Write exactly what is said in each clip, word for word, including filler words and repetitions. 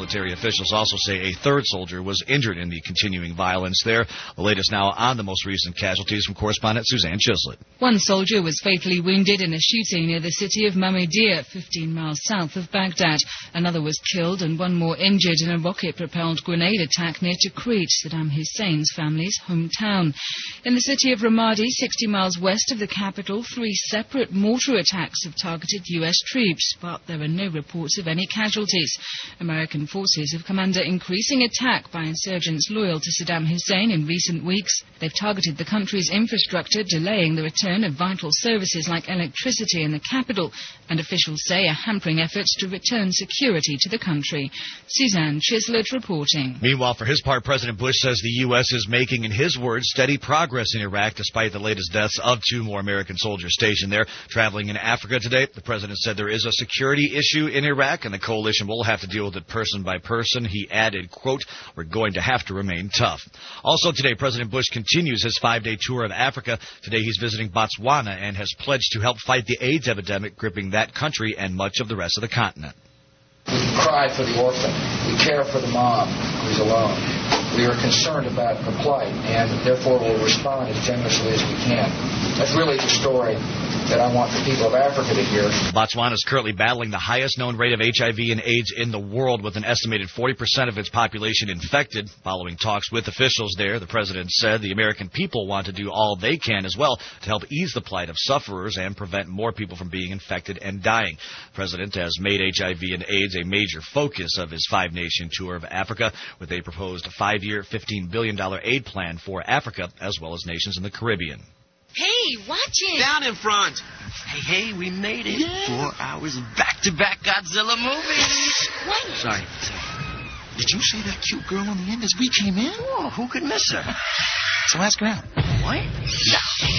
Military officials also say a third soldier was injured in the continuing violence there. The latest now on the most recent casualties from correspondent Suzanne Chislett. One soldier was fatally wounded in a shooting near the city of Mamoudiya, fifteen miles south of Baghdad. Another was killed and one more injured in a rocket-propelled grenade attack near Tikrit, Saddam Hussein's family's hometown. In the city of Ramadi, sixty miles west of the capital, three separate mortar attacks have targeted U S troops, but there are no reports of any casualties. American forces have come under increasing attack by insurgents loyal to Saddam Hussein in recent weeks. They've targeted the country's infrastructure, delaying the return of vital services like electricity in the capital, and officials say are hampering efforts to return security to the country. Suzanne Chislett reporting. Meanwhile, for his part, President Bush says the U S is making, in his words, steady progress in Iraq despite the latest deaths of two more American soldiers stationed there. Traveling in Africa today, the president said there is a security issue in Iraq and the coalition will have to deal with it person by person. He added, quote, "We're going to have to remain tough." Also today, President Bush continues his five-day tour of Africa. Today he's visiting Botswana and has pledged to help fight the AIDS epidemic gripping that country and much of the rest of the continent. We cry for the orphan. We care for the mom who's alone. We are concerned about her plight, and therefore will respond as generously as we can. That's really the story that I want the people of Africa to hear. Botswana is currently battling the highest known rate of H I V and AIDS in the world, with an estimated forty percent of its population infected. Following talks with officials there, the president said the American people want to do all they can as well to help ease the plight of sufferers and prevent more people from being infected and dying. The president has made H I V and AIDS a major focus of his five-nation tour of Africa, with a proposed five-year, fifteen billion dollars aid plan for Africa, as well as nations in the Caribbean. Hey, watch it! Down in front! Hey, hey, we made it. Yeah. Four hours of back-to-back Godzilla movies. What? Sorry, sorry. Did you see that cute girl on the end as we came in? Oh, who could miss her? So ask her out. What? No.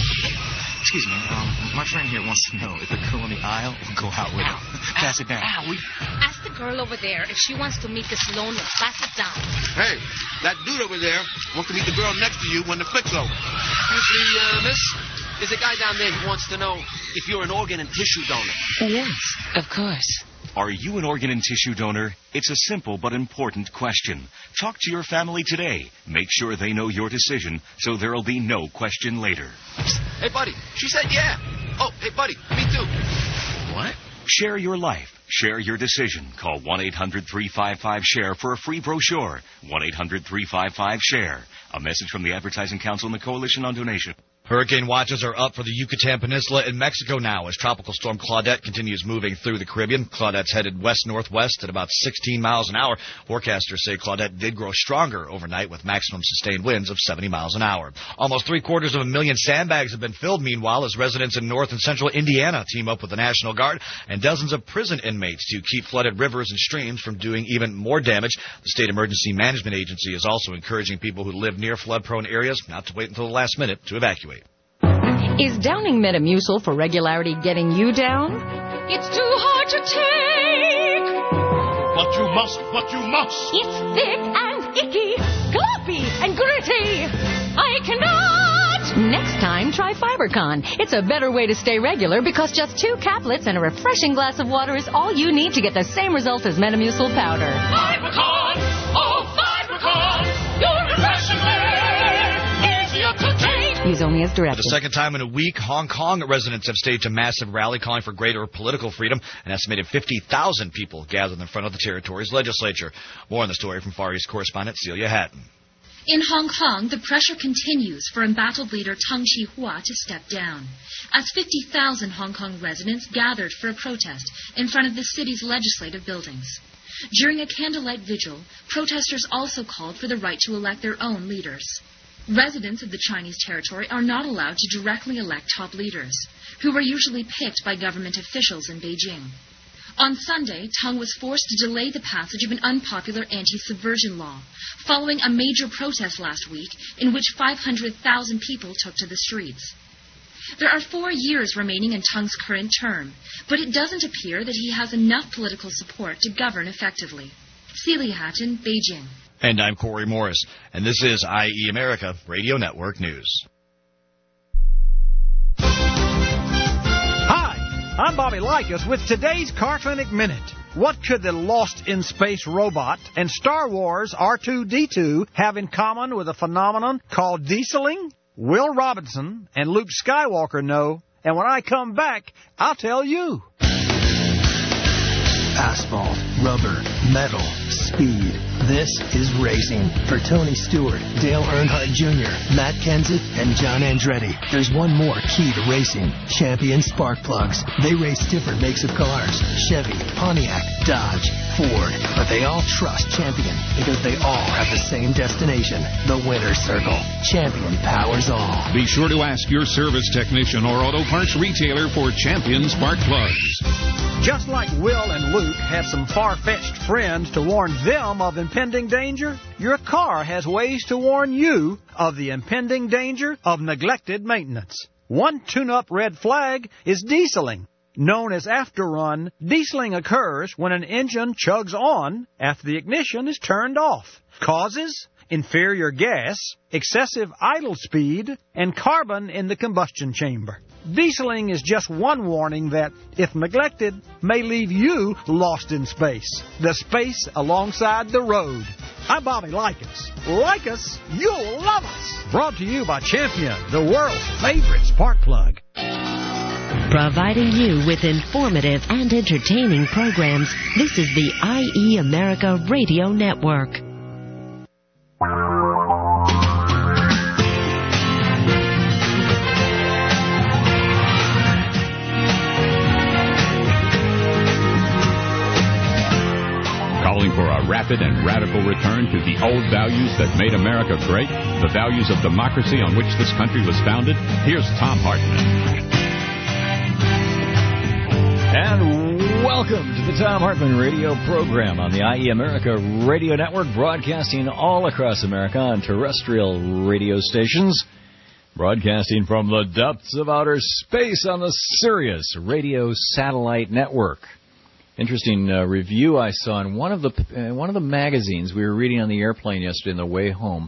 Excuse me, um, my friend here wants to know if the girl on the aisle will go out with her. Pass it down. Ow, we... Ask the girl over there if she wants to meet this loner. Pass it down. Hey, that dude over there wants to meet the girl next to you when the flick's over. Excuse me, uh, miss? There's a guy down there who wants to know if you're an organ and tissue donor. Yes, of course. Are you an organ and tissue donor? It's a simple but important question. Talk to your family today. Make sure they know your decision so there'll be no question later. Hey, buddy, she said yeah. Oh, hey, buddy, me too. What? Share your life. Share your decision. Call one eight hundred three five five SHARE for a free brochure. one eight hundred three five five SHARE. A message from the Advertising Council and the Coalition on Donation. Hurricane watches are up for the Yucatan Peninsula in Mexico now as Tropical Storm Claudette continues moving through the Caribbean. Claudette's headed west-northwest at about sixteen miles an hour. Forecasters say Claudette did grow stronger overnight with maximum sustained winds of seventy miles an hour. Almost three-quarters of a million sandbags have been filled, meanwhile, as residents in north and central Indiana team up with the National Guard and dozens of prison inmates to keep flooded rivers and streams from doing even more damage. The State Emergency Management Agency is also encouraging people who live near flood-prone areas not to wait until the last minute to evacuate. Is downing Metamucil for regularity getting you down? It's too hard to take. But you must, but you must. It's thick and icky, gloppy and gritty. I cannot. Next time, try FiberCon. It's a better way to stay regular because just two caplets and a refreshing glass of water is all you need to get the same result as Metamucil powder. FiberCon! Oh, FiberCon! You're refreshingly easier to take. Use only as directed. For the second time in a week, Hong Kong residents have staged a massive rally calling for greater political freedom. An estimated fifty thousand people gathered in front of the territory's legislature. More on the story from Far East correspondent Celia Hatton. In Hong Kong, the pressure continues for embattled leader Tang Chi-hua to step down, as fifty thousand Hong Kong residents gathered for a protest in front of the city's legislative buildings. During a candlelight vigil, protesters also called for the right to elect their own leaders. Residents of the Chinese territory are not allowed to directly elect top leaders, who are usually picked by government officials in Beijing. On Sunday, Tang was forced to delay the passage of an unpopular anti-subversion law, following a major protest last week in which five hundred thousand people took to the streets. There are four years remaining in Tang's current term, but it doesn't appear that he has enough political support to govern effectively. Celia Hatton, Beijing. And I'm Corey Morris, and this is I E America Radio Network News. Hi, I'm Bobby Likas with today's Car Clinic Minute. What could the Lost in Space robot and Star Wars R two D two have in common with a phenomenon called dieseling? Will Robinson and Luke Skywalker know, and when I come back, I'll tell you. Asphalt, rubber, metal, speed. This is racing. For Tony Stewart, Dale Earnhardt Junior, Matt Kenseth, and John Andretti, there's one more key to racing. Champion spark plugs. They race different makes of cars. Chevy, Pontiac, Dodge, Ford. But they all trust Champion because they all have the same destination, the winner's circle. Champion powers all. Be sure to ask your service technician or auto parts retailer for Champion spark plugs. Just like Will and Luke had some far-fetched friends to warn them of impending danger, your car has ways to warn you of the impending danger of neglected maintenance. One tune-up red flag is dieseling. Known as after-run, dieseling occurs when an engine chugs on after the ignition is turned off. Causes? Inferior gas, excessive idle speed, and carbon in the combustion chamber. Dieseling is just one warning that, if neglected, may leave you lost in space. The space alongside the road. I'm Bobby Likens. Like us, you'll love us. Brought to you by Champion, the world's favorite spark plug. Providing you with informative and entertaining programs, this is the I E America Radio Network. Calling for a rapid and radical return to the old values that made America great, the values of democracy on which this country was founded, here's Thom Hartmann. And welcome to the Thom Hartmann Radio program on the I E America Radio Network, broadcasting all across America on terrestrial radio stations, broadcasting from the depths of outer space on the Sirius Radio Satellite Network. Interesting uh, review I saw in one of the uh, one of the magazines we were reading on the airplane yesterday on the way home.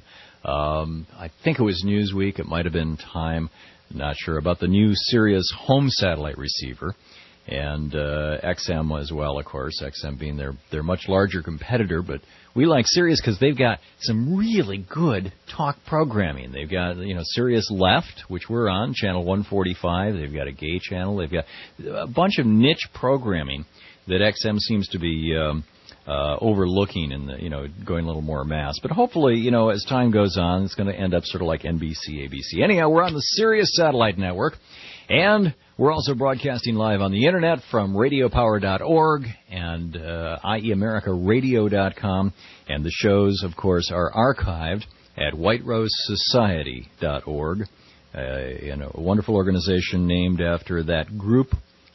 Um, I think it was Newsweek. It might have been Time. Not sure, about the new Sirius home satellite receiver. And uh, X M as well, of course, X M being their, their much larger competitor. But we like Sirius because they've got some really good talk programming. They've got, you know, Sirius Left, which we're on, channel one forty-five. They've got a gay channel. They've got a bunch of niche programming that X M seems to be um, uh, overlooking and, you know, going a little more mass. But hopefully, you know, as time goes on, it's going to end up sort of like N B C, A B C. Anyhow, we're on the Sirius Satellite Network. And we're also broadcasting live on the Internet from radio power dot org and uh, I E America Radio dot com. And the shows, of course, are archived at White Rose Society dot org, uh, you know, a wonderful organization named after that group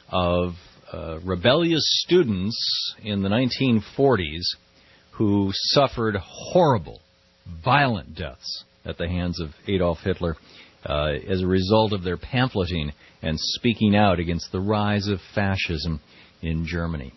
of uh, rebellious students in the nineteen forties who suffered horrible, violent deaths at the hands of Adolf Hitler uh, as a result of their pamphleting and speaking out against the rise of fascism in Germany.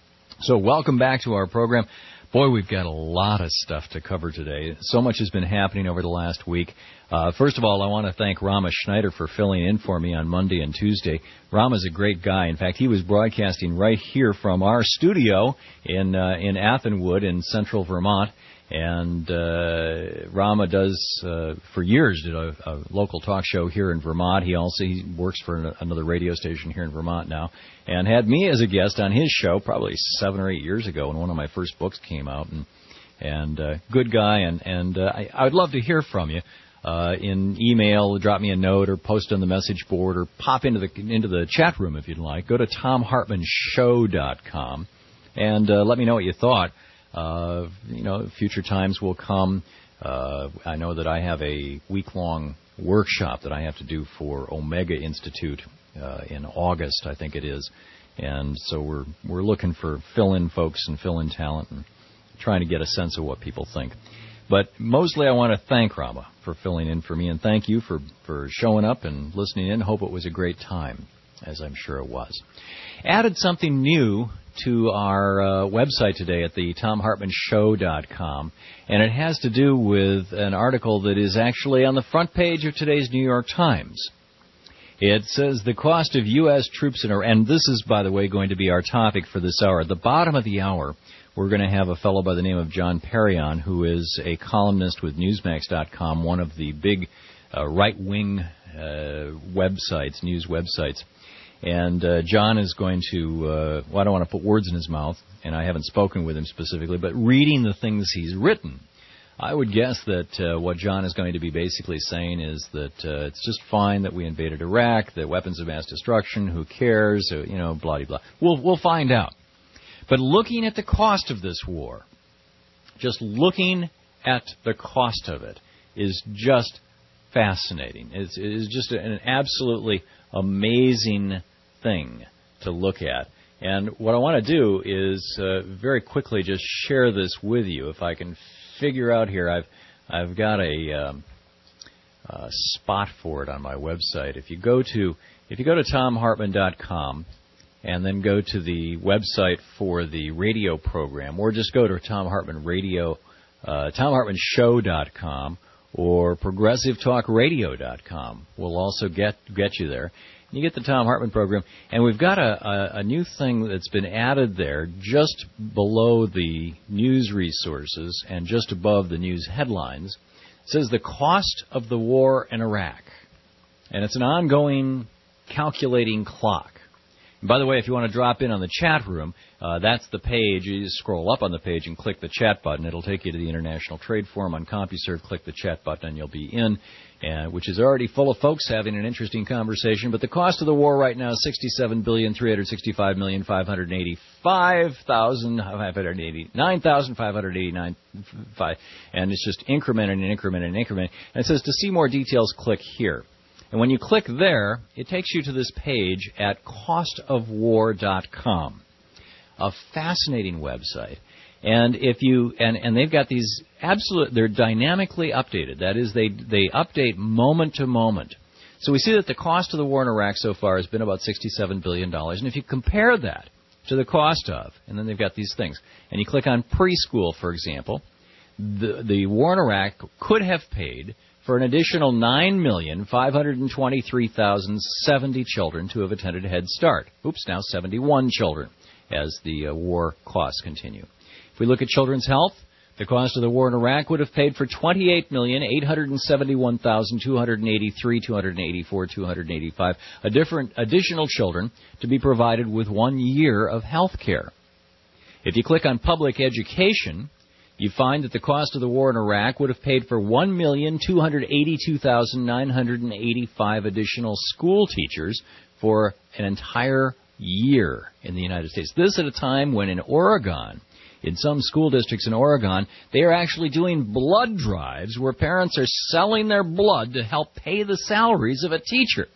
So welcome back to our program. Boy, we've got a lot of stuff to cover today. So much has been happening over the last week. Uh, first of all, I want to thank Rama Schneider for filling in for me on Monday and Tuesday. Rama's a great guy. In fact, he was broadcasting right here from our studio in uh, in Athenwood in central Vermont. And uh, Rama does, uh, for years, did a, a local talk show here in Vermont. He also he works for an, another radio station here in Vermont now, and had me as a guest on his show probably seven or eight years ago when one of my first books came out. And and uh, good guy, and and uh, I, I would love to hear from you uh, in email. Drop me a note or post on the message board or pop into the into the chat room if you'd like. Go to Thom Hartmann Show dot com and uh, let me know what you thought. Uh, you know, future times will come. Uh, I know that I have a week-long workshop that I have to do for Omega Institute uh, in August, I think it is. And so we're we're looking for fill-in folks and fill-in talent and trying to get a sense of what people think. But mostly I want to thank Rama for filling in for me, and thank you for, for showing up and listening in. Hope it was a great time, as I'm sure it was. Added something new to our uh, website today at the Thom Hartmann Show dot com, and it has to do with an article that is actually on the front page of today's New York Times. It says the cost of U S troops in Iraq, and this is, by the way, going to be our topic for this hour. At the bottom of the hour, we're going to have a fellow by the name of John Perry on, who is a columnist with Newsmax dot com, one of the big uh, right-wing uh, websites, news websites. And uh, John is going to, uh, well, I don't want to put words in his mouth, and I haven't spoken with him specifically, but reading the things he's written, I would guess that uh, what John is going to be basically saying is that uh, it's just fine that we invaded Iraq, the weapons of mass destruction, who cares, uh, you know, blah, blah, blah. We'll, we'll find out. But looking at the cost of this war, just looking at the cost of it is just fascinating. It's, it is just an absolutely amazing thing to look at. And what I want to do is uh, very quickly just share this with you. If I can figure out here, I've I've got a, um, a spot for it on my website. If you go to if you go to Thom Hartmann dot com and then go to the website for the radio program, or just go to Thom Hartmann Radio, uh, Thom Hartmann Show dot com or Progressive Talk Radio dot com will also get get you there. You get the Thom Hartmann program, and we've got a, a, a new thing that's been added there just below the news resources and just above the news headlines. It says the cost of the war in Iraq, and it's an ongoing calculating clock. And by the way, if you want to drop in on the chat room, uh, that's the page. You just scroll up on the page and click the chat button. It'll take you to the International Trade Forum on CompuServe. Click the chat button and you'll be in, uh, which is already full of folks having an interesting conversation. But the cost of the war right now is sixty-seven billion three hundred sixty-five million five hundred eighty-five thousand five hundred eighty-nine thousand five hundred eighty-nine, and it's just incrementing and incrementing and incrementing. And it says to see more details, click here. And when you click there, it takes you to this page at cost of war dot com, a fascinating website. And if you and, and they've got these absolute, they're dynamically updated. That is, they they update moment to moment. So we see that the cost of the war in Iraq so far has been about sixty-seven billion dollars. And if you compare that to the cost of, and then they've got these things, and you click on preschool, for example, the the war in Iraq could have paid for an additional nine million five hundred twenty-three thousand seventy children to have attended Head Start. Oops, now seventy-one children as the uh, war costs continue. If we look at children's health, the cost of the war in Iraq would have paid for twenty-eight million eight hundred seventy-one thousand two hundred eighty-three, two hundred eighty-four, two hundred eighty-five a different additional children to be provided with one year of health care. If you click on public education, you find that the cost of the war in Iraq would have paid for one million two hundred eighty-two thousand nine hundred eighty-five additional school teachers for an entire year in the United States. This at a time when in Oregon, in some school districts in Oregon, they are actually doing blood drives where parents are selling their blood to help pay the salaries of a teacher.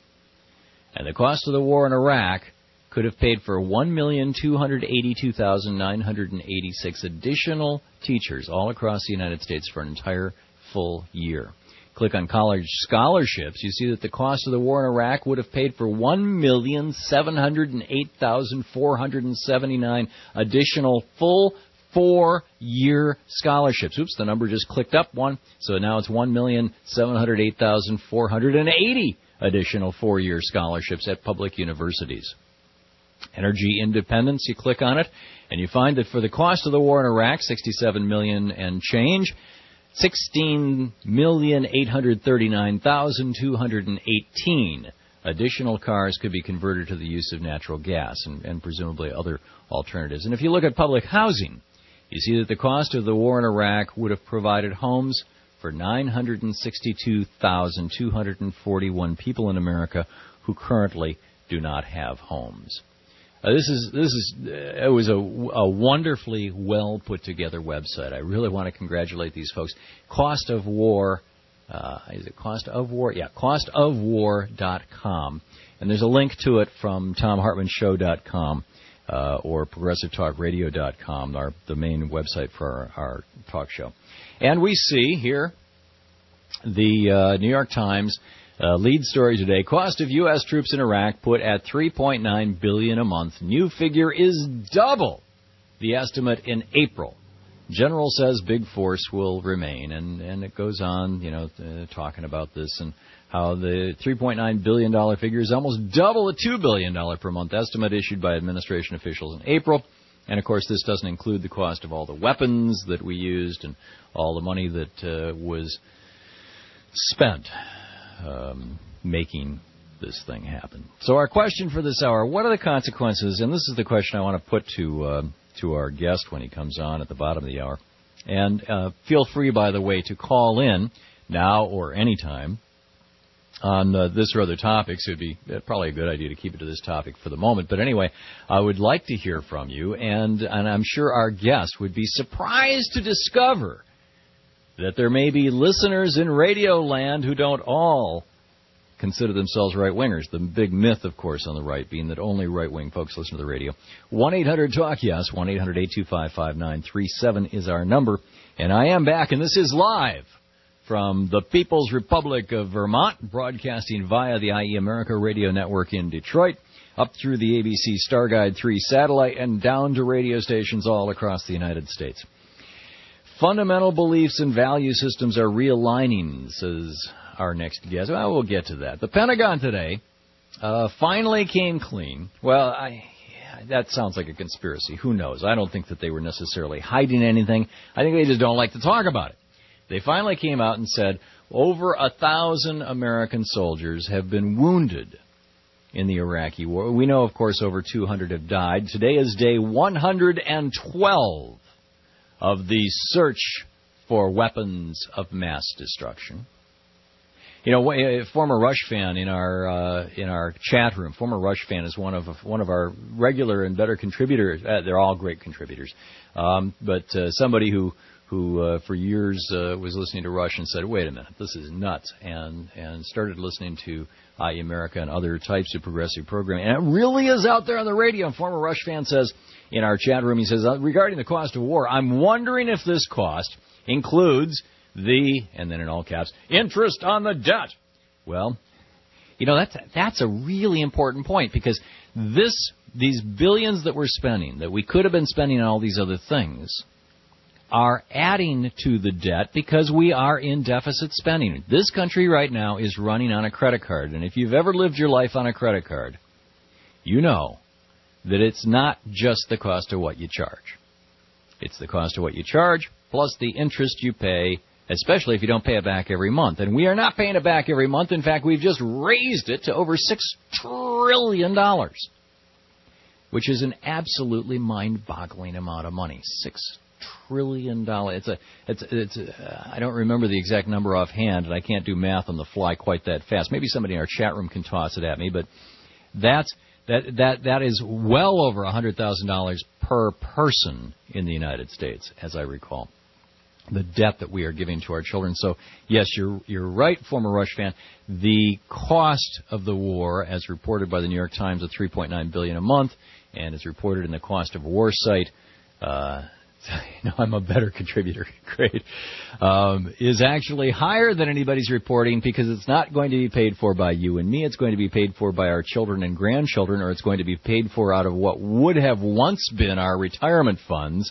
And the cost of the war in Iraq could have paid for one million two hundred eighty-two thousand nine hundred eighty-six additional teachers all across the United States for an entire full year. Click on college scholarships. You see that the cost of the war in Iraq would have paid for one million seven hundred eight thousand four hundred seventy-nine additional full four-year scholarships. Oops, the number just clicked up one, so now it's one million seven hundred eight thousand four hundred eighty additional four-year scholarships at public universities. Energy independence, you click on it, and you find that for the cost of the war in Iraq, sixty-seven million dollars and change, sixteen million eight hundred thirty-nine thousand two hundred eighteen additional cars could be converted to the use of natural gas and, and presumably other alternatives. And if you look at public housing, you see that the cost of the war in Iraq would have provided homes for nine hundred sixty-two thousand two hundred forty-one people in America who currently do not have homes. Uh, this is this is uh, it was a, a wonderfully well put together website. I really want to congratulate these folks. Cost of War, uh, is it Cost of War? Yeah, cost of war dot com, and there's a link to it from Thom Hartmann Show dot com uh, or Progressive Talk Radio dot com, our the main website for our, our talk show. And we see here the uh, New York Times. Uh, lead story today, cost of U S troops in Iraq put at three point nine billion dollars a month. New figure is double the estimate in April. General says big force will remain, and, and it goes on, you know, uh, talking about this and how the three point nine billion dollars figure is almost double the two billion dollars per month estimate issued by administration officials in April. And, of course, this doesn't include the cost of all the weapons that we used and all the money that uh, was spent um, making this thing happen. So our question for this hour, what are the consequences? And this is the question I want to put to uh, to our guest when he comes on at the bottom of the hour. And uh, feel free, by the way, to call in now or anytime on uh, this or other topics. It would be uh, probably a good idea to keep it to this topic for the moment. But anyway, I would like to hear from you, and, and I'm sure our guest would be surprised to discover that there may be listeners in radio land who don't all consider themselves right-wingers. The big myth, of course, on the right being that only right-wing folks listen to the radio. one eight hundred talk yes, one eight hundred eight two five five nine three seven is our number. And I am back, and this is live from the People's Republic of Vermont, broadcasting via the I E America Radio Network in Detroit, up through the A B C Star Guide three satellite, and down to radio stations all across the United States. Fundamental beliefs and value systems are realigning, says our next guest. Well, we'll get to that. The Pentagon today uh, finally came clean. Well, I, that sounds like a conspiracy. Who knows? I don't think that they were necessarily hiding anything. I think they just don't like to talk about it. They finally came out and said over a thousand American soldiers have been wounded in the Iraqi war. We know, of course, over two hundred have died. Today is day one hundred twelve of the search for weapons of mass destruction. You know, a former Rush fan in our uh, in our chat room. Former Rush fan is one of one of our regular and better contributors. Uh, they're all great contributors, um, but uh, somebody who. who uh, for years uh, was listening to Rush and said, wait a minute, this is nuts, and and started listening to I E America and other types of progressive programming. And it really is out there on the radio. And former Rush fan says in our chat room, he says, regarding the cost of war, I'm wondering if this cost includes the, and then in all caps, interest on the debt. Well, you know, that's, that's a really important point, because this these billions that we're spending, that we could have been spending on all these other things, are adding to the debt because we are in deficit spending. This country right now is running on a credit card. And if you've ever lived your life on a credit card, you know that it's not just the cost of what you charge. It's the cost of what you charge plus the interest you pay, especially if you don't pay it back every month. And we are not paying it back every month. In fact, we've just raised it to over six trillion dollars, which is an absolutely mind-boggling amount of money. Six trillion dollars. It's a, it's, it's a, I don't remember the exact number offhand, and I can't do math on the fly quite that fast. Maybe somebody in our chat room can toss it at me, but that's, that, that, that is well over one hundred thousand dollars per person in the United States, as I recall, the debt that we are giving to our children. So, yes, you're, you're right, former Rush fan. The cost of the war, as reported by the New York Times, of three point nine billion dollars a month, and is reported in the Cost of War site, uh, you know, I'm a better contributor. Great. Um, is actually higher than anybody's reporting, because it's not going to be paid for by you and me. It's going to be paid for by our children and grandchildren, or it's going to be paid for out of what would have once been our retirement funds,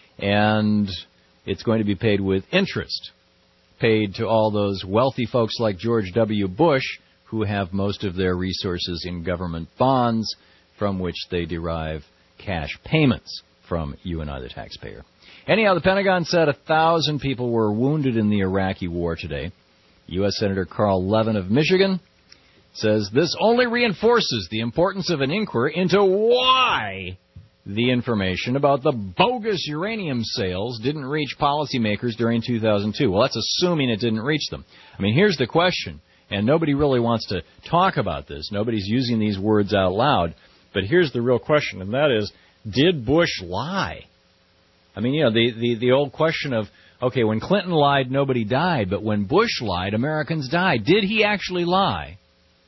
and it's going to be paid with interest, paid to all those wealthy folks like George W. Bush, who have most of their resources in government bonds from which they derive cash payments from you and I, the taxpayer. Anyhow, the Pentagon said a thousand people were wounded in the Iraqi war today. U S Senator Carl Levin of Michigan says this only reinforces the importance of an inquiry into why the information about the bogus uranium sales didn't reach policymakers during two thousand two. Well, that's assuming it didn't reach them. I mean, here's the question, and nobody really wants to talk about this. Nobody's using these words out loud, but here's the real question, and that is, did Bush lie? I mean, you know, the, the, the old question of, okay, when Clinton lied, nobody died, but when Bush lied, Americans died. Did he actually lie?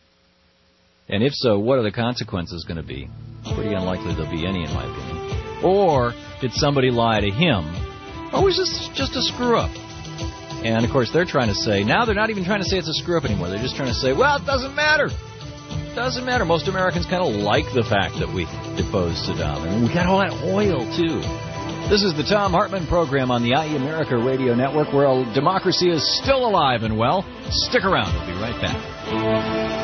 And if so, what are the consequences going to be? Pretty unlikely there'll be any, in my opinion. Or did somebody lie to him? Or was this just a screw-up? And, of course, they're trying to say, now they're not even trying to say it's a screw-up anymore. They're just trying to say, well, it doesn't matter. Doesn't matter. Most Americans kind of like the fact that we deposed Saddam. And we got all that oil, too. This is the Tom Hartman program on the I E America Radio Network, where democracy is still alive and well. Stick around. We'll be right back.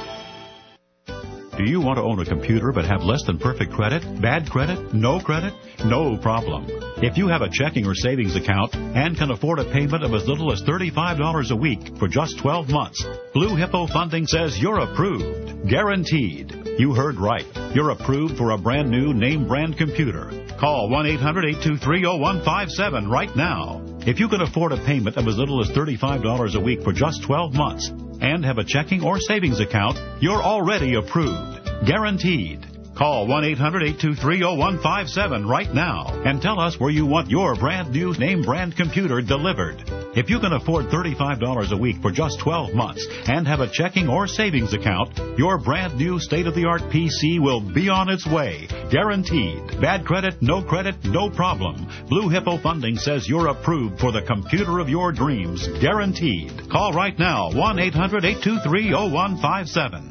Do you want to own a computer but have less than perfect credit? Bad credit? No credit? No problem. If you have a checking or savings account and can afford a payment of as little as thirty-five dollars a week for just twelve months, Blue Hippo Funding says you're approved. Guaranteed. You heard right. You're approved for a brand new name brand computer. Call one eight hundred, eight two three, oh one five seven right now. If you can afford a payment of as little as thirty-five dollars a week for just twelve months and have a checking or savings account, you're already approved. Guaranteed. Call one eight hundred, eight two three, oh one five seven right now and tell us where you want your brand new name brand computer delivered. If you can afford thirty-five dollars a week for just twelve months and have a checking or savings account, your brand new state-of-the-art P C will be on its way. Guaranteed. Bad credit, no credit, no problem. Blue Hippo Funding says you're approved for the computer of your dreams. Guaranteed. Call right now, one eight hundred, eight two three, oh one five seven.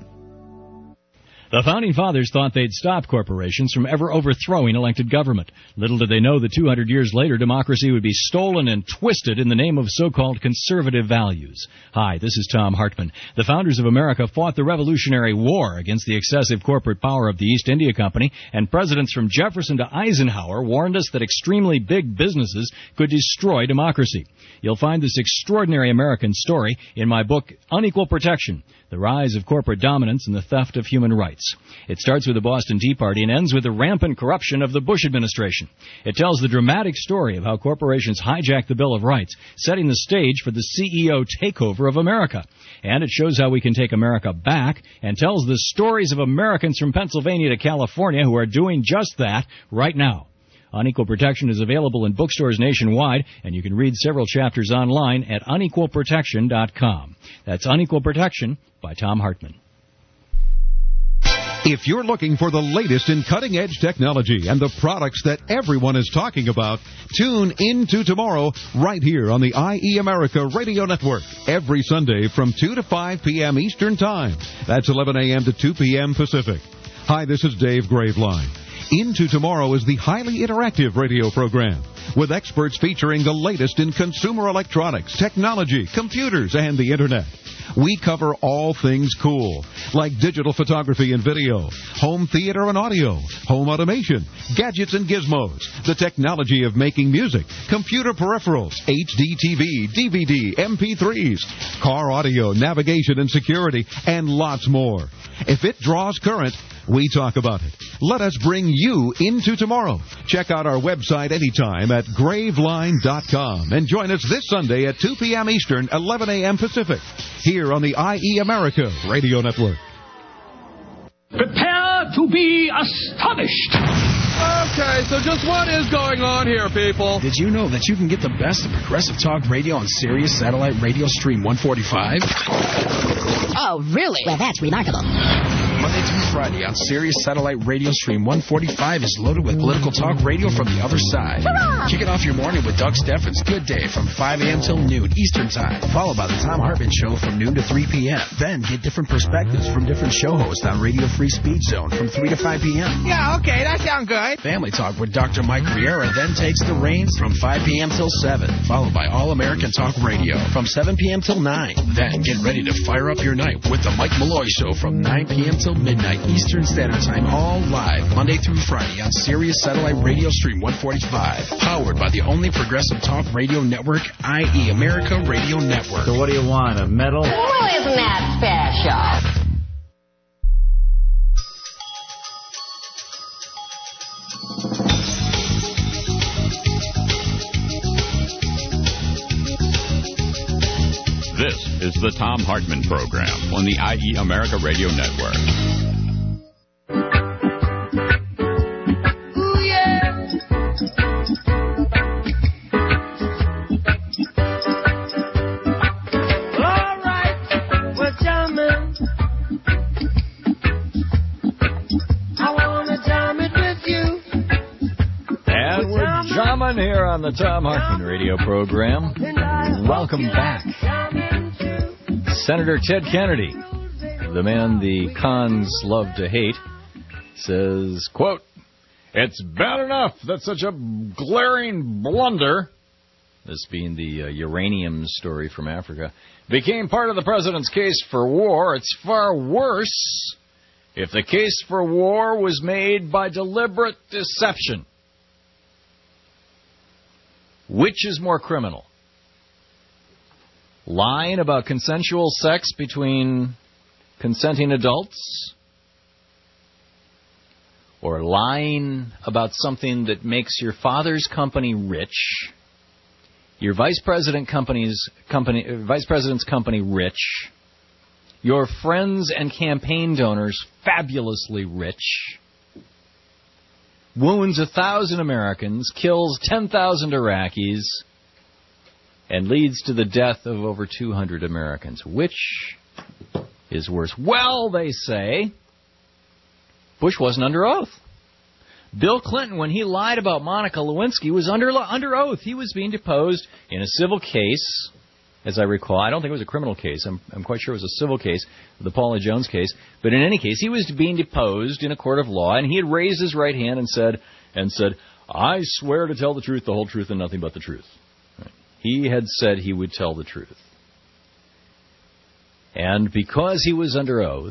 The Founding Fathers thought they'd stop corporations from ever overthrowing elected government. Little did they know that two hundred years later, democracy would be stolen and twisted in the name of so-called conservative values. Hi, this is Tom Hartman. The founders of America fought the Revolutionary War against the excessive corporate power of the East India Company, and presidents from Jefferson to Eisenhower warned us that extremely big businesses could destroy democracy. You'll find this extraordinary American story in my book, Unequal Protection: The Rise of Corporate Dominance and the Theft of Human Rights. It starts with the Boston Tea Party and ends with the rampant corruption of the Bush administration. It tells the dramatic story of how corporations hijacked the Bill of Rights, setting the stage for the C E O takeover of America. And it shows how we can take America back, and tells the stories of Americans from Pennsylvania to California who are doing just that right now. Unequal Protection is available in bookstores nationwide, and you can read several chapters online at unequal protection dot com. That's Unequal Protection by Tom Hartman. If you're looking for the latest in cutting-edge technology and the products that everyone is talking about, tune into tomorrow right here on the I E America Radio Network every Sunday from two to five p.m. Eastern Time. That's eleven a.m. to two p.m. Pacific. Hi, this is Dave Graveline. Into Tomorrow is the highly interactive radio program with experts featuring the latest in consumer electronics, technology, computers, and the Internet. We cover all things cool, like digital photography and video, home theater and audio, home automation, gadgets and gizmos, the technology of making music, computer peripherals, H D T V, D V D, M P threes, car audio, navigation and security, and lots more. If it draws current, we talk about it. Let us bring you into tomorrow. Check out our website anytime at graveline dot com and join us this Sunday at two p.m. Eastern, eleven a.m. Pacific, here on the I E America Radio Network. Prepare to be astonished. Okay, so just what is going on here, people? Did you know that you can get the best of Progressive Talk Radio on Sirius Satellite Radio Stream one forty-five? Oh, really? Well, that's remarkable. Monday through Friday on Sirius Satellite Radio Stream one forty-five is loaded with political talk radio from the other side. Hurrah! Kick it off your morning with Doug Steffens' Good Day from five a.m. till noon Eastern Time, followed by the Tom Hartman Show from noon to three p.m. Then get different perspectives from different show hosts on Radio Free Speech Zone from three to five p.m. Yeah, okay, that sounds good. Family Talk with Doctor Mike Riera then takes the reins from five p.m. till seven, followed by All American Talk Radio from seven p.m. till nine. Then get ready to fire up your night with the Mike Malloy Show from nine p.m. till midnight Eastern Standard Time, all live Monday through Friday on Sirius Satellite Radio Stream one forty-five, powered by the only progressive talk radio network, I E America Radio Network. So what do you want, a medal? Well, isn't that special? This is the Tom Hartman Program on the I E America Radio Network. Ooh, yeah. All right, we're jamming. I want to jam it with you. And we're jamming here on the Tom Hartman Radio Program. Welcome back. Senator Ted Kennedy, the man the cons love to hate, says, quote, It's bad enough that such a glaring blunder, this being the uh, uranium story from Africa, became part of the president's case for war. It's far worse if the case for war was made by deliberate deception. Which is more criminal? Lying about consensual sex between consenting adults? Or lying about something that makes your father's company rich, your vice president company's company, vice president's company rich, your friends and campaign donors fabulously rich, wounds a thousand Americans, kills ten thousand Iraqis, and leads to the death of over two hundred Americans. Which is worse? Well, they say Bush wasn't under oath. Bill Clinton, when he lied about Monica Lewinsky, was under under oath. He was being deposed in a civil case, as I recall. I don't think it was a criminal case. I'm, I'm quite sure it was a civil case, the Paula Jones case. But in any case, he was being deposed in a court of law, and he had raised his right hand and said, and said, "I swear to tell the truth, the whole truth, and nothing but the truth." Right. He had said he would tell the truth. And because he was under oath,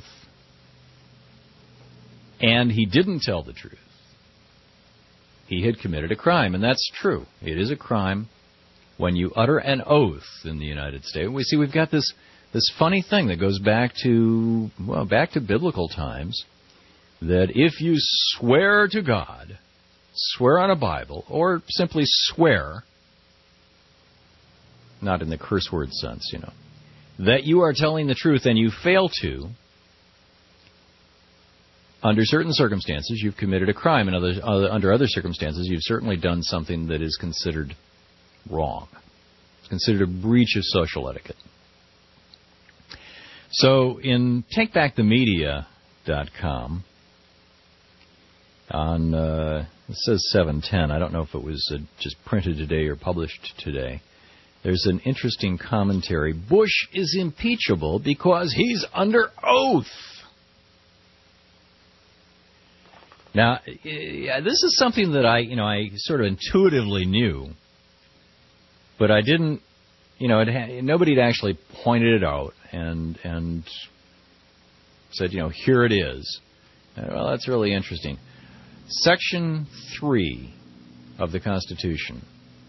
and he didn't tell the truth, he had committed a crime. And that's true. It is a crime when you utter an oath in the United States. We see we've got this this funny thing that goes back to, well, back to biblical times, that if you swear to God, swear on a Bible, or simply swear, not in the curse word sense, you know, that you are telling the truth and you fail to, under certain circumstances, you've committed a crime. In other, uh, under other circumstances, you've certainly done something that is considered wrong. It's considered a breach of social etiquette. So in take back the media dot com, on, uh, it says seven ten. I don't know if it was uh, just printed today or published today. There's an interesting commentary. Bush is impeachable because he's under oath. Now, yeah, this is something that I, you know, I sort of intuitively knew, but I didn't, you know, it ha- nobody had actually pointed it out and and said, you know, here it is. Uh, well, that's really interesting. Section three of the Constitution,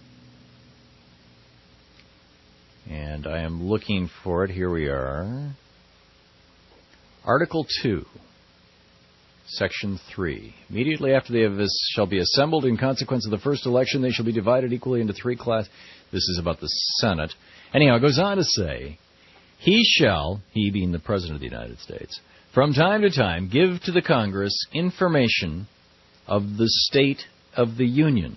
and I am looking for it. Here we are. Article two. Section three. Immediately after the of this shall be assembled in consequence of the first election, they shall be divided equally into three classes. This is about the Senate. Anyhow, it goes on to say, he shall, he being the President of the United States, from time to time give to the Congress information of the State of the Union.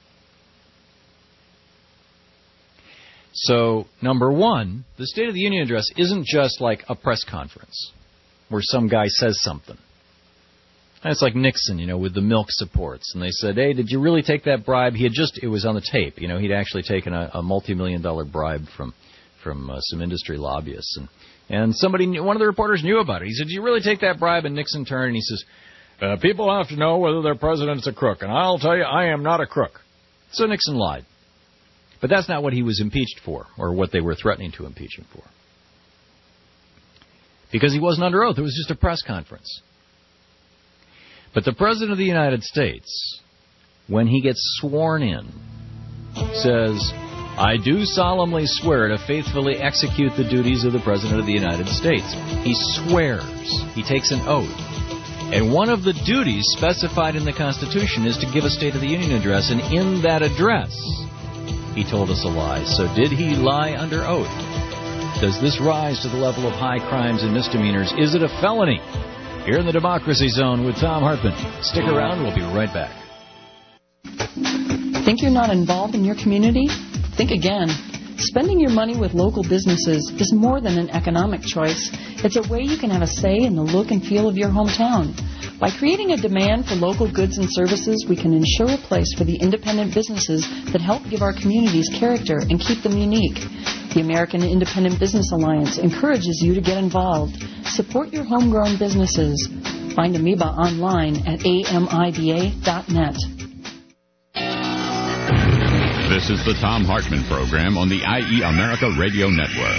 So, number one, the State of the Union address isn't just like a press conference where some guy says something. It's like Nixon, you know, with the milk supports. And they said, hey, did you really take that bribe? He had just, it was on the tape, you know, he'd actually taken a, a multi-million dollar bribe from from uh, some industry lobbyists. And, and somebody, knew, one of the reporters knew about it. He said, did you really take that bribe? And Nixon turned and he says, uh, people have to know whether their president's a crook. And I'll tell you, I am not a crook. So Nixon lied. But that's not what he was impeached for, or what they were threatening to impeach him for. Because he wasn't under oath. It was just a press conference. But the President of the United States, when he gets sworn in, says, I do solemnly swear to faithfully execute the duties of the President of the United States. He swears. He takes an oath. And one of the duties specified in the Constitution is to give a State of the Union address. And in that address, he told us a lie. So did he lie under oath? Does this rise to the level of high crimes and misdemeanors? Is it a felony? Here in the Democracy Zone with Thom Hartmann. Stick around. We'll be right back. Think you're not involved in your community? Think again. Spending your money with local businesses is more than an economic choice. It's a way you can have a say in the look and feel of your hometown. By creating a demand for local goods and services, we can ensure a place for the independent businesses that help give our communities character and keep them unique. The American Independent Business Alliance encourages you to get involved. Support your homegrown businesses. Find Amoeba online at A M I B A dot net. This is the Thom Hartmann Program on the I E America Radio Network.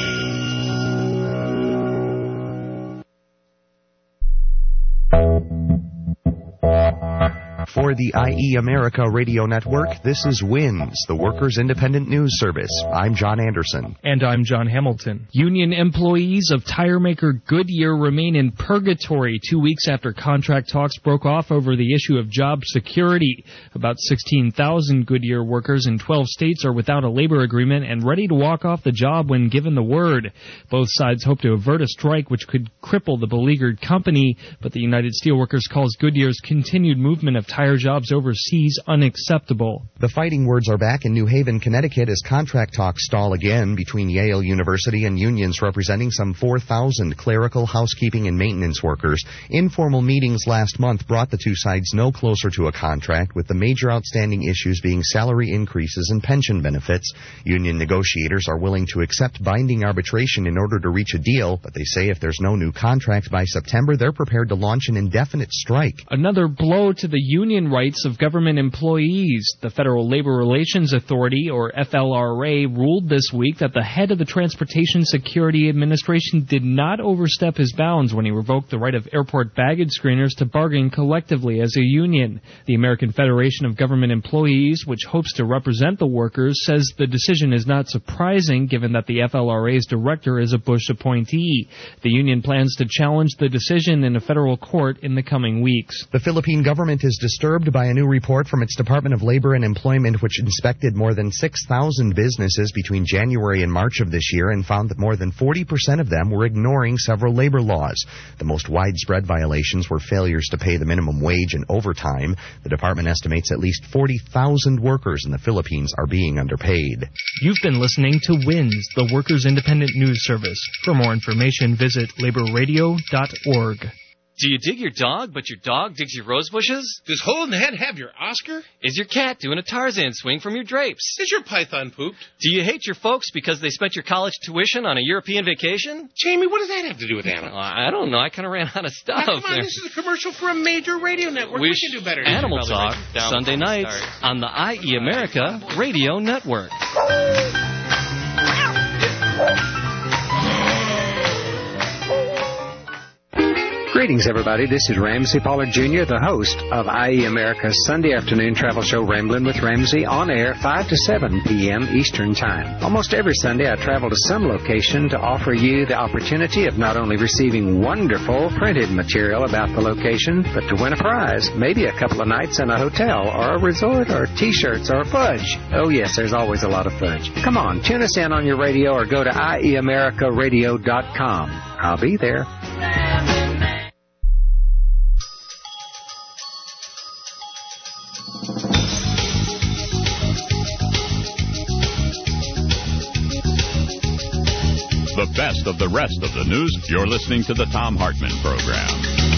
For the I E America Radio Network, this is WINS, the Workers' Independent News Service. I'm John Anderson. And I'm John Hamilton. Union employees of tire maker Goodyear remain in purgatory two weeks after contract talks broke off over the issue of job security. About sixteen thousand Goodyear workers in twelve states are without a labor agreement and ready to walk off the job when given the word. Both sides hope to avert a strike which could cripple the beleaguered company, but the United Steelworkers calls Goodyear's continued movement of tire jobs overseas unacceptable. The fighting words are back in New Haven, Connecticut as contract talks stall again between Yale University and unions representing some four thousand clerical, housekeeping, and maintenance workers. Informal meetings last month brought the two sides no closer to a contract, with the major outstanding issues being salary increases and pension benefits. Union negotiators are willing to accept binding arbitration in order to reach a deal, but they say if there's no new contract by September, they're prepared to launch an indefinite strike. Another blow to the union rights of government employees. The Federal Labor Relations Authority, or F L R A, ruled this week that the head of the Transportation Security Administration did not overstep his bounds when he revoked the right of airport baggage screeners to bargain collectively as a union. The American Federation of Government Employees, which hopes to represent the workers, says the decision is not surprising given that the F L R A's director is a Bush appointee. The union plans to challenge the decision in a federal court in the coming weeks. The Philippine government is disturbed by a new report from its Department of Labor and Employment, which inspected more than six thousand businesses between January and March of this year and found that more than forty percent of them were ignoring several labor laws. The most widespread violations were failures to pay the minimum wage and overtime. The department estimates at least forty thousand workers in the Philippines are being underpaid. You've been listening to WINS, the Workers' Independent News Service. For more information, visit labor radio dot org. Do you dig your dog, but your dog digs your rose bushes? Does Hole in the Head have your Oscar? Is your cat doing a Tarzan swing from your drapes? Is your python pooped? Do you hate your folks because they spent your college tuition on a European vacation? Jamie, what does that have to do with animals? Uh, I don't know. I kind of ran out of stuff. Now, come on, there. this is a commercial for a major radio network. We, we can do better. Animal Talk, Sunday nights on the I E America Radio Network. Greetings, everybody. This is Ramsey Pollard Junior, the host of I E America's Sunday afternoon travel show Ramblin' with Ramsey, on air five to seven p.m. Eastern Time. Almost every Sunday, I travel to some location to offer you the opportunity of not only receiving wonderful printed material about the location, but to win a prize, maybe a couple of nights in a hotel or a resort or T-shirts or fudge. Oh, yes, there's always a lot of fudge. Come on, tune us in on your radio or go to I E America radio dot com. I'll be there. The best of the rest of the news. You're listening to the Thom Hartmann Program.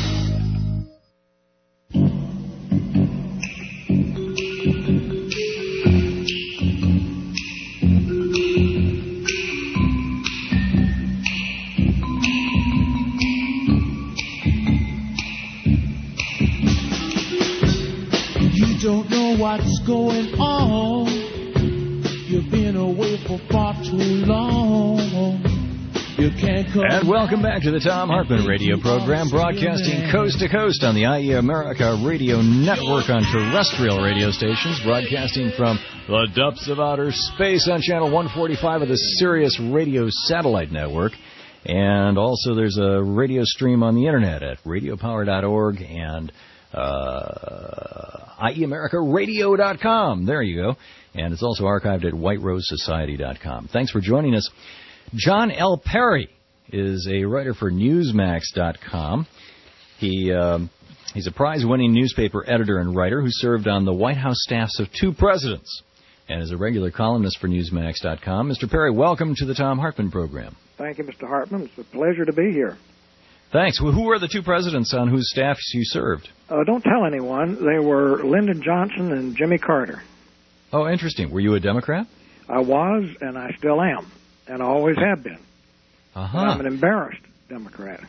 You don't know what's going on. You've been away for far too long. You can't come. And welcome back to the Thom Hartmann Radio Program, broadcasting coast to coast on the I E America Radio Network on terrestrial radio stations, broadcasting from the depths of outer space on channel one forty-five of the Sirius Radio Satellite Network. And also there's a radio stream on the internet at radio power dot org and uh, I E America radio dot com. There you go. And it's also archived at white rose society dot com. Thanks for joining us. John L. Perry is a writer for newsmax dot com. He um, he's a prize-winning newspaper editor and writer who served on the White House staffs of two presidents and is a regular columnist for newsmax dot com. Mister Perry, welcome to the Thom Hartmann Program. Thank you, Mister Hartmann. It's a pleasure to be here. Thanks. Well, who were the two presidents on whose staffs you served? Uh, don't tell anyone. They were Lyndon Johnson and Jimmy Carter. Oh, interesting. Were you a Democrat? I was, and I still am, and I always have been. Uh-huh. I'm an embarrassed Democrat.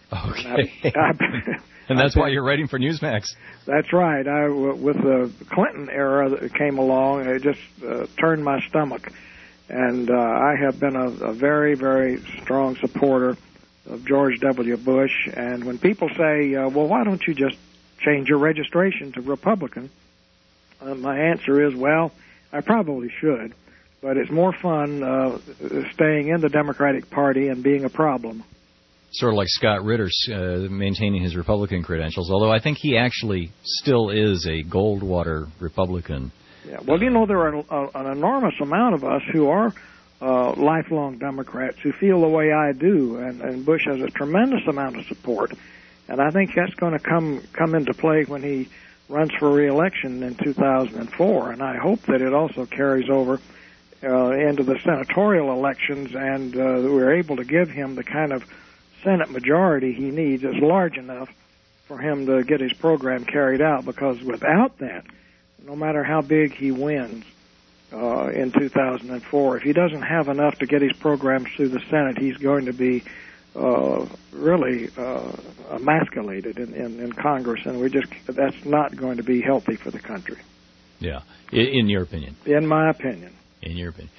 Okay. And, I, I, and that's I, why you're writing for Newsmax. That's right. I, with the Clinton era that came along, it just uh, turned my stomach. And uh, I have been a, a very, very strong supporter of George W. Bush. And when people say, uh, well, why don't you just change your registration to Republican, uh, my answer is, well, I probably should. But it's more fun uh, staying in the Democratic Party and being a problem. Sort of like Scott Ritter uh, maintaining his Republican credentials, although I think he actually still is a Goldwater Republican. Yeah. Well, you know, there are a, an enormous amount of us who are uh, lifelong Democrats who feel the way I do, and, and Bush has a tremendous amount of support. And I think that's going to come come into play when he runs for re-election in two thousand four, and I hope that it also carries over uh, into the senatorial elections, and uh, we're able to give him the kind of Senate majority he needs is large enough for him to get his program carried out, because without that, no matter how big he wins uh, in two thousand four, if he doesn't have enough to get his programs through the Senate, he's going to be uh, really uh, emasculated in, in, in Congress, and we just that's not going to be healthy for the country. Yeah, in, in your opinion. In my opinion. In your opinion.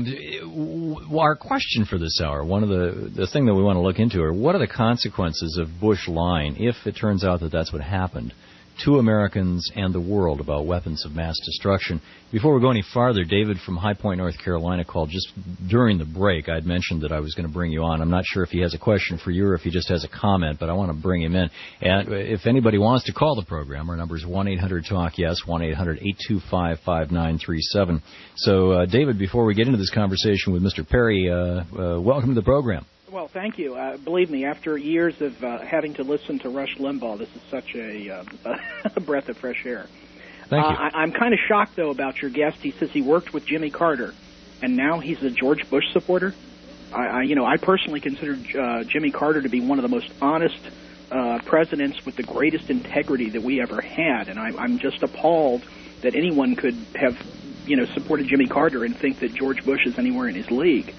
Um, our question for this hour, one of the the thing that we want to look into are what are the consequences of Bush lying if it turns out that that's what happened to Americans and the world about weapons of mass destruction. Before we go any farther, David from High Point, North Carolina called just during the break. I'd mentioned that I was going to bring you on. I'm not sure if he has a question for you or if he just has a comment, but I want to bring him in. And if anybody wants to call the program, our number is one eight hundred talk yes, one eight hundred eight two five five nine three seven. So, uh, David, before we get into this conversation with Mister Perry, uh, uh, welcome to the program. Well, thank you. Uh, believe me, after years of uh, having to listen to Rush Limbaugh, this is such a, uh, a breath of fresh air. Thank you. Uh, I, I'm kind of shocked, though, about your guest. He says he worked with Jimmy Carter, and now he's a George Bush supporter. I, I you know, I personally consider uh, Jimmy Carter to be one of the most honest uh, presidents with the greatest integrity that we ever had, and I, I'm just appalled that anyone could have, you know, supported Jimmy Carter and think that George Bush is anywhere in his league.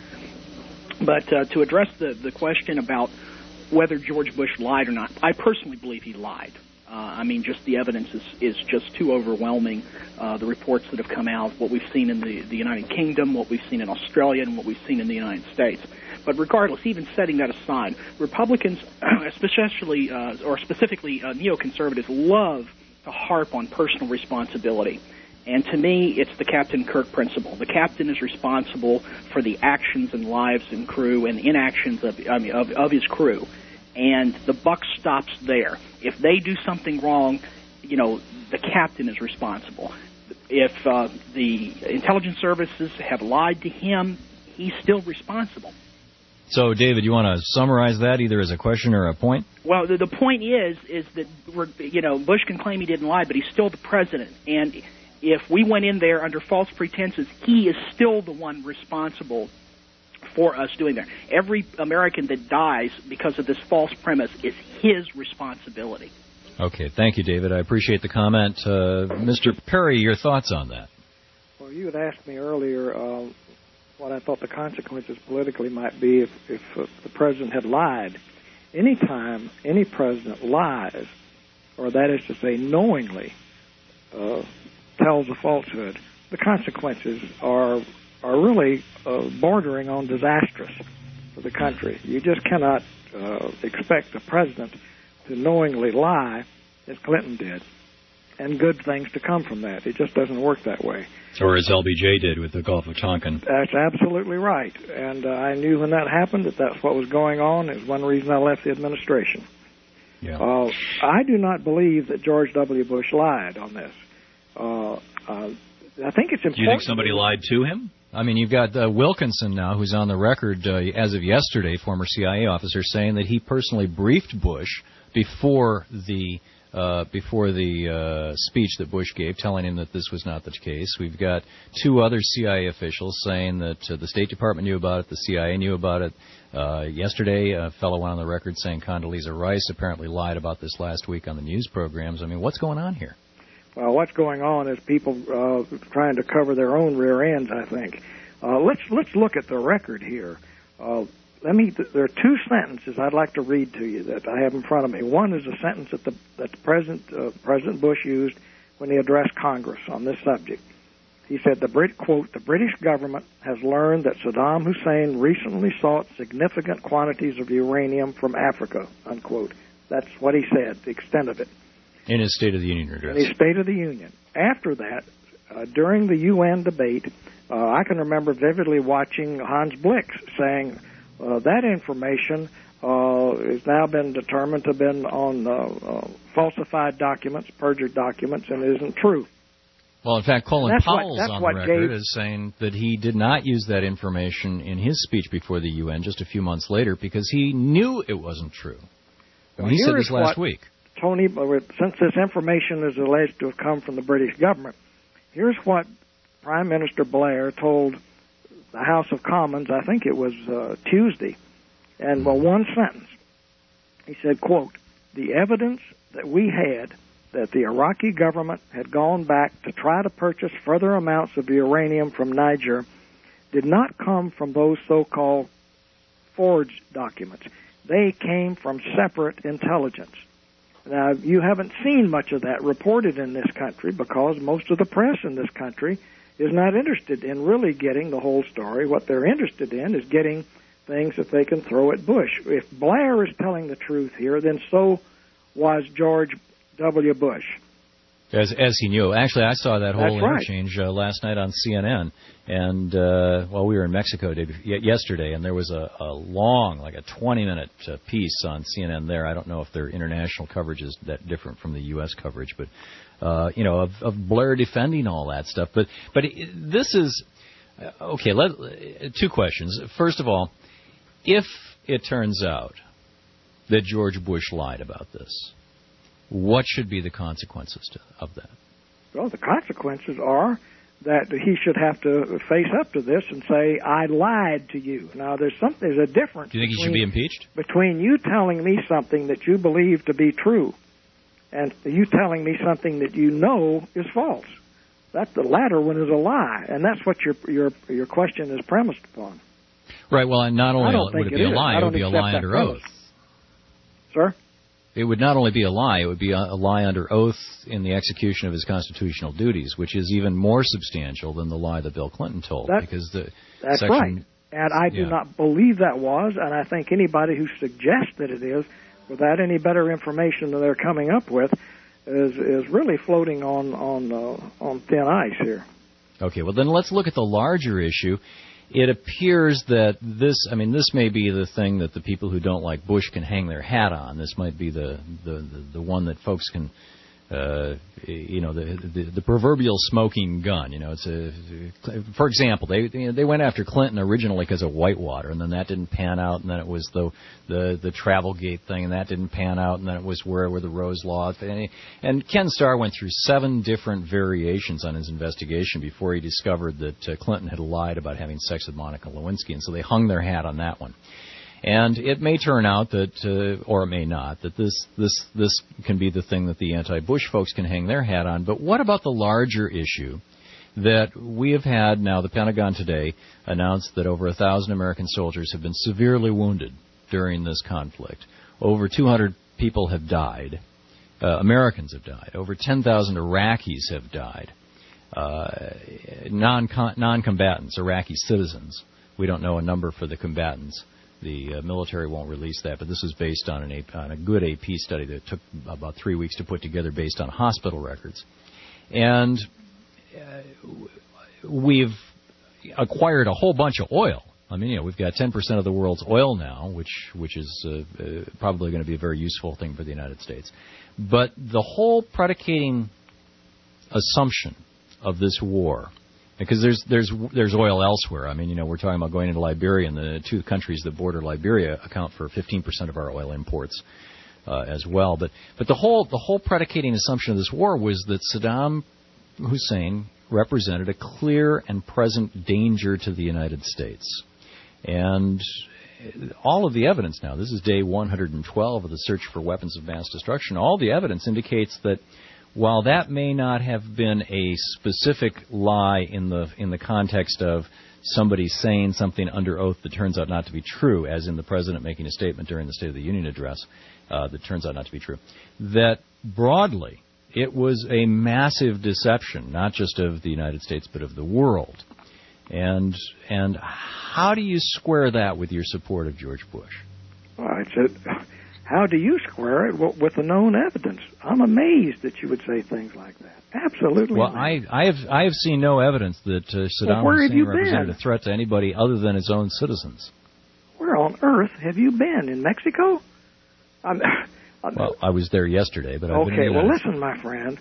But uh, to address the, the question about whether George Bush lied or not, I personally believe he lied. Uh, I mean, just the evidence is, is just too overwhelming. Uh, the reports that have come out, what we've seen in the, the United Kingdom, what we've seen in Australia, and what we've seen in the United States. But regardless, even setting that aside, Republicans, especially uh, or specifically uh, neoconservatives, love to harp on personal responsibility. And to me, it's the Captain Kirk principle. The captain is responsible for the actions and lives and crew and inactions of, I mean, of, of his crew. And the buck stops there. If they do something wrong, you know, the captain is responsible. If uh, the intelligence services have lied to him, he's still responsible. So, David, you want to summarize that either as a question or a point? Well, the, the point is, is that, we're, you know, Bush can claim he didn't lie, but he's still the president. And if we went in there under false pretenses, he is still the one responsible for us doing that. Every American that dies because of this false premise is his responsibility. Okay, thank you, David. I appreciate the comment. Uh, Mister Perry, your thoughts on that? Well, you had asked me earlier uh, what I thought the consequences politically might be if, if uh, the president had lied. Anytime any president lies, or that is to say knowingly, uh, tells a falsehood, the consequences are are really uh, bordering on disastrous for the country. You just cannot uh, expect the president to knowingly lie, as Clinton did, and good things to come from that. It just doesn't work that way. Or as L B J did with the Gulf of Tonkin. That's absolutely right. And uh, I knew when that happened that that's what was going on. It's one reason I left the administration. Yeah. Uh, I do not believe that George W. Bush lied on this. Uh, uh, I think it's important. Do you think somebody lied to him? I mean, you've got uh, Wilkinson now, who's on the record uh, as of yesterday, former C I A officer, saying that he personally briefed Bush before the uh, before the uh, speech that Bush gave, telling him that this was not the case. We've got two other C I A officials saying that uh, the State Department knew about it, the C I A knew about it. Uh, yesterday, a fellow went on the record saying Condoleezza Rice apparently lied about this last week on the news programs. I mean, what's going on here? Well, what's going on is people uh, trying to cover their own rear ends, I think. Uh, let's let's look at the record here. Uh, let me. There are two sentences I'd like to read to you that I have in front of me. One is a sentence that the that the President uh, President Bush used when he addressed Congress on this subject. He said, "The Brit quote: the British government has learned that Saddam Hussein recently sought significant quantities of uranium from Africa." Unquote. That's what he said. The extent of it. In his State of the Union address. In his State of the Union. After that, uh, during the U N debate, uh, I can remember vividly watching Hans Blix saying uh, that information uh, has now been determined to have been on uh, uh, falsified documents, perjured documents, and isn't true. Well, in fact, Colin That's Powell's what- that's on what the record gave- as saying that he did not use that information in his speech before the U N just a few months later because he knew it wasn't true. I mean, Well, he said here's this last what- week. Tony, since this information is alleged to have come from the British government, here's what Prime Minister Blair told the House of Commons, I think it was uh, Tuesday, and well, one sentence. He said, quote, "The evidence that we had that the Iraqi government had gone back to try to purchase further amounts of uranium from Niger did not come from those so-called forged documents. They came from separate intelligence." Now, you haven't seen much of that reported in this country because most of the press in this country is not interested in really getting the whole story. What they're interested in is getting things that they can throw at Bush. If Blair is telling the truth here, then so was George W. Bush. As as he knew. Actually, I saw that whole That's right. interchange uh, last night on C N N, and uh, well, we were in Mexico day, y- yesterday, and there was a, a long, like a twenty-minute uh, piece on C N N there. I don't know if their international coverage is that different from the U S coverage, but uh, you know, of, of Blair defending all that stuff. But but it, this is uh, okay. Let, uh, two questions. First of all, if it turns out that George Bush lied about this, what should be the consequences to, of that? Well, the consequences are that he should have to face up to this and say, "I lied to you." Now, there's some, there's a difference. Do you think he should between- be impeached? Between you telling me something that you believe to be true and you telling me something that you know is false. That the latter one is a lie, and that's what your your your question is premised upon. Right. Well, and not I only don't would think it be it a is. lie, I it would don't be a accept lie that under premise. oath. Sir? It would not only be a lie, it would be a, a lie under oath in the execution of his constitutional duties, which is even more substantial than the lie that Bill Clinton told. That- because the That's section, right. And I do yeah. not believe that was, and I think anybody who suggests that it is, without any better information than they're coming up with, is is really floating on on uh, on thin ice here. Okay, well then let's look at the larger issue. It appears that this, I mean, this may be the thing that the people who don't like Bush can hang their hat on. This might be the the, the, the one that folks can, uh, you know, the, the the proverbial smoking gun. You know, it's a, for example, they you know, they went after Clinton originally because of Whitewater, and then that didn't pan out, and then it was the the the Travelgate thing, and that didn't pan out, and then it was where were the Rose Law thing. And Ken Starr went through seven different variations on his investigation before he discovered that uh, Clinton had lied about having sex with Monica Lewinsky, and so they hung their hat on that one. And it may turn out that, uh, or it may not, that this this this can be the thing that the anti-Bush folks can hang their hat on. But what about the larger issue that we have had now? The Pentagon today announced that over a thousand American soldiers have been severely wounded during this conflict. Over two hundred people have died. Uh, Americans have died. Over ten thousand Iraqis have died. Uh, non non-combatants, Iraqi citizens. We don't know a number for the combatants. The uh, military won't release that, but this is based on, an A- on a good A P study that took about three weeks to put together based on hospital records. And uh, we've acquired a whole bunch of oil. I mean, you know, we've got ten percent of the world's oil now, which which is uh, uh, probably going to be a very useful thing for the United States. But the whole predicating assumption of this war, because there's there's there's oil elsewhere. I mean, you know, we're talking about going into Liberia, and the two countries that border Liberia account for fifteen percent of our oil imports uh, as well. But but the whole the whole predicating assumption of this war was that Saddam Hussein represented a clear and present danger to the United States. And all of the evidence now, this is day one hundred twelve of the search for weapons of mass destruction, all the evidence indicates that while that may not have been a specific lie in the in the context of somebody saying something under oath that turns out not to be true, as in the president making a statement during the State of the Union address uh, that turns out not to be true, that broadly it was a massive deception, not just of the United States but of the world. And and how do you square that with your support of George Bush? Well, it's a, how do you square it with the known evidence? I'm amazed that you would say things like that. Absolutely. Well, I, I have I have seen no evidence that uh, Saddam well, Hussein represented been? a threat to anybody other than his own citizens. Where on earth have you been? In Mexico? I'm, I'm, well, I was there yesterday, but I've okay. been in the Well, United listen, my friend.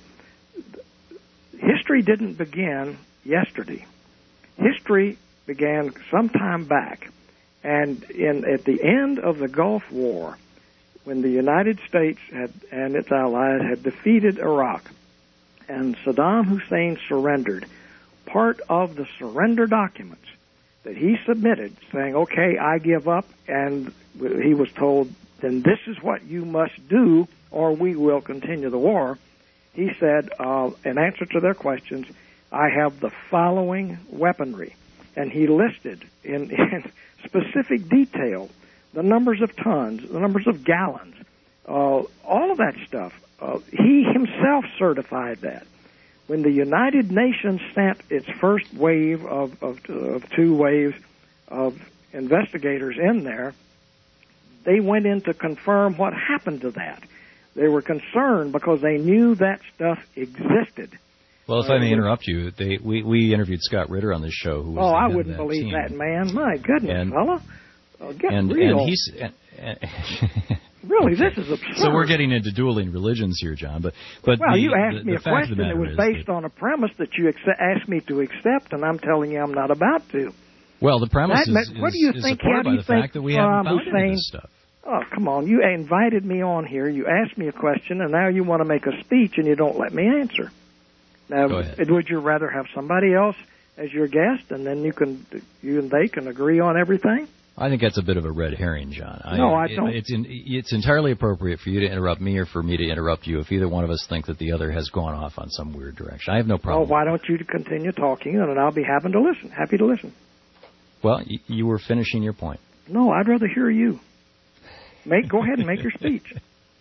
History didn't begin yesterday. History began some time back, and in at the end of the Gulf War, when the United States had, and its allies had defeated Iraq, and Saddam Hussein surrendered, part of the surrender documents that he submitted saying, okay, I give up, and he was told, then this is what you must do or we will continue the war. He said, uh, in answer to their questions, I have the following weaponry. And he listed in, in specific detail the numbers of tons, the numbers of gallons, uh, all of that stuff. Uh, he himself certified that. When the United Nations sent its first wave of, of, of two waves of investigators in there, they went in to confirm what happened to that. They were concerned because they knew that stuff existed. Well, if I may interrupt you, they, we, we interviewed Scott Ritter on this show. Who was oh, the I head wouldn't of that believe team. that, man. My goodness, and, fella. Oh, get and, real. And he's, and, and really, okay. this is absurd. So we're getting into dueling religions here, John. But, but well, the, you asked the, me the a question that was based that, on a premise that you ex- asked me to accept, and I'm telling you I'm not about to. Well, the premise that, is, what do you is think, supported how do by you the think fact that we Saddam haven't found any of Hussein, this stuff. Oh, come on. You invited me on here. You asked me a question, and now you want to make a speech, and you don't let me answer. Now, would you rather have somebody else as your guest, and then you can, you and they can agree on everything? I think that's a bit of a red herring, John. No, I, I I don't. It, it's, in, it's entirely appropriate for you to interrupt me or for me to interrupt you if either one of us think that the other has gone off on some weird direction. I have no problem. Well, why don't you continue talking, and I'll be happy to listen. Happy to listen. Well, you, you were finishing your point. No, I'd rather hear you. Make Go ahead and make your speech.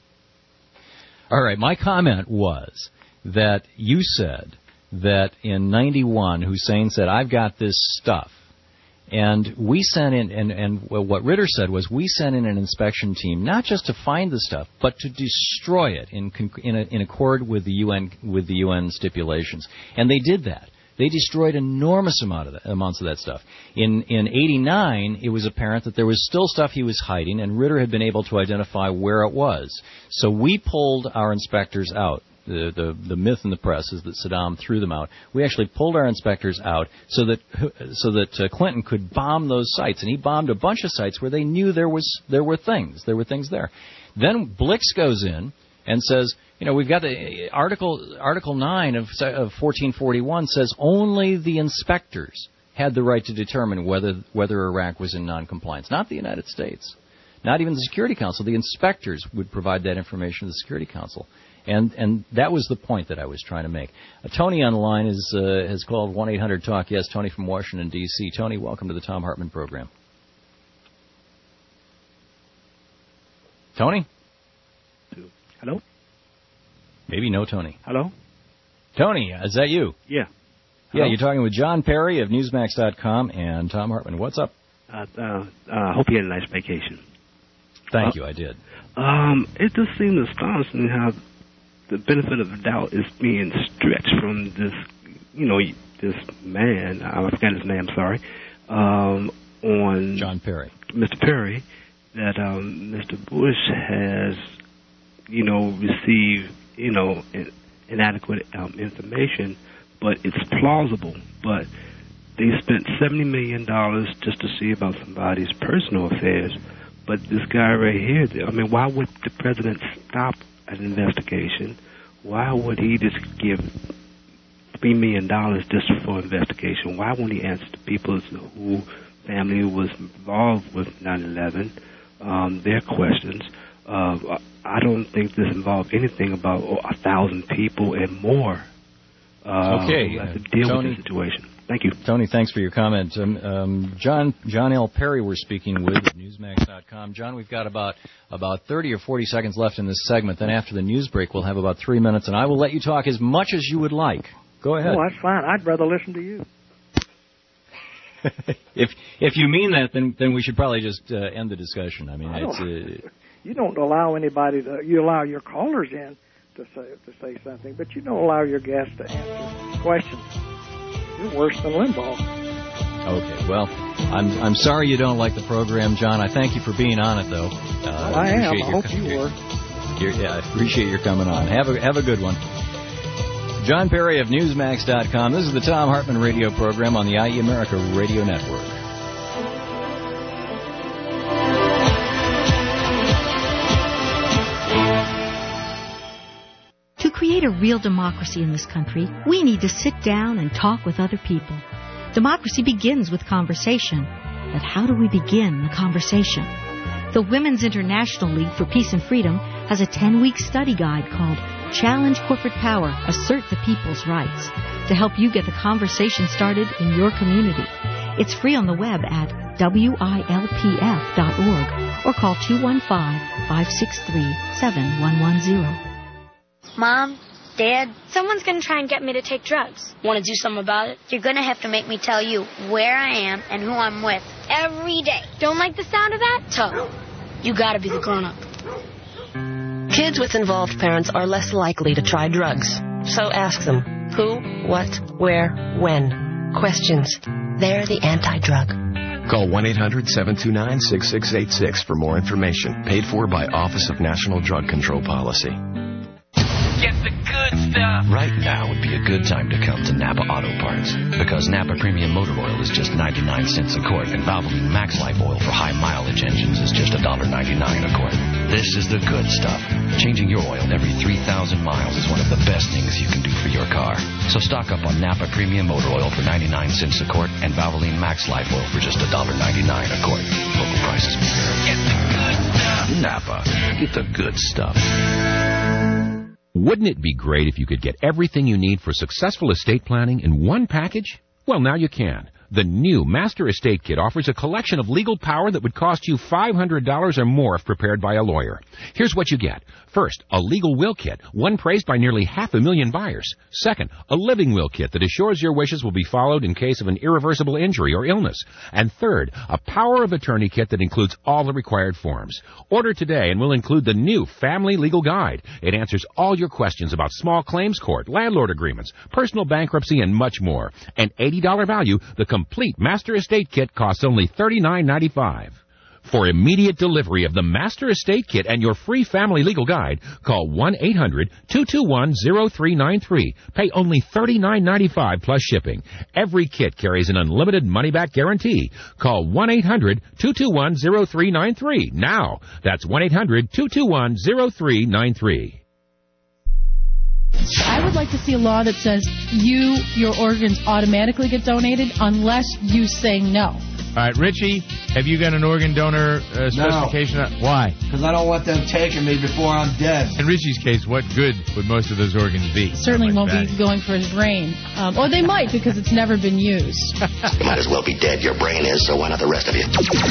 All right, my comment was that you said that in ninety-one, Hussein said, I've got this stuff. And we sent in, and, and well, what Ritter said was, we sent in an inspection team, not just to find the stuff, but to destroy it in in, a, in accord with the U N with the U N stipulations. And they did that. They destroyed enormous amount of that, amounts of that stuff. In in eighty-nine, it was apparent that there was still stuff he was hiding, and Ritter had been able to identify where it was. So we pulled our inspectors out. The, the the myth in the press is that Saddam threw them out. We actually pulled our inspectors out so that so that uh, Clinton could bomb those sites, and he bombed a bunch of sites where they knew there was there were things there were things there. Then Blix goes in and says, you know, we've got the article Article nine of of fourteen forty-one says only the inspectors had the right to determine whether whether Iraq was in noncompliance, not the United States, not even the Security Council. The inspectors would provide that information to the Security Council. And and that was the point that I was trying to make. Uh, Tony on the line is uh, has called one eight hundred talk Yes, Tony from Washington, D C Tony, welcome to the Thom Hartmann program. Tony? Hello? Maybe no Tony. Hello? Tony, is that you? Yeah. Hello? Yeah, you're talking with John Perry of Newsmax dot com and Thom Hartmann. What's up? I uh, uh, uh, hope you had a nice vacation. Thank uh, you, I did. Um, it just seemed astonishing how the benefit of the doubt is being stretched from this, you know, this man, I forgot his name, sorry, um, on John Perry, Mister Perry, that um, Mister Bush has, you know, received, you know, in, inadequate um, information, but it's plausible. But they spent seventy million dollars just to see about somebody's personal affairs. But this guy right here, I mean, why would the president stop an investigation? Why would he just give three million dollars just for investigation? Why won't he answer the people who family was involved with nine eleven, um, their questions? Uh, I don't think this involved anything about oh, a thousand people and more. Uh, okay, who have to deal Tony, with the situation. Thank you. Tony, thanks for your comment. Um, um, John John L. Perry we're speaking with at Newsmax dot com. John, we've got about about thirty or forty seconds left in this segment. Then after the news break, we'll have about three minutes, and I will let you talk as much as you would like. Go ahead. Oh, that's fine. I'd rather listen to you. if if you mean that, then then we should probably just uh, end the discussion. I mean, I it's uh, you don't allow anybody to. You allow your callers in to say to say something, but you don't allow your guests to answer questions. You're worse than Limbaugh. Okay, well, I'm I'm sorry you don't like the program, John. I thank you for being on it, though. Uh, well, I am. I hope you were. Yeah, I appreciate your coming on. Have a have a good one. John Perry of Newsmax dot com. This is the Thom Hartmann radio program on the I E America Radio Network. To create a real democracy in this country, we need to sit down and talk with other people. Democracy begins with conversation. But how do we begin the conversation? The Women's International League for Peace and Freedom has a ten-week study guide called Challenge Corporate Power, Assert the People's Rights, to help you get the conversation started in your community. It's free on the web at W I L P F dot org or call two one five, five six three, seven one one zero. Mom, Dad, someone's going to try and get me to take drugs. Want to do something about it? You're going to have to make me tell you where I am and who I'm with every day. Don't like the sound of that? Tough. You got to be the grown-up. Kids with involved parents are less likely to try drugs. So ask them who, what, where, when. Questions. They're the anti-drug. Call one eight hundred, seven two nine, six six eight six for more information. Paid for by Office of National Drug Control Policy. Get the good stuff. Right now would be a good time to come to Napa Auto Parts, because Napa Premium Motor Oil is just ninety-nine cents a quart, and Valvoline Max Life Oil for high mileage engines is just one dollar ninety-nine a quart. This is the good stuff. Changing your oil every three thousand miles is one of the best things you can do for your car. So stock up on Napa Premium Motor Oil for ninety-nine cents a quart, and Valvoline Max Life Oil for just one dollar ninety-nine a quart. Local prices may vary. Get the good stuff. Napa. Get the good stuff. Wouldn't it be great if you could get everything you need for successful estate planning in one package? Well, now you can. The new Master Estate Kit offers a collection of legal power that would cost you five hundred dollars or more if prepared by a lawyer. Here's what you get. First, a legal will kit, one praised by nearly half a million buyers. Second, a living will kit that assures your wishes will be followed in case of an irreversible injury or illness. And third, a power of attorney kit that includes all the required forms. Order today and we'll include the new Family Legal Guide. It answers all your questions about small claims court, landlord agreements, personal bankruptcy, and much more. An eighty dollars value, the complete Master Estate Kit costs only thirty-nine ninety-five. For immediate delivery of the Master Estate Kit and your free Family Legal Guide, call one eight hundred, two two one, zero three nine three. Pay only thirty-nine ninety-five plus shipping. Every kit carries an unlimited money-back guarantee. Call one eight hundred, two two one, zero three nine three now. That's one eight hundred, two two one, zero three nine three. I would like to see a law that says you, your organs automatically get donated unless you say no. All right, Richie, have you got an organ donor uh, specification? No. Why? Because I don't want them taking me before I'm dead. In Richie's case, what good would most of those organs be? Certainly like won't that. be going for his brain. Um, or they might because it's never been used. You might as well be dead. Your brain is, so why not the rest of you?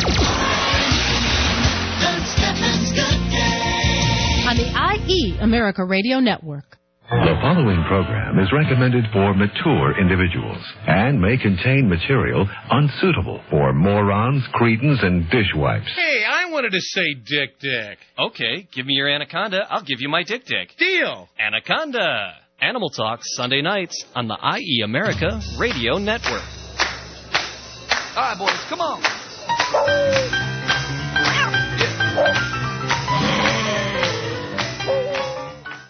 On the I E America Radio Network. The following program is recommended for mature individuals and may contain material unsuitable for morons, cretins, and dishwipes. Hey, I wanted to say Dick Dick. Okay, give me your anaconda. I'll give you my Dick Dick. Deal. Anaconda. Animal Talk, Sunday nights on the I E America Radio Network. All right, boys, come on.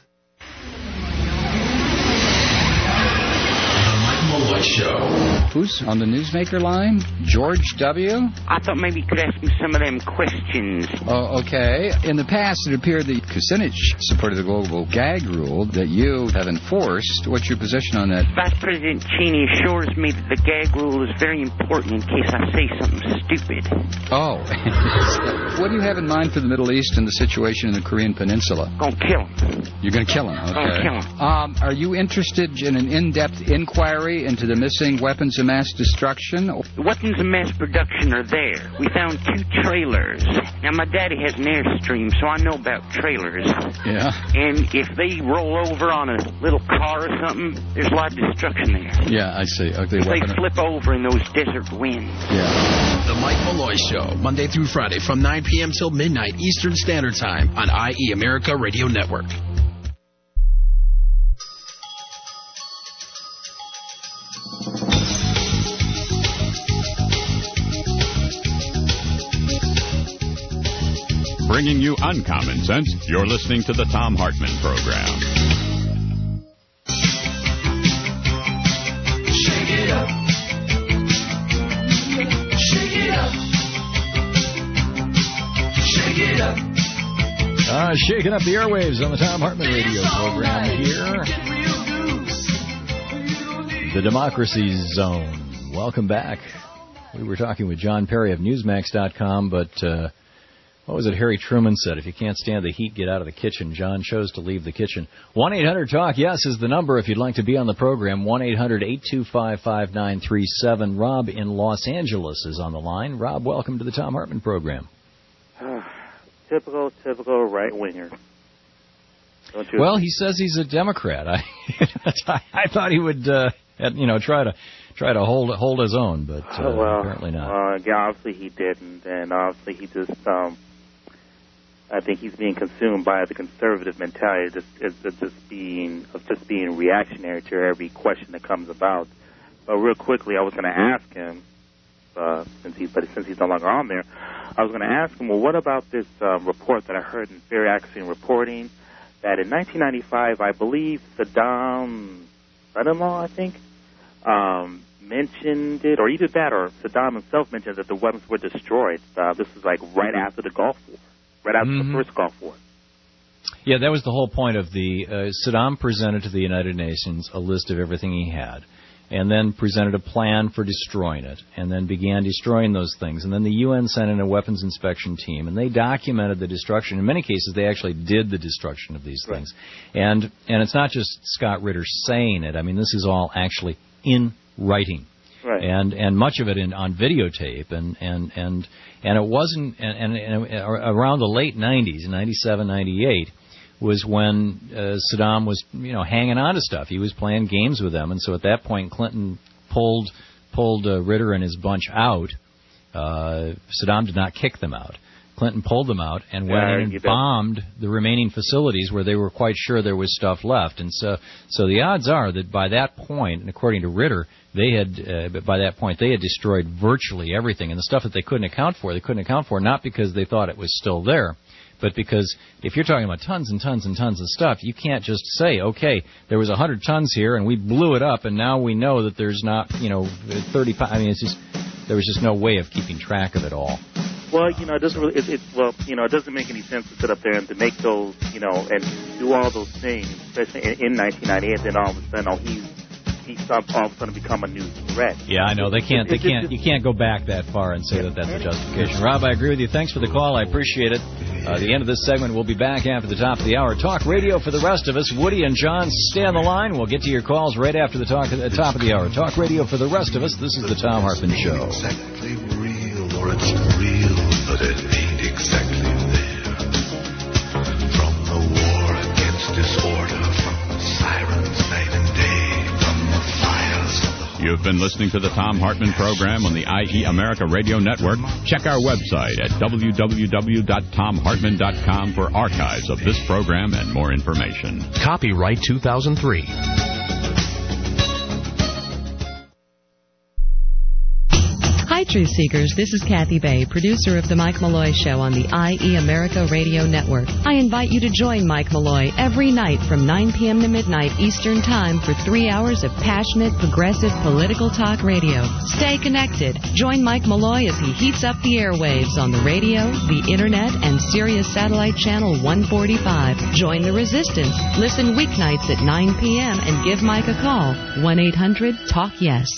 Show. Who's News on the Newsmaker line. George W. I thought maybe you could ask me some of them questions. Oh, okay. In the past, it appeared that Kucinich supported the global gag rule that you have enforced. What's your position on that? Vice President Cheney assures me that the gag rule is very important in case I say something stupid. Oh. What do you have in mind for the Middle East and the situation in the Korean Peninsula? Gonna kill him. You're gonna kill him, okay. Gonna kill him. Um, are you interested in an in-depth inquiry into the missing weapons of mass destruction? The weapons of mass production are there. We found two trailers. Now, my daddy has an Airstream, so I know about trailers. Yeah. And if they roll over on a little car or something, there's a lot of destruction there. Yeah, I see. Okay, if they weapon... flip over in those desert winds. Yeah. The Mike Malloy Show, Monday through Friday from nine p.m. till midnight Eastern Standard Time on I E America Radio Network. Bringing you uncommon sense, you're listening to the Thom Hartmann Program. Shake it up. Shake it up. Shake it up. Uh, shaking up the airwaves on the Thom Hartmann Radio Program here. The Democracy Zone. Welcome back. We were talking with John Perry of Newsmax dot com, but uh, what was it Harry Truman said? If you can't stand the heat, get out of the kitchen. John chose to leave the kitchen. one eight hundred talk, yes, is the number if you'd like to be on the program. one eight hundred eight two five five nine three seven. Rob in Los Angeles is on the line. Rob, welcome to the Thom Hartmann Program. Typical, typical right-winger. Well, he says he's a Democrat. I I thought he would, uh, you know, try to try to hold hold his own, but uh, well, apparently not. Uh, yeah, obviously he didn't, and obviously he just, um, I think he's being consumed by the conservative mentality, just of just being of just being reactionary to every question that comes about. But real quickly, I was going to ask him, uh, since he's but since he's no longer on there, I was going to ask him, well, what about this um, report that I heard in Fair Axiom Reporting that in nineteen ninety-five, I believe Saddam, son-in-law, I think, um, mentioned it, or either that or Saddam himself mentioned that the weapons were destroyed. Uh, this is like right after the Gulf War, right after mm-hmm. the first Gulf War. Yeah, that was the whole point of the uh, Saddam presented to the United Nations a list of everything he had, and then presented a plan for destroying it, and then began destroying those things. And then the U N sent in a weapons inspection team, and they documented the destruction. In many cases, they actually did the destruction of these things. Right. And and it's not just Scott Ritter saying it. I mean, this is all actually in writing. Right. And and much of it in on videotape, and and and, and it wasn't and, and, and around the late nineties, ninety-seven, ninety-eight, was when uh, Saddam was, you know, hanging on to stuff. He was playing games with them, and so at that point, Clinton pulled pulled uh, Ritter and his bunch out. Uh, Saddam did not kick them out. Clinton pulled them out and went yeah, in and bombed the remaining facilities where they were quite sure there was stuff left. And so, so the odds are that by that point, and according to Ritter, they had uh, by that point they had destroyed virtually everything. And the stuff that they couldn't account for, they couldn't account for not because they thought it was still there, but because if you're talking about tons and tons and tons of stuff, you can't just say, okay, there was one hundred tons here and we blew it up and now we know that there's not, you know, thirty-five. I mean, it's just there was just no way of keeping track of it all. Well, you know, it doesn't really. It, it, well, you know, it doesn't make any sense to sit up there and to make those, you know, and do all those things, especially in, in nineteen ninety-eight. Then all of a sudden, oh, he's he's all of a sudden become a new threat. Yeah, I know they can't. They can't. You can't go back that far and say that that's a justification. Rob, I agree with you. Thanks for the call. I appreciate it. Uh, the end of this segment. We'll be back after the top of the hour. Talk radio for the rest of us. Woody and John, stay on the line. We'll get to your calls right after the talk at the top of the hour. Talk radio for the rest of us. This is the Thom Hartmann Show. Exactly real, or it's real, but it ain't exactly there. From the war against disorder, from the sirens night and day, from the fires of the... You've been listening to the Thom Hartmann Program on the I E America Radio Network. Check our website at w w w dot tom hartmann dot com for archives of this program and more information. Copyright two thousand three. Hi, truth seekers. This is Kathy Bay, producer of The Mike Malloy Show on the I E America Radio Network. I invite you to join Mike Malloy every night from nine p.m. to midnight Eastern Time for three hours of passionate, progressive, political talk radio. Stay connected. Join Mike Malloy as he heats up the airwaves on the radio, the internet, and Sirius Satellite Channel one forty-five. Join the resistance. Listen weeknights at nine p.m. and give Mike a call. one eight hundred talk yes.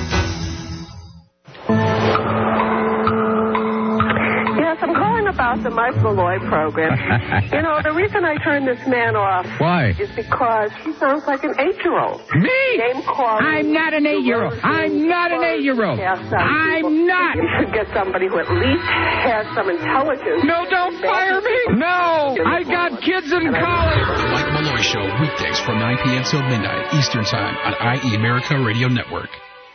Yes, I'm calling about the Mike Malloy program. You know, the reason I turned this man off Why? is because he sounds like an eight-year-old. Me? Name calling. I'm not an eight-year-old. I'm not an eight-year-old. I'm not. You should get somebody who at least has some intelligence. No, don't fire me. No, I got kids in college. The Mike Malloy Show, weekdays from nine p.m. till midnight Eastern Time on I E America Radio Network.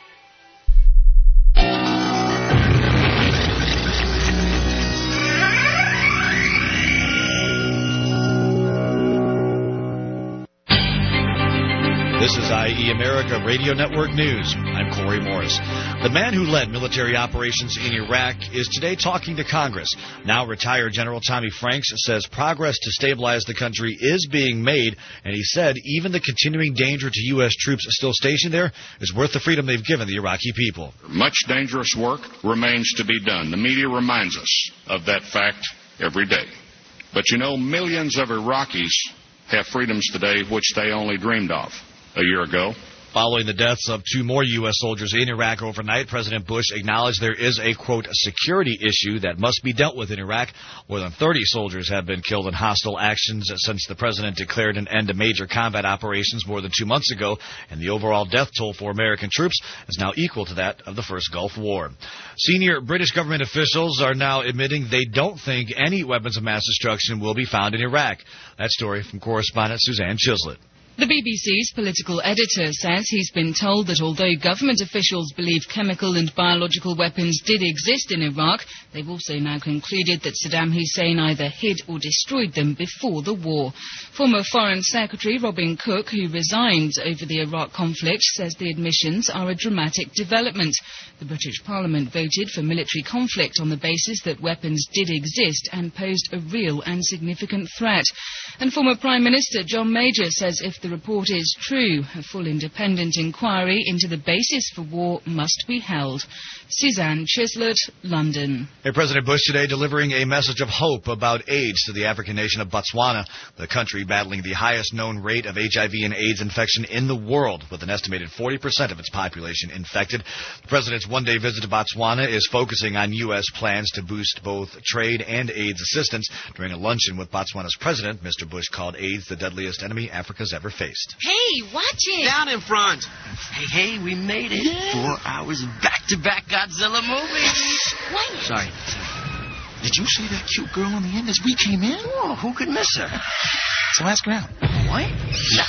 This is I E America Radio Network News. I'm Corey Morris. The man who led military operations in Iraq is today talking to Congress. Now retired General Tommy Franks says progress to stabilize the country is being made, and he said even the continuing danger to U S troops still stationed there is worth the freedom they've given the Iraqi people. Much dangerous work remains to be done. The media reminds us of that fact every day. But you know, millions of Iraqis have freedoms today which they only dreamed of a year ago. Following the deaths of two more U S soldiers in Iraq overnight, President Bush acknowledged there is a, quote, security issue that must be dealt with in Iraq. More than thirty soldiers have been killed in hostile actions since the president declared an end to major combat operations more than two months ago, and the overall death toll for American troops is now equal to that of the first Gulf War. Senior British government officials are now admitting they don't think any weapons of mass destruction will be found in Iraq. That story from correspondent Suzanne Chislett. The B B C's political editor says he's been told that although government officials believe chemical and biological weapons did exist in Iraq, they've also now concluded that Saddam Hussein either hid or destroyed them before the war. Former Foreign Secretary Robin Cook, who resigned over the Iraq conflict, says the admissions are a dramatic development. The British Parliament voted for military conflict on the basis that weapons did exist and posed a real and significant threat. And former Prime Minister John Major says if the The report is true, a full independent inquiry into the basis for war must be held. Suzanne Chislett, London. Hey, President Bush today delivering a message of hope about AIDS to the African nation of Botswana, the country battling the highest known rate of H I V and AIDS infection in the world, with an estimated forty percent of its population infected. The president's one-day visit to Botswana is focusing on U S plans to boost both trade and AIDS assistance. During a luncheon with Botswana's president, Mister Bush called AIDS the deadliest enemy Africa's ever faced. Hey, watch it! Down in front! Hey, hey, we made it. Yeah. Four hours of back-to-back Godzilla movies. What? Sorry, sorry. Did you see that cute girl on the end as we came in? Oh, who could miss her? So ask her out. What? No.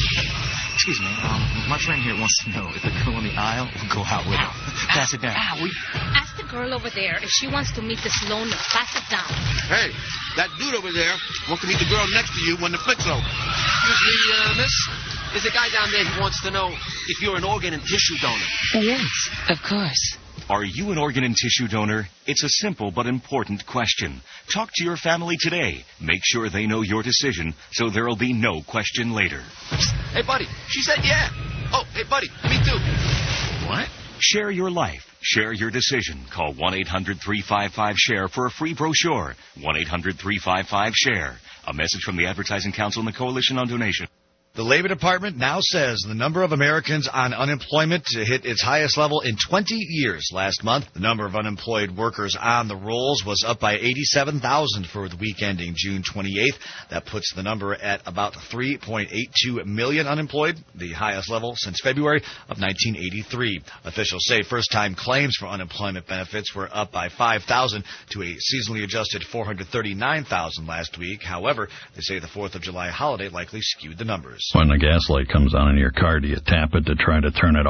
Excuse me, um, my friend here wants to know if the girl on the aisle will go out with her. Pass it down. Ah, we... Ask the girl over there if she wants to meet this loner. Pass it down. Hey, that dude over there wants to meet the girl next to you when the flick's over. Excuse me, uh, miss? There's a guy down there who wants to know if you're an organ and tissue donor. Yes, of course. Are you an organ and tissue donor? It's a simple but important question. Talk to your family today. Make sure they know your decision so there'll be no question later. Hey, buddy, she said yeah. Oh, hey, buddy, me too. What? Share your life. Share your decision. Call one eight hundred three five five SHARE for a free brochure. one eight hundred three five five SHARE. A message from the Advertising Council and the Coalition on Donation. The Labor Department now says the number of Americans on unemployment hit its highest level in twenty years last month. The number of unemployed workers on the rolls was up by eighty-seven thousand for the week ending June twenty-eighth. That puts the number at about three point eight two million unemployed, the highest level since February of nineteen eighty-three. Officials say first-time claims for unemployment benefits were up by five thousand to a seasonally adjusted four hundred thirty-nine thousand last week. However, they say the fourth of July holiday likely skewed the numbers. When the gas light comes on in your car, do you tap it to try to turn it off?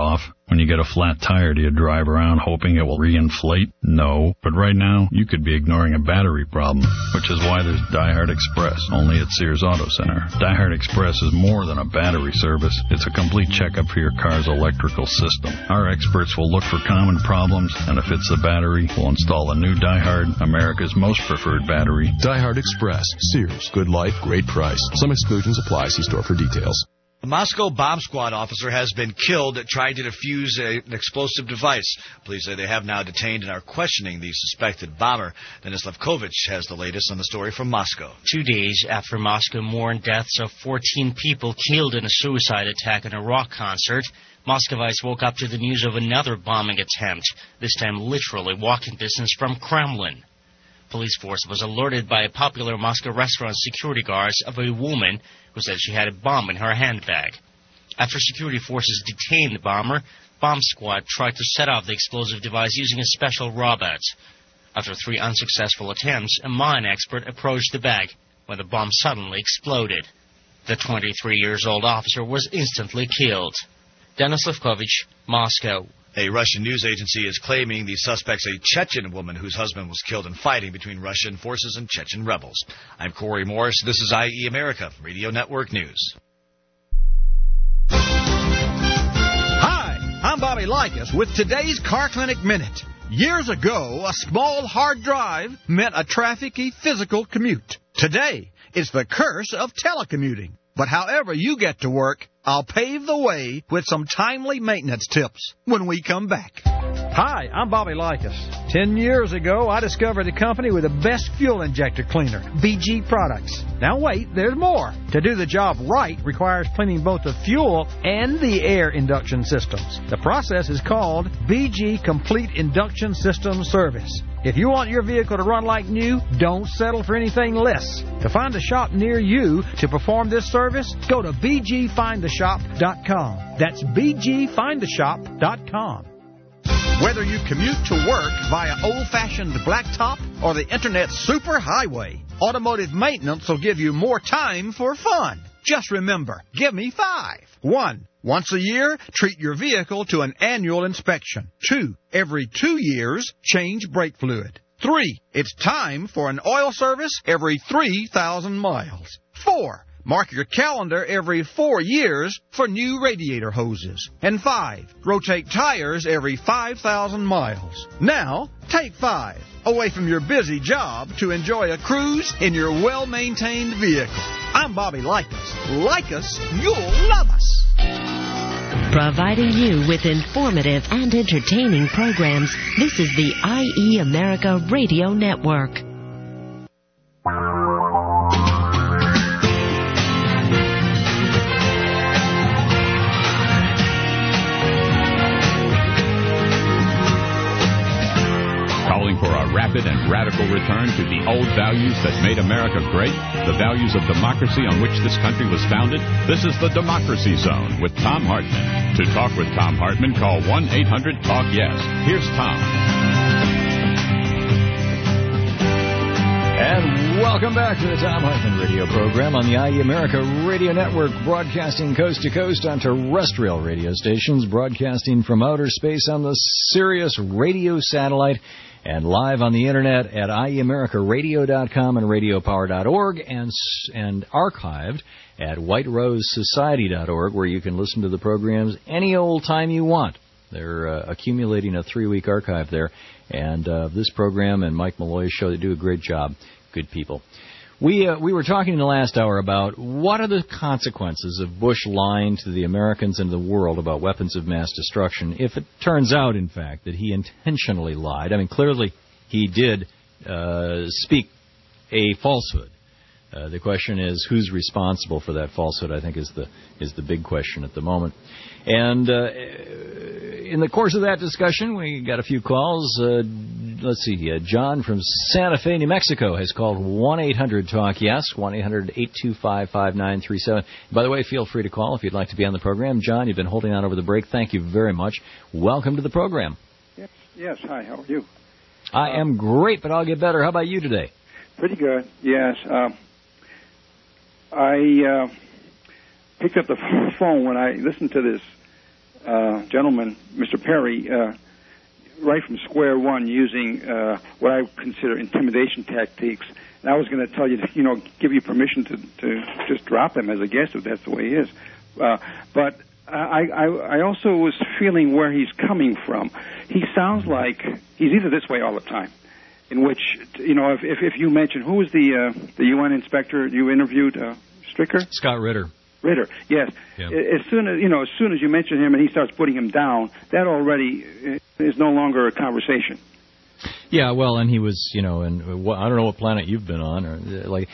When you get a flat tire, do you drive around hoping it will reinflate? No. But right now, you could be ignoring a battery problem, which is why there's Diehard Express, only at Sears Auto Center. Diehard Express is more than a battery service. It's a complete checkup for your car's electrical system. Our experts will look for common problems, and if it's the battery, we'll install a new Diehard, America's most preferred battery. Diehard Express. Sears. Good life, great price. Some exclusions apply. See store for details. A Moscow bomb squad officer has been killed trying to defuse a, an explosive device. Police say they have now detained and are questioning the suspected bomber. Denis Levkovich has the latest on the story from Moscow. Two days after Moscow mourned deaths of fourteen people killed in a suicide attack in a rock concert, Moscovites woke up to the news of another bombing attempt, this time literally walking distance from Kremlin. Police force was alerted by a popular Moscow restaurant security guards of a woman who said she had a bomb in her handbag. After security forces detained the bomber, bomb squad tried to set off the explosive device using a special robot. After three unsuccessful attempts, a mine expert approached the bag when the bomb suddenly exploded. The twenty-three years old officer was instantly killed. Denis Levkovich, Moscow. A Russian news agency is claiming the suspect's a Chechen woman whose husband was killed in fighting between Russian forces and Chechen rebels. I'm Corey Morris. This is I E America Radio Network News. Hi, I'm Bobby Likas with today's Car Clinic Minute. Years ago, a small hard drive meant a trafficy physical commute. Today, it's the curse of telecommuting. But however you get to work, I'll pave the way with some timely maintenance tips when we come back. Hi, I'm Bobby Likas. Ten years ago, I discovered a company with the best fuel injector cleaner, B G Products. Now wait, there's more. To do the job right requires cleaning both the fuel and the air induction systems. The process is called B G Complete Induction System Service. If you want your vehicle to run like new, don't settle for anything less. To find a shop near you to perform this service, go to b g find the shop dot com. That's b g find the shop dot com. Whether you commute to work via old-fashioned blacktop or the Internet superhighway, automotive maintenance will give you more time for fun. Just remember, give me five. One, once a year, treat your vehicle to an annual inspection. Two, every two years, change brake fluid. Three, it's time for an oil service every three thousand miles. Four, mark your calendar every four years for new radiator hoses. And five, rotate tires every five thousand miles. Now, take five away from your busy job to enjoy a cruise in your well-maintained vehicle. I'm Bobby Likas. Like us, you'll love us. Providing you with informative and entertaining programs, this is the I E America Radio Network. Calling for a rapid and radical return to the old values that made America great, the values of democracy on which this country was founded. This is the Democracy Zone with Thom Hartmann. To talk with Thom Hartmann, call one eight hundred talk yes. Here's Tom. And welcome back to the Thom Hartmann radio program on the I E America Radio Network, broadcasting coast to coast on terrestrial radio stations, broadcasting from outer space on the Sirius radio satellite, and live on the Internet at I E America Radio dot com and radio power dot org, and, and archived at White Rose Society dot org, where you can listen to the programs any old time you want. They're uh, accumulating a three-week archive there. And uh, this program and Mike Malloy's show, they do a great job. Good people. We uh, we were talking in the last hour about what are the consequences of Bush lying to the Americans and the world about weapons of mass destruction if it turns out, in fact, that he intentionally lied. I mean, clearly he did uh, speak a falsehood. Uh, the question is, who's responsible for that falsehood, I think, is the is the big question at the moment. And uh, in the course of that discussion, we got a few calls. Uh, let's see. Uh, John from Santa Fe, New Mexico, has called one eight hundred talk yes, one eight hundred eight two five five nine three seven. By the way, feel free to call if you'd like to be on the program. John, you've been holding on over the break. Thank you very much. Welcome to the program. Yes. Yes. Hi. How are you? I uh, am great, but I'll get better. How about you today? Pretty good. Yes. Uh, I uh, picked up the phone when I listened to this uh, gentleman, Mister Perry, uh, right from square one using uh, what I consider intimidation tactics. And I was going to tell you, to, you know, give you permission to, to just drop him as a guest if that's the way he is. Uh, but I, I, I also was feeling where he's coming from. He sounds like he's either this way all the time, in which, you know, if if, if you mention, who was the uh, the U N inspector you interviewed, uh, Stricker? Scott Ritter. Ritter, yes. Yeah. As soon as you know, as soon as you mention him and he starts putting him down, that already is no longer a conversation. Yeah, well, and he was, you know, and I don't know what planet you've been on, or like,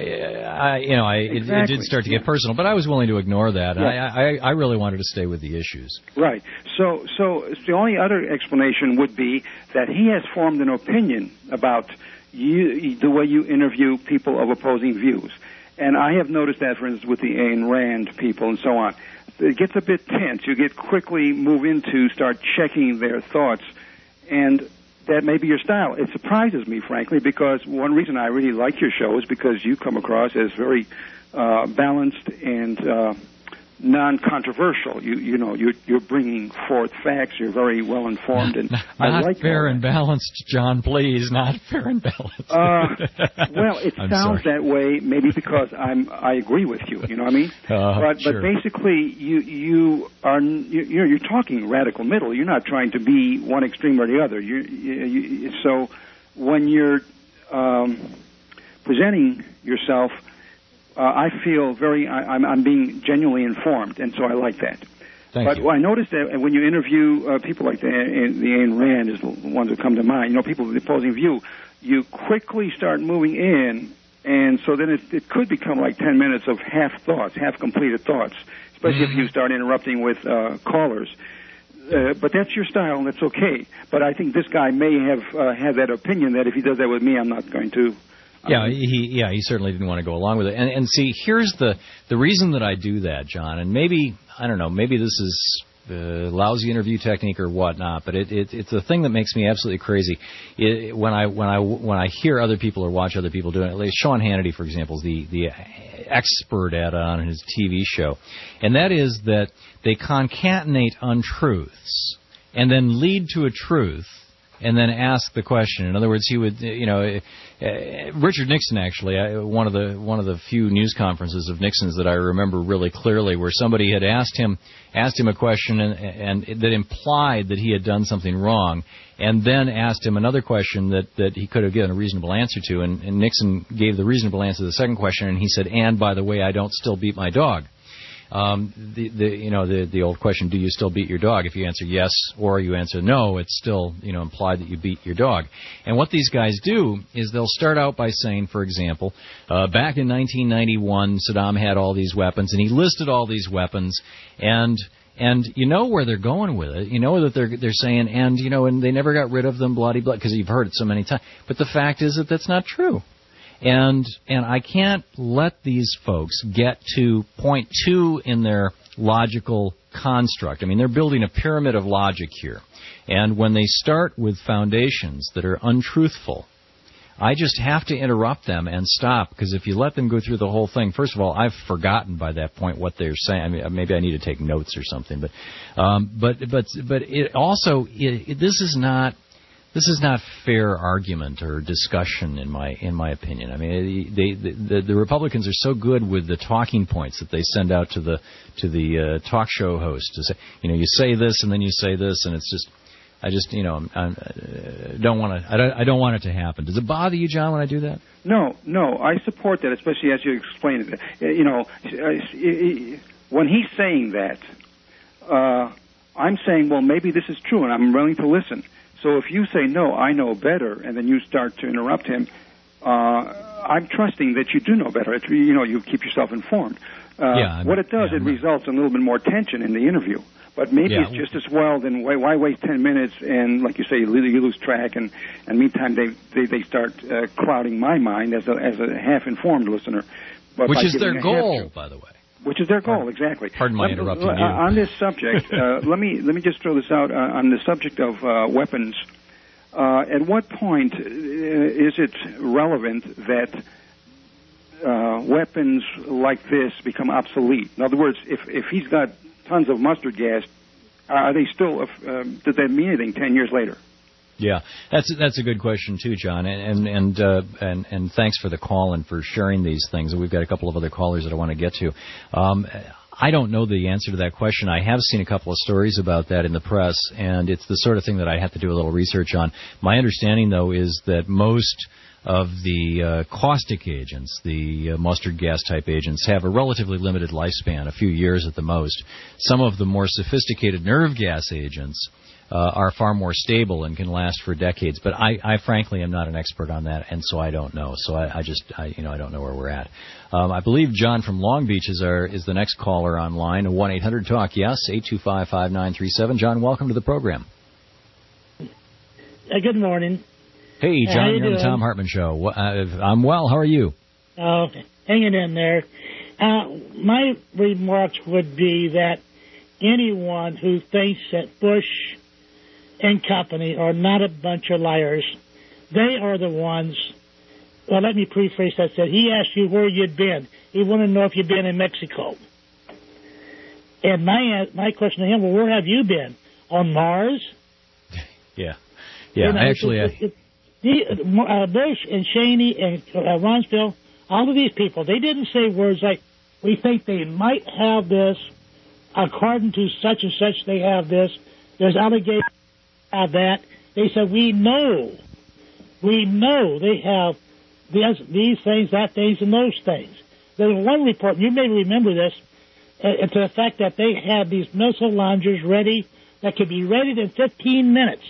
I, you know, I exactly. it, it did start to get yeah. personal, but I was willing to ignore that. Yeah. I, I, I really wanted to stay with the issues. Right. So, so the only other explanation would be that he has formed an opinion about you, the way you interview people of opposing views. And I have noticed that, for instance, with the Ayn Rand people and so on. It gets a bit tense. You get quickly move into start checking their thoughts, and that may be your style. It surprises me, frankly, because one reason I really like your show is because you come across as very uh, balanced and uh, non-controversial. You you know, you're, you're bringing forth facts. You're very well informed, and not, I not like fair and balanced, John. Please, not fair and balanced. Uh, well, it I'm sounds sorry. that way, maybe because I'm I agree with you. You know what I mean? Uh, but sure. but basically, you you are you, you're you're talking radical middle. You're not trying to be one extreme or the other. You, you, you so when you're um, presenting yourself. Uh, I feel very, I, I'm, I'm being genuinely informed, and so I like that. Thank but you. I noticed that when you interview uh, people like the, the Ayn Rand is the ones that come to mind, you know, people with the opposing view, you quickly start moving in, and so then it, it could become like ten minutes of half thoughts, half completed thoughts, especially mm-hmm. if you start interrupting with uh, callers. Uh, but that's your style, and that's okay. But I think this guy may have uh, had that opinion that if he does that with me, I'm not going to. Yeah, he yeah he certainly didn't want to go along with it. And and see, here's the the reason that I do that, John. And maybe I don't know, maybe this is uh, lousy interview technique or whatnot, but it, it it's the thing that makes me absolutely crazy. It, when I when I when I hear other people or watch other people doing it, like Sean Hannity, for example, is the the expert at it on his T V show, and that is that they concatenate untruths and then lead to a truth. And then ask the question. In other words, he would, you know, uh, Richard Nixon actually, I, one of the one of the few news conferences of Nixon's that I remember really clearly, where somebody had asked him asked him a question and, and that implied that he had done something wrong, and then asked him another question that, that he could have given a reasonable answer to, and, and Nixon gave the reasonable answer to the second question, and he said, "And by the way, I don't still beat my dog." Um, the, the, you know, the, the old question, do you still beat your dog? If you answer yes or you answer no, it's still, you know, implied that you beat your dog. And what these guys do is they'll start out by saying, for example, uh, back in nineteen ninety-one, Saddam had all these weapons, and he listed all these weapons, and and you know where they're going with it. You know that they're they're saying, and, you know, and they never got rid of them, bloody blood, because you've heard it so many times. But the fact is that that's not true. And and I can't let these folks get to point two in their logical construct. I mean, they're building a pyramid of logic here. And when they start with foundations that are untruthful, I just have to interrupt them and stop, because if you let them go through the whole thing, first of all, I've forgotten by that point what they're saying. I mean, maybe I need to take notes or something. But um, but but but it also it, it, this is not. This is not fair argument or discussion, in my in my opinion. I mean, they, the, the Republicans are so good with the talking points that they send out to the to the uh, talk show host to say, you know, you say this and then you say this, and it's just, I just, you know, I uh, don't want to, I don't, I don't want it to happen. Does it bother you, John, when I do that? No, no, I support that, especially as you explained it. You know, when he's saying that, uh, I'm saying, well, maybe this is true, and I'm willing to listen. So if you say, no, I know better, and then you start to interrupt him, uh, I'm trusting that you do know better. It's, you know, you keep yourself informed. Uh, yeah, what it does, yeah, it results in a little bit more tension in the interview. But maybe yeah. it's just as well, then why, why waste ten minutes and, like you say, you lose, you lose track, and, and meantime they, they, they start uh, clouding my mind as a, as a half-informed listener. But Which is their goal, by the way. Which is their goal, exactly. Pardon my interrupting uh, you. On this subject, uh, let me let me just throw this out uh, on the subject of uh, weapons. Uh, at what point uh, is it relevant that uh, weapons like this become obsolete? In other words, if if he's got tons of mustard gas Uh, are they still? Uh, did that mean anything ten years later? Yeah, that's that's a good question too, John, and and and, uh, and and thanks for the call and for sharing these things. And we've got a couple of other callers that I want to get to. Um, I don't know the answer to that question. I have seen a couple of stories about that in the press, and it's the sort of thing that I have to do a little research on. My understanding, though, is that most of the uh, caustic agents, the uh, mustard gas type agents, have a relatively limited lifespan, a few years at the most. Some of the more sophisticated nerve gas agents Uh, are far more stable and can last for decades. But I, I frankly am not an expert on that, and so I don't know. So I, I just, I, you know, I don't know where we're at. Um, I believe John from Long Beach is our is the next caller online. one eight hundred talk yes, eight two five, five nine three seven. John, welcome to the program. Uh, good morning. Hey, John, you you're on the Tom Hartman Show. Uh, I'm well. How are you? Oh, hanging in there. Uh, my remarks would be that anyone who thinks that Bush and company are not a bunch of liars. They are the ones. Well, let me preface that. Said he asked you where you'd been. He wanted to know if you'd been in Mexico. And my my question to him, well, where have you been? On Mars? Yeah, yeah. You know, actually, it, it, it, uh, Bush and Cheney and uh, Rumsfeld, all of these people, they didn't say words like, "We think they might have this. According to such and such, they have this. There's allegations." Have that. They said, we know, we know they have this, these things, that things, and those things. There's one report, you may remember this, uh, to the fact that they had these missile launchers ready, that could be ready in fifteen minutes,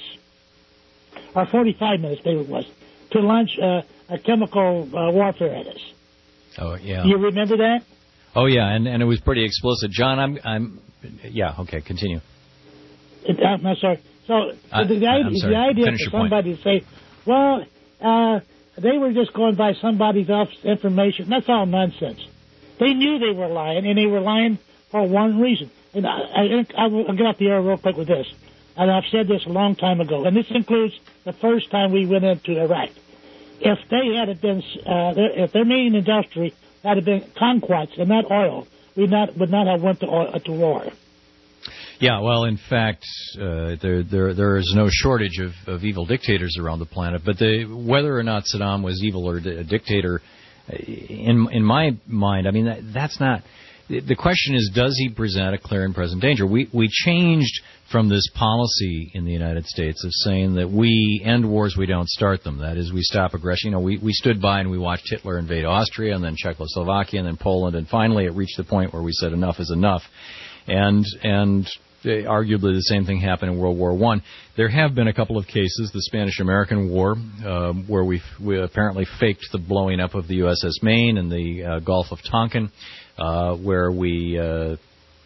or forty-five minutes, maybe it was, to launch uh, a chemical uh, warfare at us. Oh, yeah. You remember that? Oh, yeah, and, and it was pretty explicit. John, I'm, I'm, yeah, okay, continue. It, I'm, I'm sorry. So uh, the, the, I'm sorry. the idea Finish for your somebody to say, well, uh, they were just going by somebody else's information, that's all nonsense. They knew they were lying, and they were lying for one reason. And I, I, I will get off the air real quick with this. And I've said this a long time ago, and this includes the first time we went into Iraq. If they had been, uh, if their main industry had been kumquats and not oil, we not would not have went to, oil, to war. Yeah, well, in fact, uh, there there there is no shortage of, of evil dictators around the planet. But the, whether or not Saddam was evil or a dictator, in in my mind, I mean that, that's not. The question is, does he present a clear and present danger? We we changed from this policy in the United States of saying that we end wars, we don't start them. That is, we stop aggression. You know, we, we stood by and we watched Hitler invade Austria and then Czechoslovakia and then Poland, and finally it reached the point where we said enough is enough. And and arguably the same thing happened in World War One. There have been a couple of cases, the Spanish-American War, uh, where we we apparently faked the blowing up of the U S S Maine and the uh, Gulf of Tonkin, uh, where we, uh,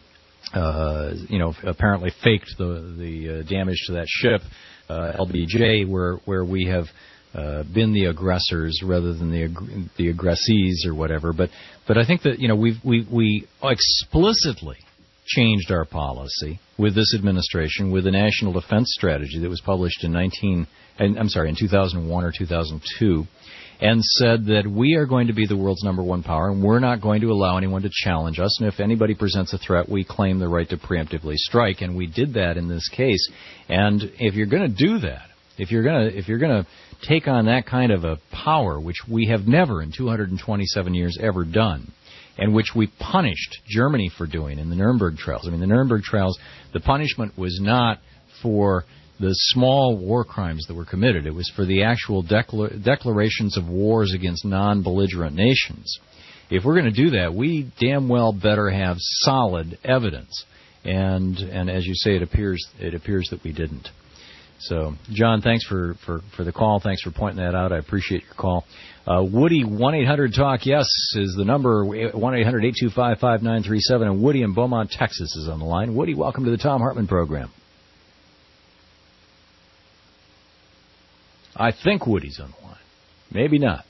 uh, you know, apparently faked the the uh, damage to that ship, uh, L B J, where where we have uh, been the aggressors rather than the ag- the aggressees or whatever. But but I think that you know we we we explicitly changed our policy with this administration, with the National Defense Strategy that was published in nineteen, I'm sorry, in two thousand one or two thousand two, and said that we are going to be the world's number one power, and we're not going to allow anyone to challenge us. And if anybody presents a threat, we claim the right to preemptively strike, and we did that in this case. And if you're going to do that, if you're going to if you're going to take on that kind of a power, which we have never in two hundred twenty-seven years ever done, and which we punished Germany for doing in the Nuremberg trials. I mean, the Nuremberg trials, the punishment was not for the small war crimes that were committed. It was for the actual decla- declarations of wars against non-belligerent nations. If we're going to do that, we damn well better have solid evidence. And and as you say, it appears it appears that we didn't. So, John, thanks for, for, for the call. Thanks for pointing that out. I appreciate your call. Uh, Woody, one eight hundred talk yes is the number, one eight hundred eight two five five nine three seven, and Woody in Beaumont, Texas is on the line. Woody, welcome to the Tom Hartman program. I think Woody's on the line. Maybe not.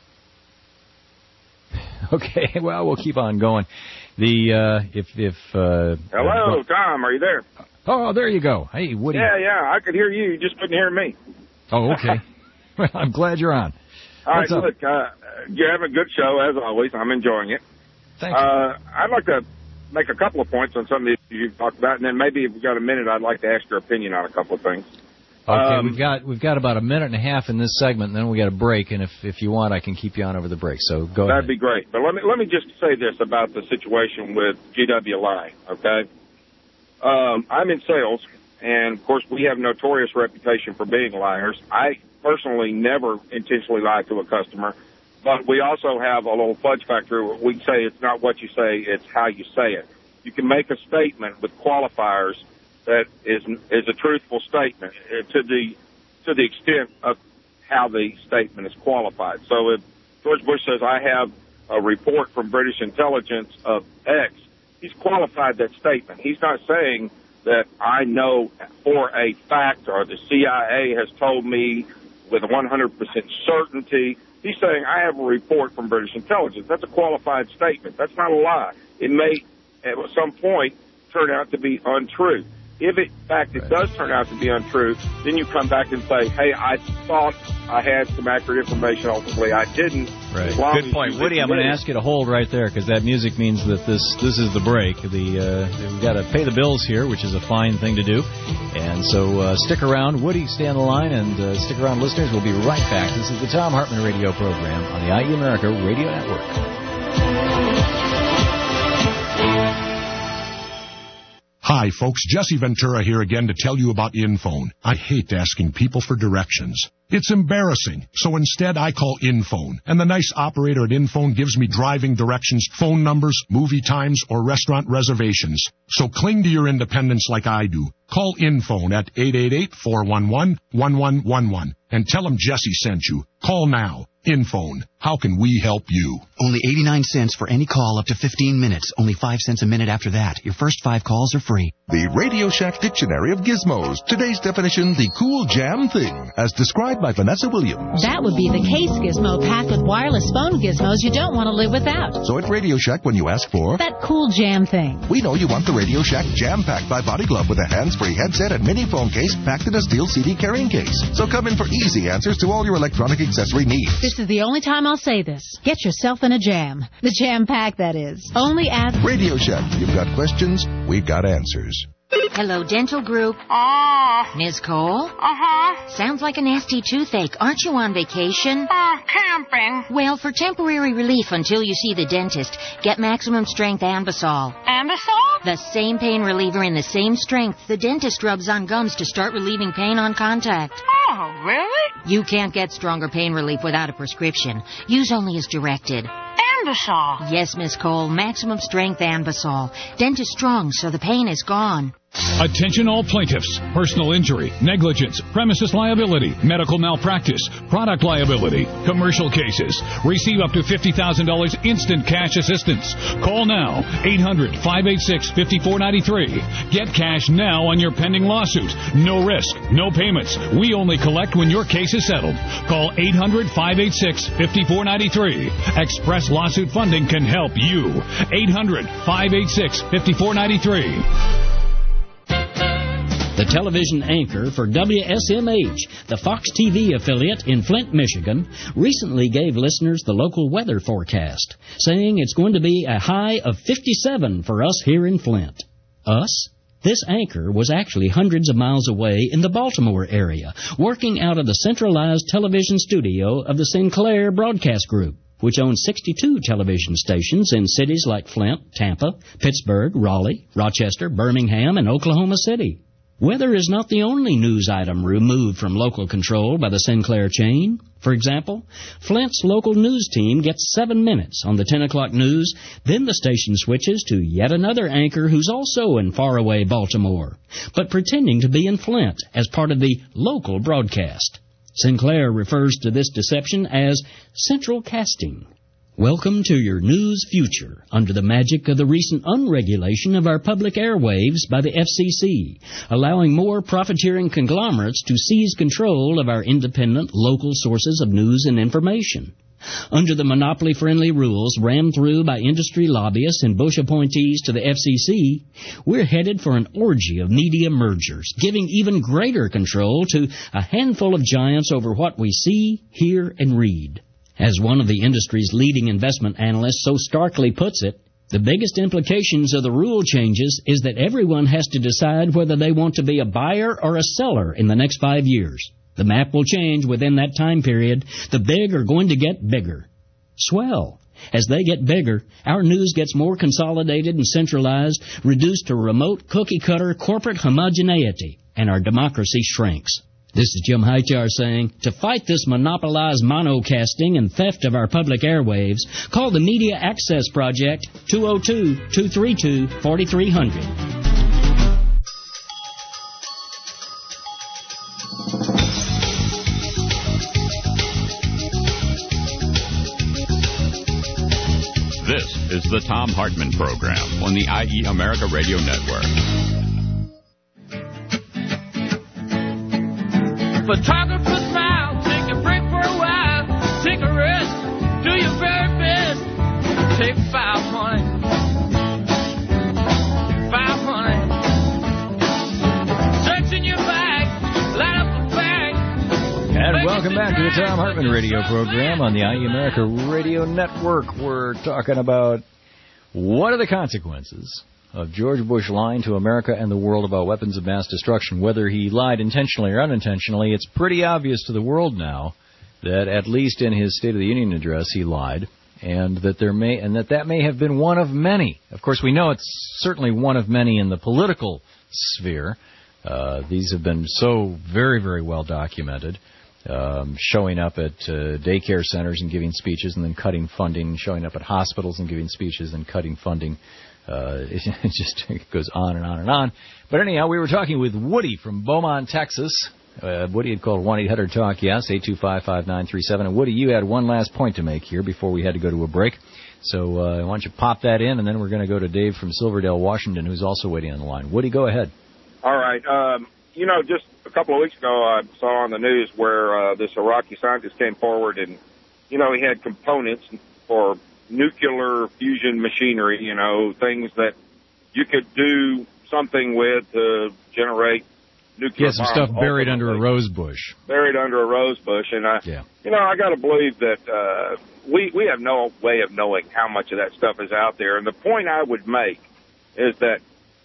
Okay, well, we'll keep on going. The, uh, if, if, uh... Hello, uh, Tom, are you there? Oh, there you go. Hey, Woody. Yeah, yeah, I could hear you. You just couldn't hear me. Oh, okay. Well, I'm glad you're on. All What's right, up? look, uh, you're having a good show, as always. I'm enjoying it. Thank uh, you. I'd like to make a couple of points on some of the issues you've talked about, and then maybe if we've got a minute, I'd like to ask your opinion on a couple of things. Okay, Um, we've got we've got about a minute and a half in this segment, and then we got a break. And if if you want, I can keep you on over the break. So go That'd ahead. be great. But let me let me just say this about the situation with G W Lie, okay? Um, I'm in sales, and, of course, we have a notorious reputation for being liars. I personally never intentionally lie to a customer, but we also have a little fudge factor. We say it's not what you say, it's how you say it. You can make a statement with qualifiers that is is a truthful statement to the to the extent of how the statement is qualified. So if George Bush says, I have a report from British intelligence of X, he's qualified that statement. He's not saying that I know for a fact or the C I A has told me with one hundred percent certainty. He's saying I have a report from British intelligence. That's a qualified statement. That's not a lie. It may at some point turn out to be untrue. If, in fact, it does turn out to be untrue, then you come back and say, hey, I thought I had some accurate information. Ultimately, I didn't. Right. Good point. Woody, I'm going to ask you to hold right there because that music means that this this is the break. The uh, We've got to pay the bills here, which is a fine thing to do. And so uh, stick around. Woody, stay on the line, and uh, stick around, listeners. We'll be right back. This is the Thom Hartmann Radio Program on the I E America Radio Network. Hi, folks. Jesse Ventura here again to tell you about Infone. I hate asking people for directions. It's embarrassing. So instead, I call Infone. And the nice operator at Infone gives me driving directions, phone numbers, movie times, or restaurant reservations. So cling to your independence like I do. Call Infone at eight eight eight, four one one, one one one one and tell them Jesse sent you. Call now. Infone. How can we help you? Only eighty-nine cents for any call up to fifteen minutes. Only five cents a minute after that. Your first five calls are free. The Radio Shack Dictionary of Gizmos. Today's definition, the cool jam thing, as described by Vanessa Williams. That would be the case gizmo packed with wireless phone gizmos you don't want to live without. So at Radio Shack, when you ask for that cool jam thing, we know you want the Radio Shack Jam Pack by Body Glove with a hands-free headset and mini phone case packed in a steel C D carrying case. So come in for easy answers to all your electronic accessory needs. This is the only time I'll say this. Get yourself in a jam. The jam pack, that is. Only at Radio Shack. You've got questions, we've got answers. Hello, Dental Group. Ah. Uh, Miz Cole? Uh-huh. Sounds like a nasty toothache. Aren't you on vacation? Uh, camping. Well, for temporary relief until you see the dentist, get Maximum Strength Ambisol. Ambisol? The same pain reliever in the same strength the dentist rubs on gums to start relieving pain on contact. Oh, really? You can't get stronger pain relief without a prescription. Use only as directed. Ambisol? Yes, Miss Cole. Maximum Strength Ambisol. Dentist strong, so the pain is gone. Attention all plaintiffs. Personal injury, negligence, premises liability, medical malpractice, product liability, commercial cases. Receive up to fifty thousand dollars instant cash assistance. Call now, eight hundred, five eight six, five four nine three. Get cash now on your pending lawsuit. No risk, no payments. We only collect when your case is settled. Call eight hundred, five eight six, five four nine three. Express Lawsuit Funding can help you. eight hundred, five eight six, five four nine three. The television anchor for W S M H, the Fox T V affiliate in Flint, Michigan, recently gave listeners the local weather forecast, saying it's going to be a high of fifty-seven for us here in Flint. Us? This anchor was actually hundreds of miles away in the Baltimore area, working out of the centralized television studio of the Sinclair Broadcast Group, which owns sixty-two television stations in cities like Flint, Tampa, Pittsburgh, Raleigh, Rochester, Birmingham, and Oklahoma City. Weather is not the only news item removed from local control by the Sinclair chain. For example, Flint's local news team gets seven minutes on the ten o'clock news, then the station switches to yet another anchor who's also in faraway Baltimore, but pretending to be in Flint as part of the local broadcast. Sinclair refers to this deception as central casting. Welcome to your news future under the magic of the recent unregulation of our public airwaves by the F C C, allowing more profiteering conglomerates to seize control of our independent local sources of news and information. Under the monopoly-friendly rules rammed through by industry lobbyists and Bush appointees to the F C C, we're headed for an orgy of media mergers, giving even greater control to a handful of giants over what we see, hear, and read. As one of the industry's leading investment analysts so starkly puts it, The biggest implications of the rule changes is that everyone has to decide whether they want to be a buyer or a seller in the next five years. The map will change within that time period. The big are going to get bigger. Swell. As they get bigger, our news gets more consolidated and centralized, reduced to remote, cookie-cutter corporate homogeneity, and our democracy shrinks. This is Jim Hightower saying, to fight this monopolized monocasting and theft of our public airwaves, call the Media Access Project, two oh two, two three two, four three zero zero. This is the Thom Hartmann Program on the I E America Radio Network. Photographer smile, take a break for a while, take a rest, do your very best, take five hundred, five hundred, search in your bag, light up a bag. And welcome back to the Thom Hartmann Radio Program on the I E America Radio Network. We're talking about what are the consequences of George Bush lying to America and the world about weapons of mass destruction. Whether he lied intentionally or unintentionally, it's pretty obvious to the world now that at least in his State of the Union address he lied, and that there may and that that may have been one of many. Of course, we know it's certainly one of many in the political sphere. Uh, these have been so very, very well documented. Um, showing up at uh, daycare centers and giving speeches and then cutting funding, showing up at hospitals and giving speeches and cutting funding. Uh, it, it just it goes on and on and on. But anyhow, we were talking with Woody from Beaumont, Texas. Uh, Woody had called one eight hundred talk yes, eight two five, five nine three seven. And Woody, you had one last point to make here before we had to go to a break. So uh, why don't you pop that in, and then we're going to go to Dave from Silverdale, Washington, who's also waiting on the line. Woody, go ahead. All right. Um, you know, just a couple of weeks ago, I saw on the news where uh, this Iraqi scientist came forward and, you know, he had components for nuclear fusion machinery, you know, things that you could do something with to generate nuclear bombs. Yeah, some bombs stuff buried ultimately. under a rose bush. Buried under a rose bush. And, I, yeah. you know, I got to believe that uh, we, we have no way of knowing how much of that stuff is out there. And the point I would make is that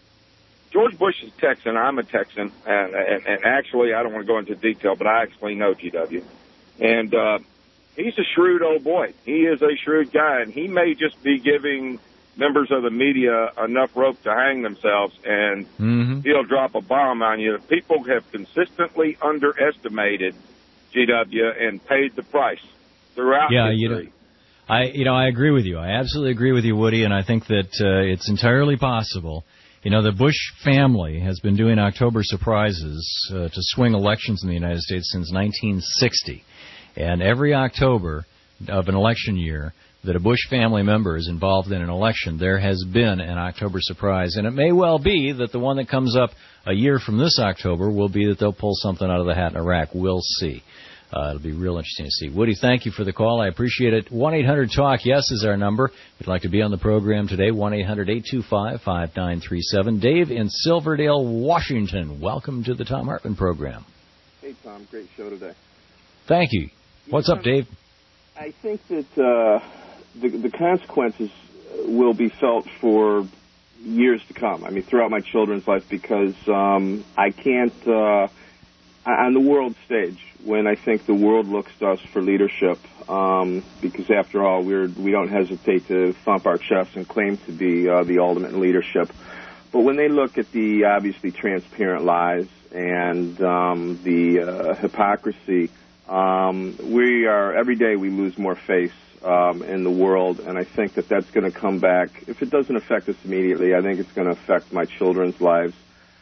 George Bush is a Texan. I'm a Texan. And, and, and actually, I don't want to go into detail, but I actually know G W. And uh, he's a shrewd old boy. He is a shrewd guy, and he may just be giving members of the media enough rope to hang themselves, and mm-hmm. he'll drop a bomb on you. People have consistently underestimated G W and paid the price throughout yeah, history. You know, I, you know, I agree with you. I absolutely agree with you, Woody, and I think that uh, it's entirely possible. You know, the Bush family has been doing October surprises uh, to swing elections in the United States since nineteen sixty. And every October of an election year that a Bush family member is involved in an election, there has been an October surprise. And it may well be that the one that comes up a year from this October will be that they'll pull something out of the hat in Iraq. We'll see. Uh, it'll be real interesting to see. Woody, thank you for the call. I appreciate it. one eight hundred talk yes is our number. If you'd like to be on the program today, one eight hundred, eight two five, five nine three seven. Dave in Silverdale, Washington. Welcome to the Thom Hartmann program. Hey, Tom. Great show today. Thank you. What's up, Dave? I think that uh, the, the consequences will be felt for years to come. I mean, throughout my children's life, because um, I can't, uh, on the world stage, when I think the world looks to us for leadership, um, because after all, we're, we don't hesitate to thump our chests and claim to be uh, the ultimate in leadership. But when they look at the obviously transparent lies and um, the uh, hypocrisy, um, we are, every day we lose more face um, in the world, and I think that that's going to come back. If it doesn't affect us immediately, I think it's going to affect my children's lives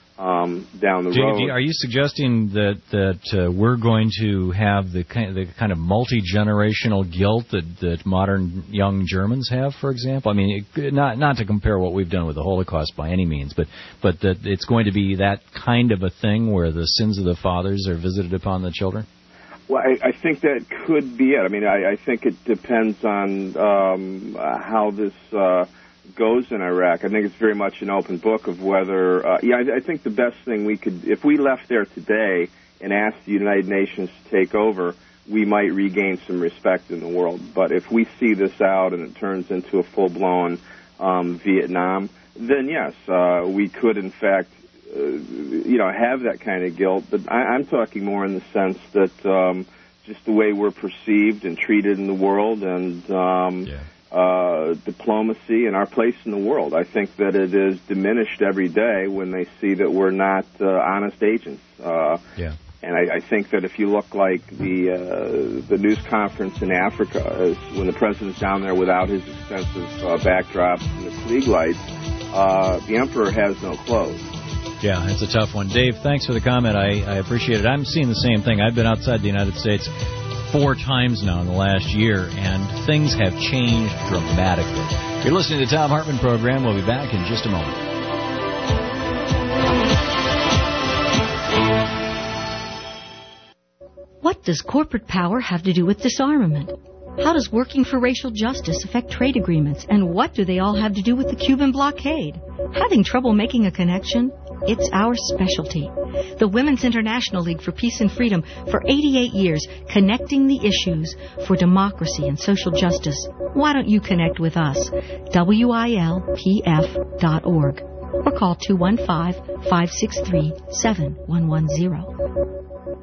um, down the do, road. Do, are you suggesting that that uh, we're going to have the kind, the kind of multi-generational guilt that, that modern young Germans have, for example? I mean, it, not not to compare what we've done with the Holocaust by any means, but but that it's going to be that kind of a thing where the sins of the fathers are visited upon the children? Well, I, I think that could be it. I mean, I, I think it depends on um, uh, how this uh, goes in Iraq. I think it's very much an open book of whether, uh, yeah, I, I think the best thing we could, if we left there today and asked the United Nations to take over, we might regain some respect in the world. But if we see this out and it turns into a full-blown um, Vietnam, then yes, uh, we could in fact, uh, you know, have that kind of guilt. But I, I'm talking more in the sense that um, just the way we're perceived and treated in the world, and um, yeah. uh, diplomacy and our place in the world. I think that it is diminished every day when they see that we're not uh, honest agents. Uh, yeah. And I, I think that if you look like the uh, the news conference in Africa, is when the president's down there without his expensive uh, backdrops and the Klieg lights, uh, the emperor has no clothes. Yeah, it's a tough one. Dave, thanks for the comment. I, I appreciate it. I'm seeing the same thing. I've been outside the United States four times now in the last year, and things have changed dramatically. You're listening to the Thom Hartmann Program. We'll be back in just a moment. What does corporate power have to do with disarmament? How does working for racial justice affect trade agreements? And what do they all have to do with the Cuban blockade? Having trouble making a connection? It's our specialty. The Women's International League for Peace and Freedom, for eighty-eight years, connecting the issues for democracy and social justice. Why don't you connect with us? W I L P F dot org or call two one five, five six three, seven one one zero.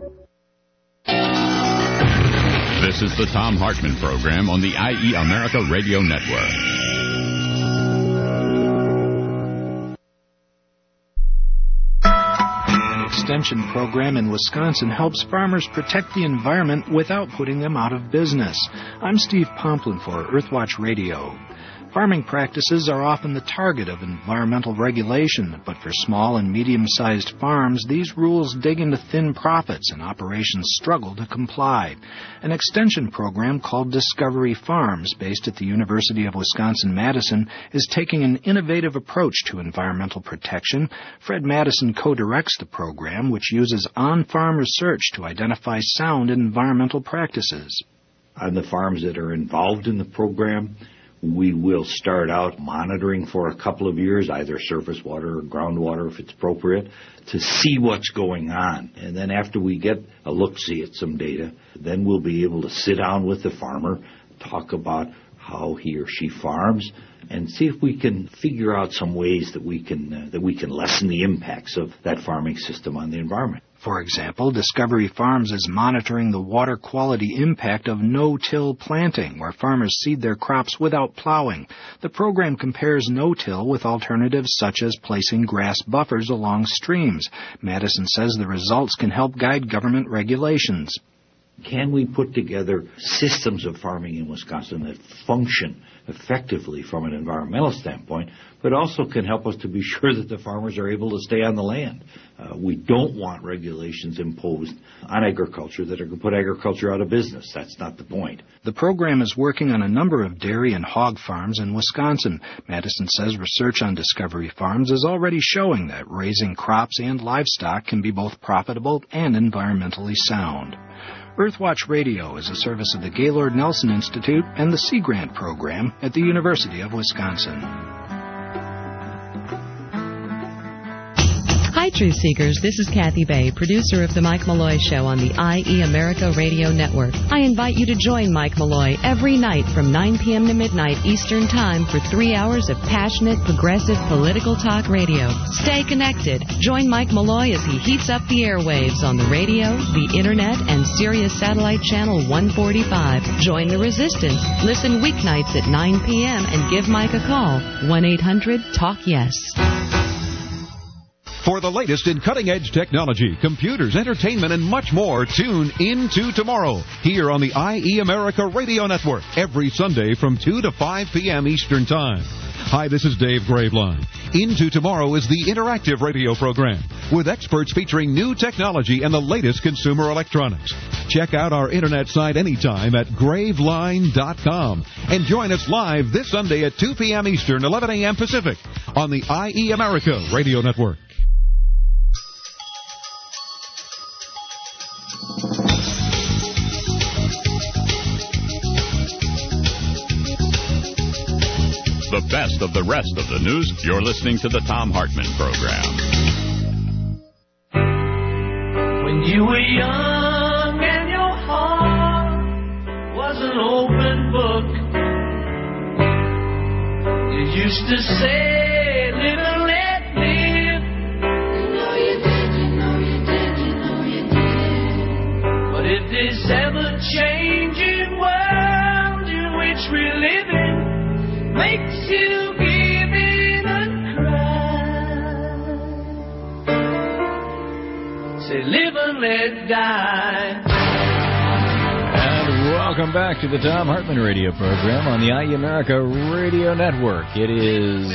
This is the Thom Hartmann Program on the I E America Radio Network. An extension program in Wisconsin helps farmers protect the environment without putting them out of business. I'm Steve Pomplin for Earthwatch Radio. Farming practices are often the target of environmental regulation, but for small and medium-sized farms, these rules dig into thin profits and operations struggle to comply. An extension program called Discovery Farms, based at the University of Wisconsin-Madison, is taking an innovative approach to environmental protection. Fred Madison co-directs the program, which uses on-farm research to identify sound environmental practices. On the farms that are involved in the program, we will start out monitoring for a couple of years, either surface water or groundwater if it's appropriate, to see what's going on. And then after we get a look-see at some data, then we'll be able to sit down with the farmer, talk about how he or she farms, and see if we can figure out some ways that we can uh, that we can lessen the impacts of that farming system on the environment. For example, Discovery Farms is monitoring the water quality impact of no-till planting, where farmers seed their crops without plowing. The program compares no-till with alternatives such as placing grass buffers along streams. Madison says the results can help guide government regulations. Can we put together systems of farming in Wisconsin that function effectively from an environmental standpoint, but also can help us to be sure that the farmers are able to stay on the land? Uh, we don't want regulations imposed on agriculture that are going to put agriculture out of business. That's not the point. The program is working on a number of dairy and hog farms in Wisconsin. Madison says research on Discovery Farms is already showing that raising crops and livestock can be both profitable and environmentally sound. Earthwatch Radio is a service of the Gaylord Nelson Institute and the Sea Grant Program at the University of Wisconsin. Hi, Truth Seekers. This is Kathy Bay, producer of The Mike Malloy Show on the I E America Radio Network. I invite you to join Mike Malloy every night from nine p.m. to midnight Eastern Time for three hours of passionate, progressive political talk radio. Stay connected. Join Mike Malloy as he heats up the airwaves on the radio, the Internet, and Sirius Satellite Channel one forty-five. Join the resistance. Listen weeknights at nine p.m. and give Mike a call. one eight hundred talk yes. For the latest in cutting-edge technology, computers, entertainment, and much more, tune into tomorrow here on the I E America Radio Network every Sunday from two to five p.m. Eastern Time. Hi, this is Dave Graveline. Into Tomorrow is the interactive radio program with experts featuring new technology and the latest consumer electronics. Check out our internet site anytime at graveline dot com and join us live this Sunday at two p.m. Eastern, eleven a.m. Pacific on the I E America Radio Network. The best of the rest of the news. You're listening to the Thom Hartmann Program. When you were young and your heart was an open book, you You used to say, live and let live. You know you did, you know you did, you know you did. But if this ever-changing world in which we're living makes you give it a cry, say, live and let die. Welcome back to the Thom Hartmann radio program on the I E America Radio Network. It is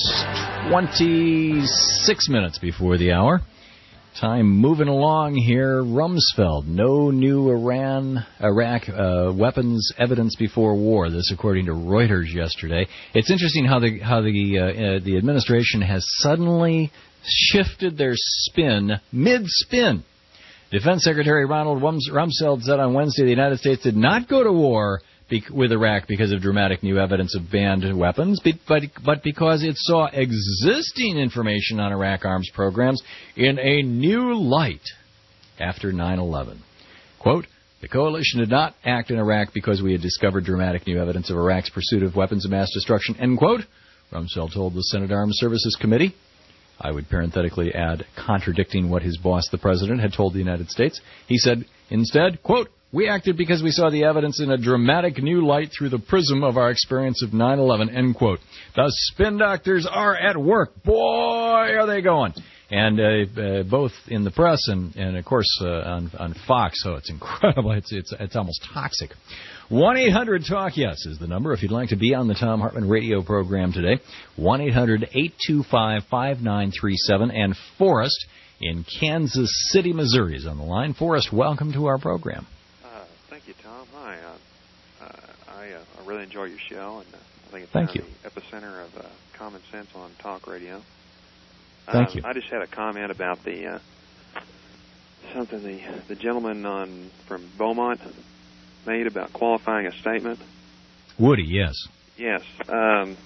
twenty-six minutes before the hour. Time moving along here. Rumsfeld, no new Iran, Iraq uh, weapons evidence before war. This, according to Reuters yesterday. It's interesting how the how the uh, uh, the administration has suddenly shifted their spin mid-spin. Defense Secretary Ronald Rumsfeld said on Wednesday the United States did not go to war be- with Iraq because of dramatic new evidence of banned weapons, be- but, but because it saw existing information on Iraq arms programs in a new light after nine eleven. Quote, the coalition did not act in Iraq because we had discovered dramatic new evidence of Iraq's pursuit of weapons of mass destruction, end quote, Rumsfeld told the Senate Armed Services Committee. I would parenthetically add, contradicting what his boss, the president, had told the United States. He said, instead, quote, we acted because we saw the evidence in a dramatic new light through the prism of our experience of nine eleven, end quote. The spin doctors are at work. Boy, are they going. And uh, uh, both in the press and, and of course, uh, on, on Fox. So it's incredible. It's, it's, it's almost toxic. one eight hundred talk yes is the number if you'd like to be on the Thom Hartmann radio program today. one eight hundred eight two five five nine three seven. And Forrest in Kansas City, Missouri is on the line. Forrest, welcome to our program. Uh, thank you, Tom. Hi. Uh, uh, I, uh, I really enjoy your show, and uh, I think it's thank you. the epicenter of uh, common sense on talk radio. Thank um, you. I just had a comment about the uh, something the the gentleman on from Beaumont made about qualifying a statement. Woody, yes. Yes. Um,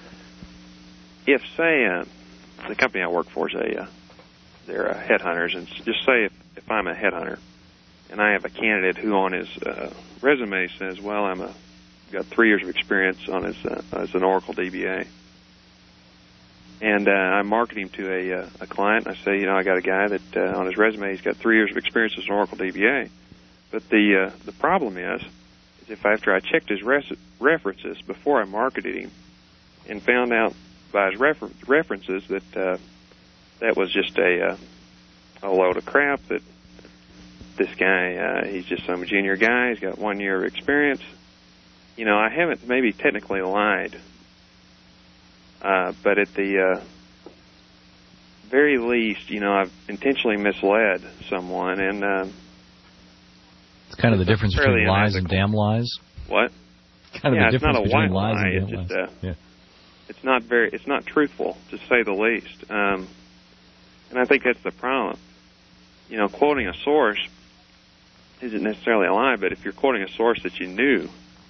if, say, uh, the company I work for is a, uh, they're uh, headhunters, and just say if, if I'm a headhunter and I have a candidate who on his uh, resume says, well, I'm a got three years of experience on his uh, as an Oracle D B A, and uh, I market him to a, uh, a client, and I say, you know, I got a guy that uh, on his resume he's got three years of experience as an Oracle D B A. But the uh, the problem is, is if after I checked his res- references before I marketed him, and found out by his refer- references that uh, that was just a uh, a load of crap. That this guy, uh, he's just some junior guy. He's got one year of experience. You know, I haven't maybe technically lied, uh, but at the uh, very least, you know, I've intentionally misled someone, and. Uh, It's kind of the difference between lies and damn lies. What? Kind of yeah, the difference it's not a between white lies lie. and It's damn just, lies. uh, Yeah. It's not very. It's not truthful, to say the least. Um, and I think that's the problem. You know, quoting a source isn't necessarily a lie, but if you're quoting a source that you knew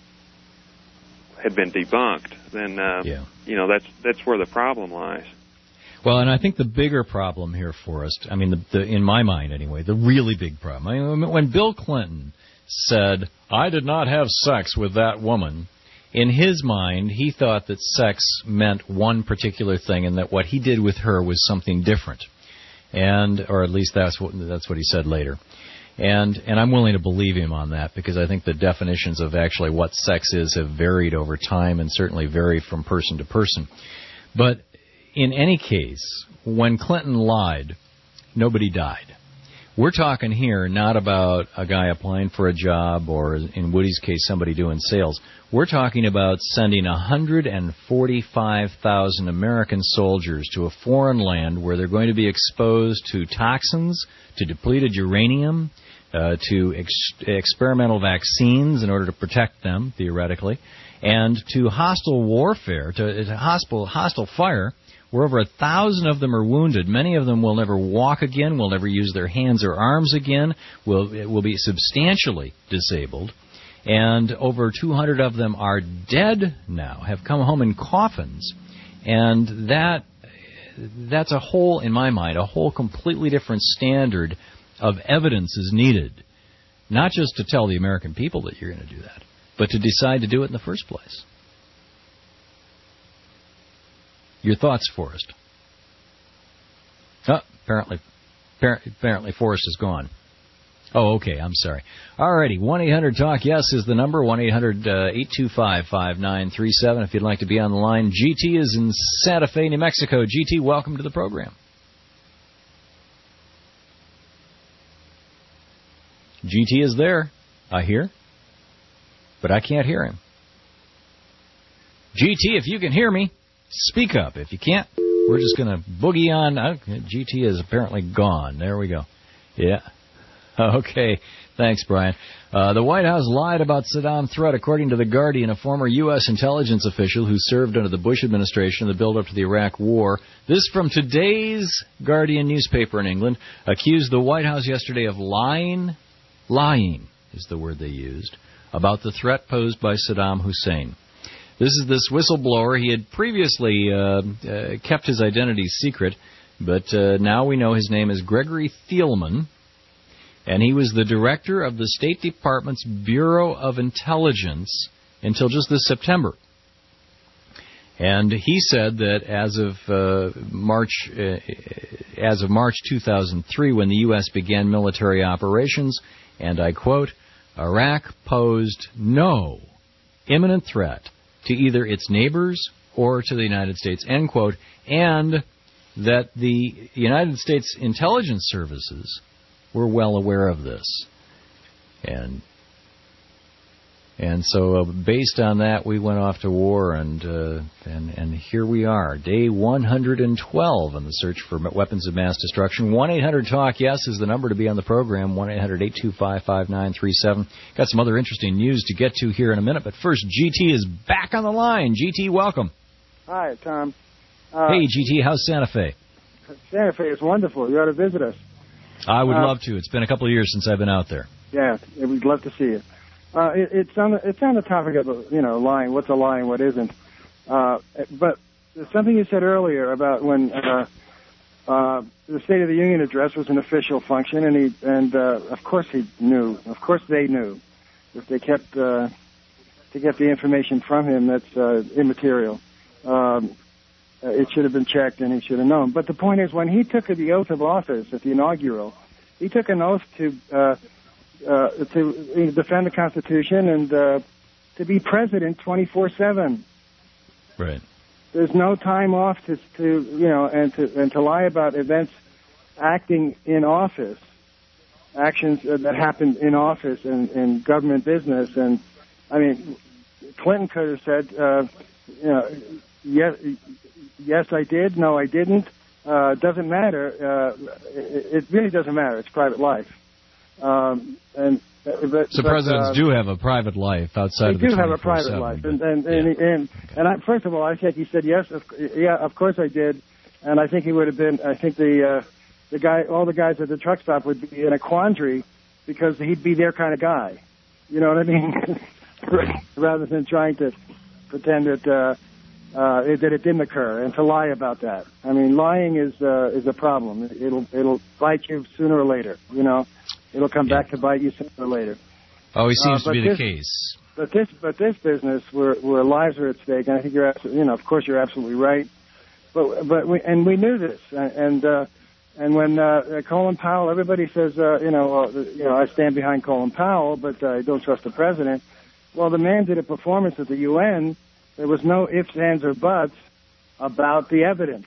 had been debunked, then uh, yeah. you know that's that's where the problem lies. Well, and I think the bigger problem here, Forrest, I mean, the, the, in my mind anyway, the really big problem, I mean, when Bill Clinton said, I did not have sex with that woman, in his mind, he thought that sex meant one particular thing and that what he did with her was something different. And, or at least that's what, that's what he said later. And, and I'm willing to believe him on that because I think the definitions of actually what sex is have varied over time and certainly vary from person to person. But in any case, when Clinton lied, nobody died. We're talking here not about a guy applying for a job or, in Woody's case, somebody doing sales. We're talking about sending one hundred forty-five thousand American soldiers to a foreign land where they're going to be exposed to toxins, to depleted uranium, uh, to ex- experimental vaccines in order to protect them, theoretically, and to hostile warfare, to, to hostile, hostile fire, where over a thousand of them are wounded. Many of them will never walk again, will never use their hands or arms again, will will be substantially disabled. And over two hundred of them are dead now, have come home in coffins. And that that's a whole, in my mind, a whole completely different standard of evidence is needed. Not just to tell the American people that you're going to do that, but to decide to do it in the first place. Your thoughts, Forrest? Oh, apparently, apparently Forrest is gone. Oh, okay, I'm sorry. All righty, one eight hundred talk yes is the number, one eight hundred eight two five five nine three seven if you'd like to be on the line. G T is in Santa Fe, New Mexico. G T, welcome to the program. G T is there, I hear, but I can't hear him. G T, if you can hear me, speak up. If you can't, we're just going to boogie on. Okay, G T is apparently gone. There we go. Yeah. Okay. Thanks, Brian. Uh, the White House lied about Saddam threat, according to The Guardian. A former U S intelligence official who served under the Bush administration in the build-up to the Iraq War. This from today's Guardian newspaper in England. Accused the White House yesterday of lying, lying is the word they used, about the threat posed by Saddam Hussein. This is this whistleblower. He had previously uh, uh, kept his identity secret, but uh, now we know his name is Gregory Thielman. And he was the director of the State Department's Bureau of Intelligence until just this September. And he said that as of uh, March, uh, as of March two thousand three, when the U S began military operations, and I quote, Iraq posed no imminent threat to either its neighbors or to the United States, end quote, and that the United States intelligence services were well aware of this. And and so uh, based on that, we went off to war, and, uh, and and here we are, day one hundred twelve in the search for weapons of mass destruction. one eight hundred talk yes is the number to be on the program, one eight hundred eight two five five nine three seven. Got some other interesting news to get to here in a minute, but first, G T is back on the line. G T, welcome. Hi, Tom. Uh, hey, G T, how's Santa Fe? Santa Fe is wonderful. You ought to visit us. I would uh, love to. It's been a couple of years since I've been out there. Yeah, we'd love to see you. Uh, it, it's on the, it's on the topic of, you know, lying. What's a lie and what isn't? Uh, but there's something you said earlier about when uh, uh, the State of the Union address was an official function, and he and uh, of course he knew. Of course they knew. If they kept uh, to get the information from him, that's uh, immaterial. Um, It should have been checked, and he should have known. But the point is, when he took the oath of office at the inaugural, he took an oath to uh, uh, to defend the Constitution and uh, to be president twenty-four seven. Right. There's no time off to, to you know, and to and to lie about events acting in office, actions that happened in office and in government business. And I mean, Clinton could have said, uh, you know, yes. Yes, I did. No, I didn't. Uh, doesn't matter. Uh, it, it really doesn't matter. It's private life. Um, and but, so but, presidents uh, do have a private life outside of the They do have a twenty-four seven, private life. but, And and yeah. and, and, and I, first of all, I think he said yes. Of, yeah, of course I did. And I think he would have been. I think the uh, the guy, all the guys at the truck stop would be in a quandary because he'd be their kind of guy. You know what I mean? Rather than trying to pretend that. Uh, Uh, it, that it didn't occur, and to lie about that. I mean, lying is uh, is a problem. It'll it'll bite you sooner or later. You know, it'll come yeah. back to bite you sooner or later. Always seems uh, to be this, the case. But this but this business, where where lives are at stake, and I think you're absolutely, you know, of course you're absolutely right. But but we and we knew this, and uh, and when uh, Colin Powell, everybody says, uh, you know, uh, you know, I stand behind Colin Powell, but uh, I don't trust the president. Well, the man did a performance at the U N. There was no ifs, ands, or buts about the evidence.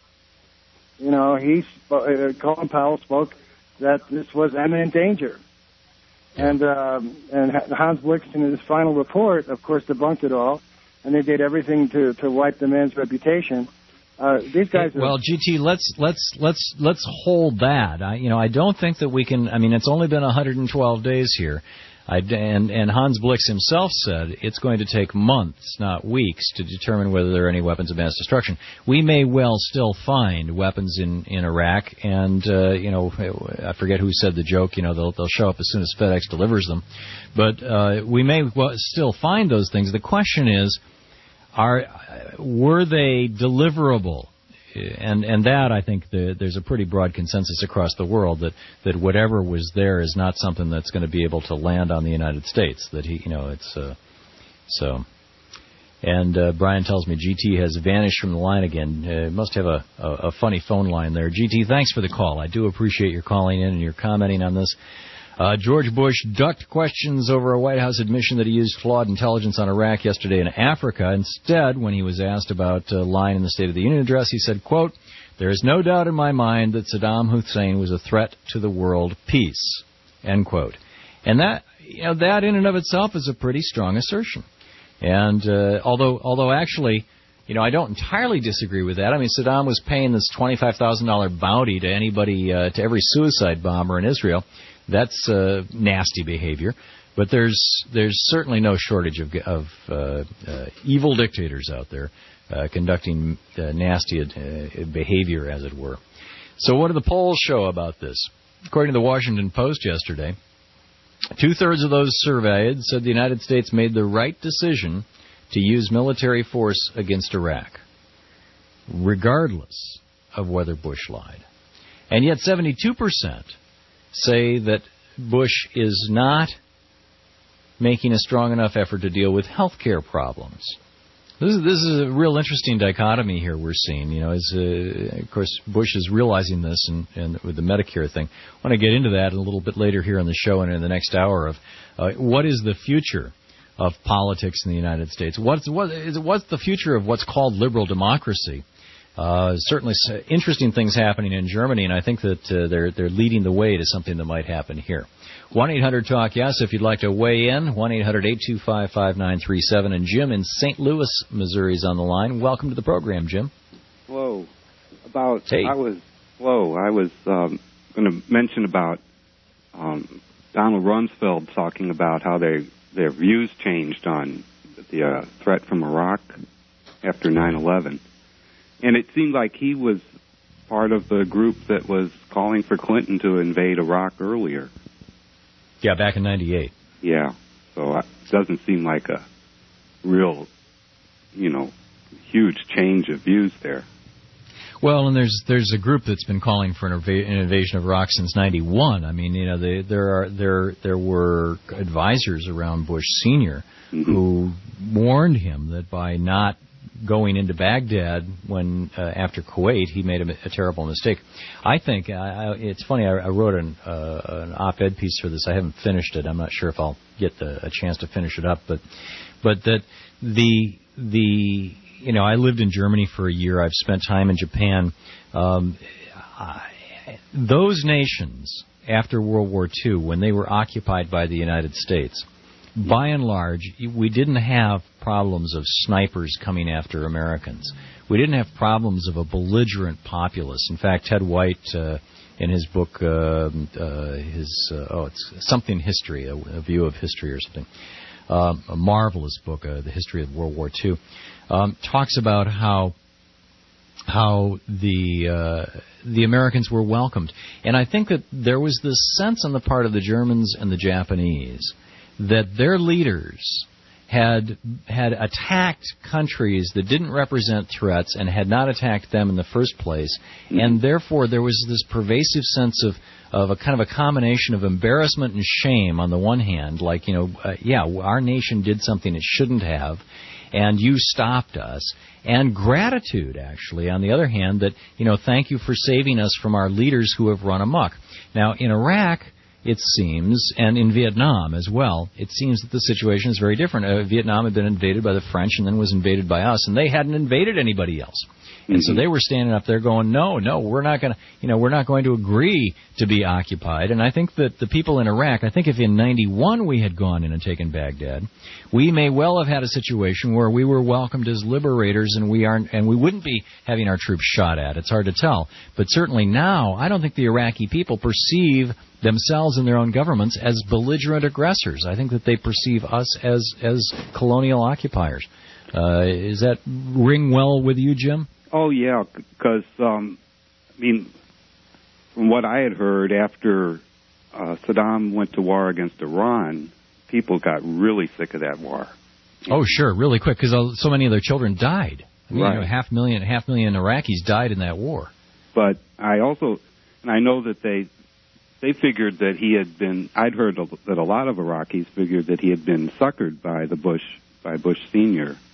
You know, he, uh, Colin Powell spoke that this was imminent danger. And um, and Hans Blix, in his final report, of course, debunked it all. And they did everything to, to wipe the man's reputation. Uh, these guys are... Well, G T, let's let's let's let's hold that. I, you know, I don't think that we can. I mean, it's only been one hundred twelve days here. I, and, and Hans Blix himself said it's going to take months, not weeks, to determine whether there are any weapons of mass destruction. We may well still find weapons in, in Iraq, and, uh, you know, I forget who said the joke, you know, they'll, they'll show up as soon as FedEx delivers them. But uh, we may well still find those things. The question is, are were they deliverable? And and that, I think, the, there's a pretty broad consensus across the world that, that whatever was there is not something that's going to be able to land on the United States. That he, you know, it's uh, so. And uh, Brian tells me G T has vanished from the line again. Uh, must have a, a, a funny phone line there. G T, thanks for the call. I do appreciate your calling in and your commenting on this. Uh, George Bush ducked questions over a White House admission that he used flawed intelligence on Iraq yesterday in Africa. Instead, when he was asked about uh, lying in the State of the Union address, he said, quote, "There is no doubt in my mind that Saddam Hussein was a threat to the world peace," end quote. And that, you know, that in and of itself is a pretty strong assertion. And uh, although, although actually, you know, I don't entirely disagree with that. I mean, Saddam was paying this twenty-five thousand dollars bounty to anybody, uh, to every suicide bomber in Israel. That's uh, nasty behavior. But there's there's certainly no shortage of, of uh, uh, evil dictators out there uh, conducting uh, nasty uh, behavior, as it were. So what do the polls show about this? According to the Washington Post yesterday, two-thirds of those surveyed said the United States made the right decision to use military force against Iraq, regardless of whether Bush lied. And yet seventy-two percent say that Bush is not making a strong enough effort to deal with health care problems. This is, this is a real interesting dichotomy here we're seeing. You know, as uh, of course Bush is realizing this, and, and with the Medicare thing. I want to get into that a little bit later here on the show and in the next hour of uh, what is the future of politics in the United States? What's what is what's the future of what's called liberal democracy? Uh, certainly interesting things happening in Germany, and I think that uh, they're they're leading the way to something that might happen here. one eight hundred talk yes if you'd like to weigh in. one eight hundred eight two five five nine three seven. And Jim in Saint Louis, Missouri is on the line. Welcome to the program, Jim. Hello. About hey. I was hello. I was um, going to mention about um, Donald Rumsfeld talking about how they their views changed on the uh, threat from Iraq after nine eleven. And it seemed like he was part of the group that was calling for Clinton to invade Iraq earlier. Yeah, back in ninety-eight. Yeah. So it doesn't seem like a real, you know, huge change of views there. Well, and there's there's a group that's been calling for an, inv- an invasion of Iraq since ninety-one. I mean, you know, they, there are there there were advisors around Bush Senior Mm-hmm. who warned him that by not going into Baghdad when uh, after Kuwait, he made a, a terrible mistake. I think I, I, it's funny. I, I wrote an, uh, an op-ed piece for this. I haven't finished it. I'm not sure if I'll get the, a chance to finish it up. But but that the the you know I lived in Germany for a year. I've spent time in Japan. Um, I, those nations after World War Two, when they were occupied by the United States, by and large, we didn't have problems of snipers coming after Americans. We didn't have problems of a belligerent populace. In fact, Ted White, uh, in his book, uh, uh, his uh, oh, it's something history, a, a view of history or something, um, a marvelous book, uh, the history of World War Two, um, talks about how how the uh, the Americans were welcomed, and I think that there was this sense on the part of the Germans and the Japanese that their leaders had had attacked countries that didn't represent threats and had not attacked them in the first place, mm-hmm. and therefore there was this pervasive sense of, of a kind of a combination of embarrassment and shame on the one hand, like, you know, uh, yeah, our nation did something it shouldn't have, and you stopped us, and gratitude, actually, on the other hand, that, you know, thank you for saving us from our leaders who have run amok. Now, in Iraq, it seems, and in Vietnam as well, it seems that the situation is very different. Uh, Vietnam had been invaded by the French and then was invaded by us, and they hadn't invaded anybody else. And mm-hmm. so they were standing up there going, no, no, we're not going to, you know, we're not going to agree to be occupied. And I think that the people in Iraq, I think if in ninety-one we had gone in and taken Baghdad, we may well have had a situation where we were welcomed as liberators, and we aren't, and we wouldn't be having our troops shot at. It's hard to tell. But certainly now, I don't think the Iraqi people perceive themselves and their own governments as belligerent aggressors. I think that they perceive us as as colonial occupiers. Uh, is that ring well with you, Jim? Oh, yeah, because, um, I mean, from what I had heard, after uh, Saddam went to war against Iran, people got really sick of that war. Oh, sure, really quick, because so many of their children died. I mean, right. you know, half million, half million Iraqis died in that war. But I also, and I know that they they figured that he had been, I'd heard that a lot of Iraqis figured that he had been suckered by the Bush, by Bush Senior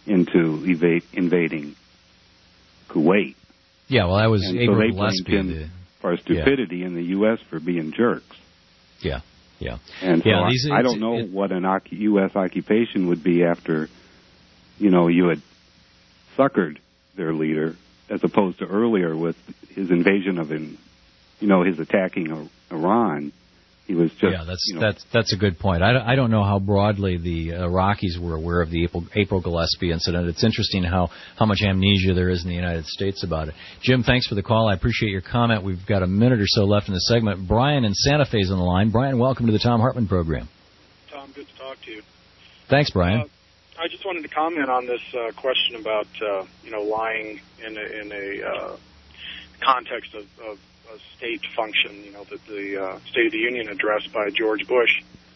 into evade, invading Kuwait. Yeah, well, that was and Abram so they Gillespie. blamed him The, for stupidity yeah. in the U S for being jerks. Yeah, yeah. And so yeah, I, these, I don't know it, what an U S occupation would be after, you know, you had suckered their leader, as opposed to earlier with his invasion of, in, you know, his attacking Iran. He was just, yeah, that's you know, that's that's a good point. I, I don't know how broadly the Iraqis were aware of the April, April Gillespie incident. It's interesting how, how much amnesia there is in the United States about it. Jim, thanks for the call. I appreciate your comment. We've got a minute or so left in the segment. Brian in Santa Fe is on the line. Brian, welcome to the Tom Hartman program. Tom, good to talk to you. Thanks, Brian. Uh, I just wanted to comment on this uh, question about uh, you know lying in a, in a uh, context of, of a state function, you know, the, the uh, State of the Union address by George Bush.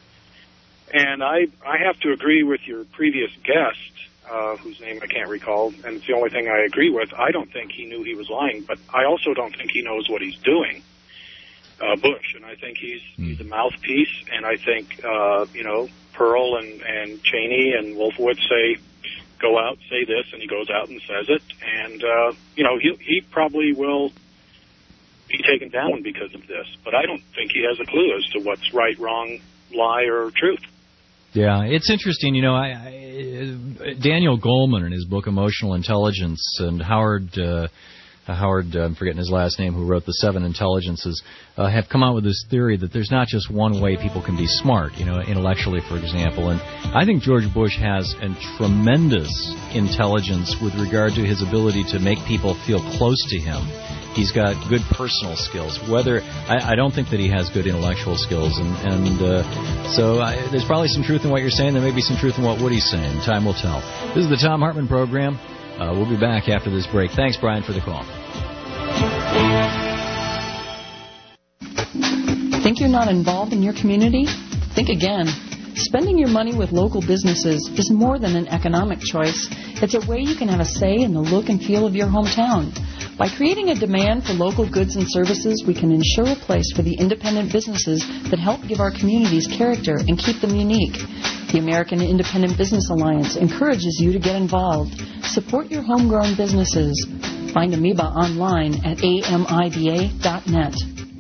And I I have to agree with your previous guest, uh, whose name I can't recall, and it's the only thing I agree with. I don't think he knew he was lying, but I also don't think he knows what he's doing, uh, Bush. And I think he's, he's a mouthpiece, and I think, uh, you know, Pearl and, and Cheney and Wolfowitz say, go out, say this, and he goes out and says it. And, uh, you know, he, he probably will be taken down because of this. But I don't think he has a clue as to what's right, wrong, lie, or truth. Yeah, it's interesting. You know, I, I, Daniel Goleman in his book Emotional Intelligence and Howard... Uh, Howard, uh, I'm forgetting his last name, who wrote The Seven Intelligences, uh, have come out with this theory that there's not just one way people can be smart, you know, intellectually, for example. And I think George Bush has a tremendous intelligence with regard to his ability to make people feel close to him. He's got good personal skills. Whether I, I don't think that he has good intellectual skills, and, and uh, so I, there's probably some truth in what you're saying. There may be some truth in what Woody's saying. Time will tell. This is the Tom Hartman program. Uh, we'll be back after this break. Thanks, Brian, for the call. Think you're not involved in your community? Think again. Spending your money with local businesses is more than an economic choice. It's a way you can have a say in the look and feel of your hometown. By creating a demand for local goods and services, we can ensure a place for the independent businesses that help give our communities character and keep them unique. The American Independent Business Alliance encourages you to get involved. Support your homegrown businesses. Find Amoeba online at A M I B A dot net.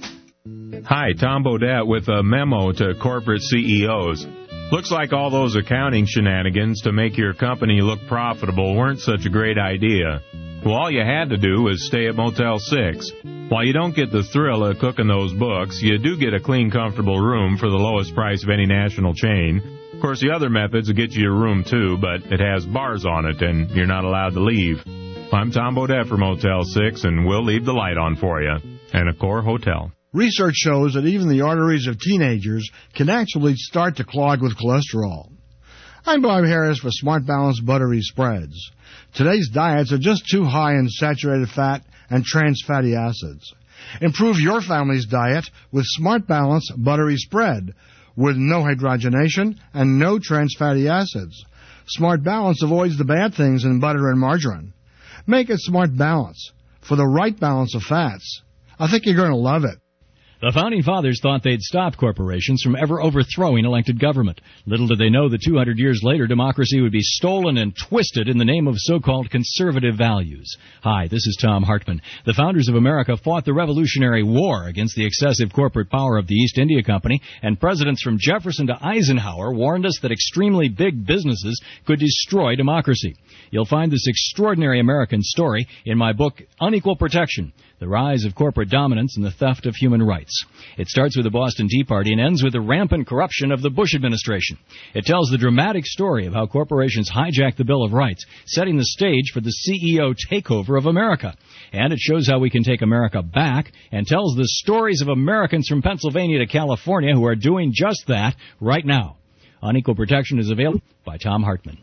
Hi, Tom Bodette with a memo to corporate C E Os. Looks like all those accounting shenanigans to make your company look profitable weren't such a great idea. Well, all you had to do was stay at Motel six. While you don't get the thrill of cooking those books, you do get a clean, comfortable room for the lowest price of any national chain. Of course, the other methods will get you your room, too, but it has bars on it, and you're not allowed to leave. I'm Tom Bodette for Motel six, and we'll leave the light on for you. And Accor Hotel. Research shows that even the arteries of teenagers can actually start to clog with cholesterol. I'm Bob Harris for Smart Balance Buttery Spreads. Today's diets are just too high in saturated fat and trans fatty acids. Improve your family's diet with Smart Balance Buttery Spread with no hydrogenation and no trans fatty acids. Smart Balance avoids the bad things in butter and margarine. Make it Smart Balance for the right balance of fats. I think you're going to love it. The Founding Fathers thought they'd stop corporations from ever overthrowing elected government. Little did they know that two hundred years later, democracy would be stolen and twisted in the name of so-called conservative values. Hi, this is Tom Hartman. The founders of America fought the Revolutionary War against the excessive corporate power of the East India Company, and presidents from Jefferson to Eisenhower warned us that extremely big businesses could destroy democracy. You'll find this extraordinary American story in my book, Unequal Protection: The Rise of Corporate Dominance and the Theft of Human Rights. It starts with the Boston Tea Party and ends with the rampant corruption of the Bush administration. It tells the dramatic story of how corporations hijacked the Bill of Rights, setting the stage for the C E O takeover of America. And it shows how we can take America back and tells the stories of Americans from Pennsylvania to California who are doing just that right now. Unequal Protection is available by Tom Hartman.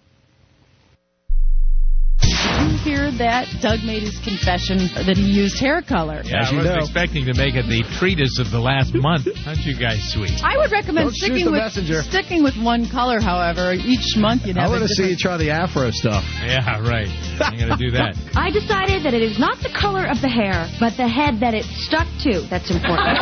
Did you hear that? Doug made his confession that he used hair color. Yeah, I wasn't know. expecting to make it the treatise of the last month. Aren't you guys sweet? I would recommend Don't sticking with messenger. sticking with one color, however. Each month you'd have I want to see you try the afro stuff. Yeah, right. I'm going to do that. I decided that it is not the color of the hair, but the head that it stuck to that's important.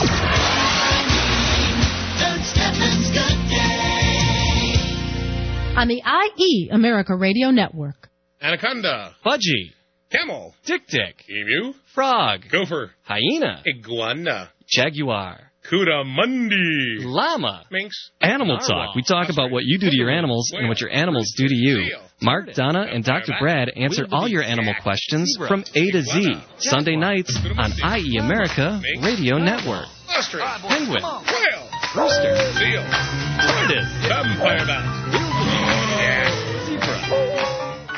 Doug Steffens' Good Day. on the I E America Radio Network. Anaconda. Pudgy. Camel. Tick-tick. Emu. Frog. Gopher. Hyena. Iguana. Jaguar. Coatimundi. Llama. Minx. Animal Talk. We talk about what you do to your animals and what your animals do to you. Mark, Donna, and Doctor Brad answer all your animal questions from A to Z. Sunday nights on I E America Radio Network. Ostrich. Penguin. Whale. Rooster. Seal. Tortoise. Vampire bat. Yeah. Zebra.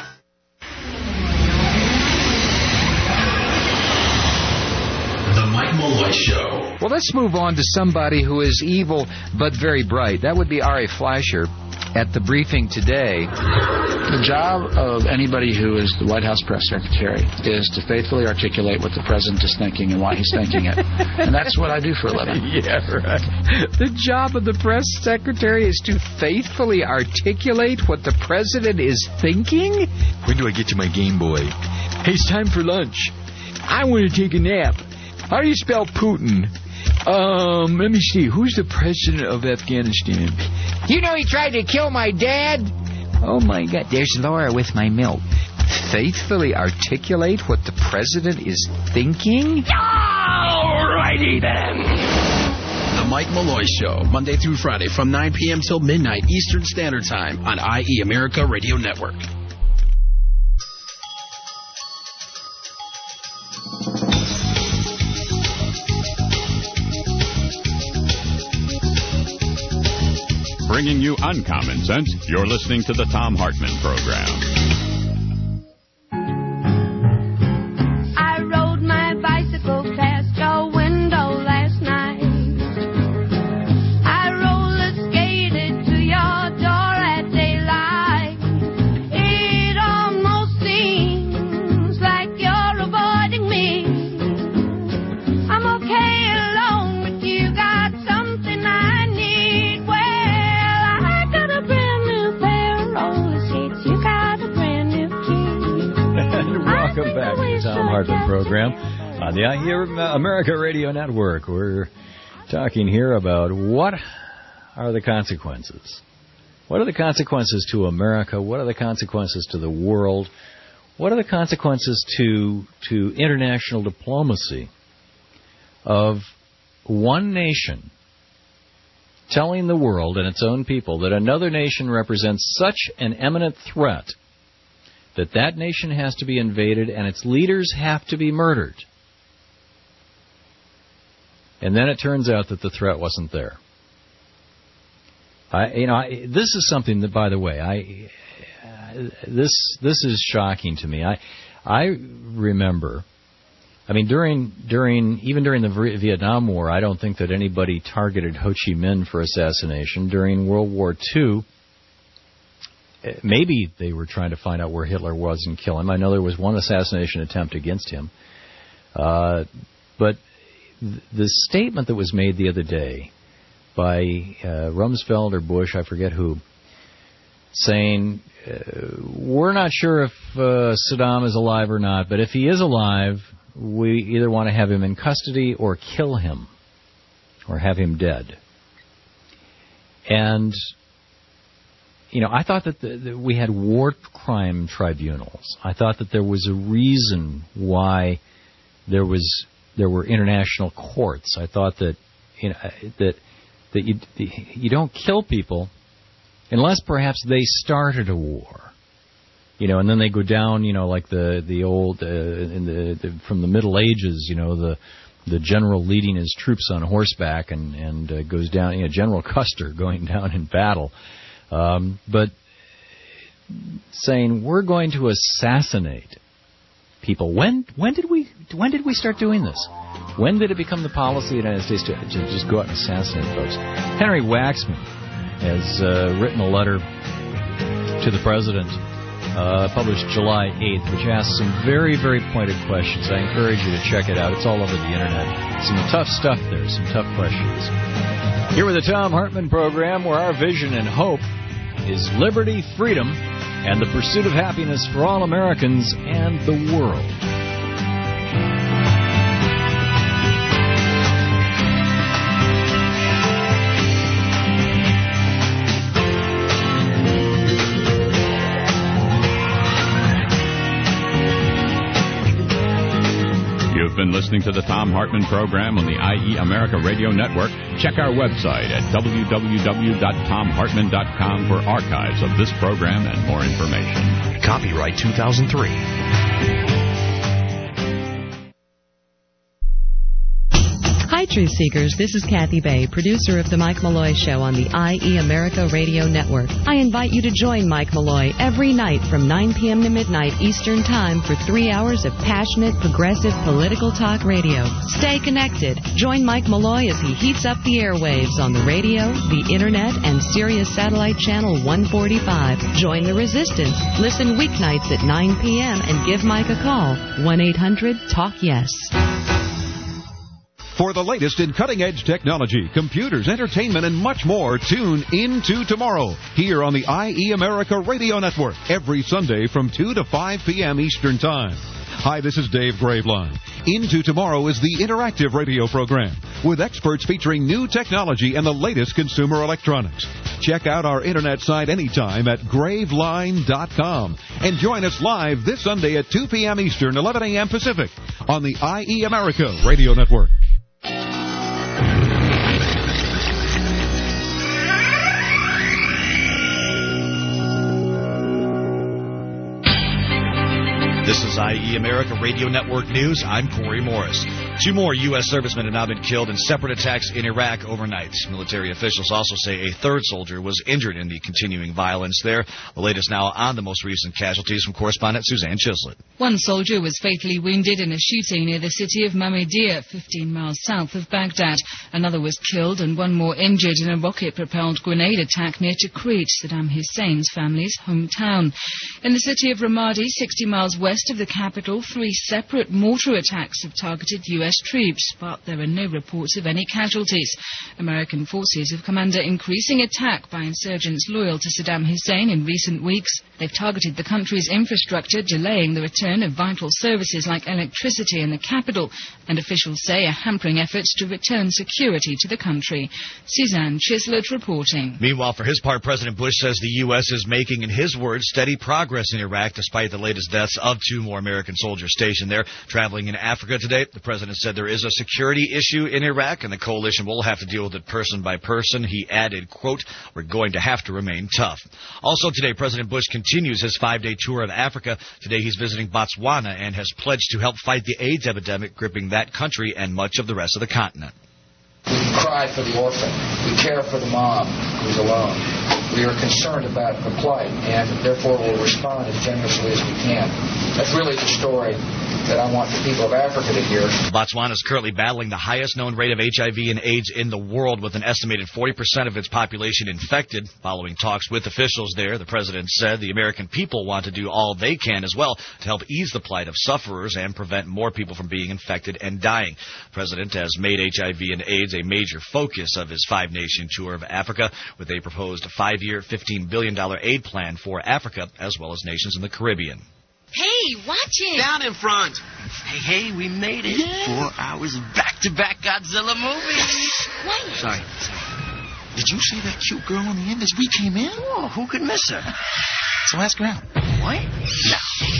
The Mike Malloy Show. Well, let's move on to somebody who is evil but very bright. That would be Ari Fleischer at the briefing today. The job of anybody who is the White House press secretary is to faithfully articulate what the president is thinking and why he's thinking it. And that's what I do for a living. Yeah, right. The job of the press secretary is to faithfully articulate what the president is thinking? When do I get to my Game Boy? Hey, it's time for lunch. I want to take a nap. How do you spell Putin? Um, let me see. Who's the president of Afghanistan? You know he tried to kill my dad? Oh, my God. There's Laura with my milk. Faithfully articulate what the president is thinking? All righty then. The Mike Malloy Show, Monday through Friday from nine p.m. till midnight Eastern Standard Time on I E America Radio Network. Bringing you uncommon sense, you're listening to the Thom Hartmann Program. I rode my bicycle past your window last night. I roller skated to your door at daylight. It almost seems like you're avoiding me. I'm okay alone, but you got something I need. Well, I got a brand new pair of roller skates. You got a brand new key. And welcome back to the Thom Hartmann Program on the I Hear America Radio Network. We're talking here about what are the consequences. What are the consequences to America? What are the consequences to the world? What are the consequences to to international diplomacy of one nation telling the world and its own people that another nation represents such an imminent threat that that nation has to be invaded and its leaders have to be murdered? And then it turns out that the threat wasn't there. I, you know, I, this is something that, by the way, I uh, this this is shocking to me. I I remember. I mean, during during even during the Vietnam War, I don't think that anybody targeted Ho Chi Minh for assassination. During World War Two, maybe they were trying to find out where Hitler was and kill him. I know there was one assassination attempt against him. Uh, but th- the statement that was made the other day by uh, Rumsfeld or Bush, I forget who, saying, uh, we're not sure if uh, Saddam is alive or not, but if he is alive, we either want to have him in custody or kill him or have him dead. And, you know, I thought that, the, that we had war crime tribunals. I thought that there was a reason why there was there were international courts. I thought that, you know, that that you you don't kill people unless perhaps they started a war. You know, and then they go down, you know, like the the old uh, in the, the from the Middle Ages, you know, the the general leading his troops on horseback and and uh, goes down, you know, General Custer going down in battle, um, but saying we're going to assassinate people. When when did we when did we start doing this? When did it become the policy of the United States to, to just go out and assassinate folks? Henry Waxman has uh, written a letter to the president. Uh, published July eighth, which asks some very, very pointed questions. I encourage you to check it out. It's all over the Internet. Some tough stuff there, some tough questions. Here with the Thom Hartmann Program, where our vision and hope is liberty, freedom, and the pursuit of happiness for all Americans and the world. been listening to the Thom Hartmann program on the I E America Radio Network. Check our website at w w w dot tom hartmann dot com for archives of this program and more information. Copyright two thousand three. Hi, Truth Seekers. This is Kathy Bay, producer of The Mike Malloy Show on the I E America Radio Network. I invite you to join Mike Malloy every night from nine p.m. to midnight Eastern Time for three hours of passionate, progressive, political talk radio. Stay connected. Join Mike Malloy as he heats up the airwaves on the radio, the Internet, and Sirius Satellite Channel one forty-five. Join the resistance. Listen weeknights at nine p.m. and give Mike a call. one eight hundred talk yes. For the latest in cutting-edge technology, computers, entertainment, and much more, tune Into Tomorrow here on the I E America Radio Network every Sunday from two to five p.m. Eastern Time. Hi, this is Dave Graveline. Into Tomorrow is the interactive radio program with experts featuring new technology and the latest consumer electronics. Check out our internet site anytime at graveline dot com and join us live this Sunday at two p.m. Eastern, eleven a.m. Pacific on the I E America Radio Network. This is I E America Radio Network News. I'm Corey Morris. Two more U S servicemen have now been killed in separate attacks in Iraq overnight. Military officials also say a third soldier was injured in the continuing violence there. The latest now on the most recent casualties from correspondent Suzanne Chislett. One soldier was fatally wounded in a shooting near the city of Mamoudiya, fifteen miles south of Baghdad. Another was killed and one more injured in a rocket-propelled grenade attack near Tikrit, Saddam Hussein's family's hometown. In the city of Ramadi, sixty miles west of the capital, three separate mortar attacks have targeted U S troops, but there are no reports of any casualties. American forces have come under increasing attack by insurgents loyal to Saddam Hussein in recent weeks. They've targeted the country's infrastructure, delaying the return of vital services like electricity in the capital, and officials say are hampering efforts to return security to the country. Suzanne Chislett reporting. Meanwhile, for his part, President Bush says the U S is making, in his words, steady progress in Iraq despite the latest deaths of two more American soldiers stationed there. Traveling in Africa today, the president said there is a security issue in Iraq and the coalition will have to deal with it person by person. He added, quote, "We're going to have to remain tough." Also today, President Bush continues his five-day tour of Africa. Today he's visiting Botswana and has pledged to help fight the AIDS epidemic gripping that country and much of the rest of the continent. We cry for the orphan. We care for the mom who's alone. We are concerned about her plight, and therefore will respond as generously as we can. That's really the story that I want the people of Africa to hear. Botswana is currently battling the highest known rate of H I V and AIDS in the world, with an estimated forty percent of its population infected. Following talks with officials there, the president said the American people want to do all they can as well to help ease the plight of sufferers and prevent more people from being infected and dying. The president has made H I V and AIDS a major focus of his five-nation tour of Africa, with a proposed five-year, fifteen billion dollars aid plan for Africa, as well as nations in the Caribbean. Hey, watch it! Down in front! Hey, hey, we made it. Yeah. Four hours of back-to-back Godzilla movies. Wait. Sorry, sorry. Did you see that cute girl on the end as we came in? Oh, who could miss her? So ask her out. What? No.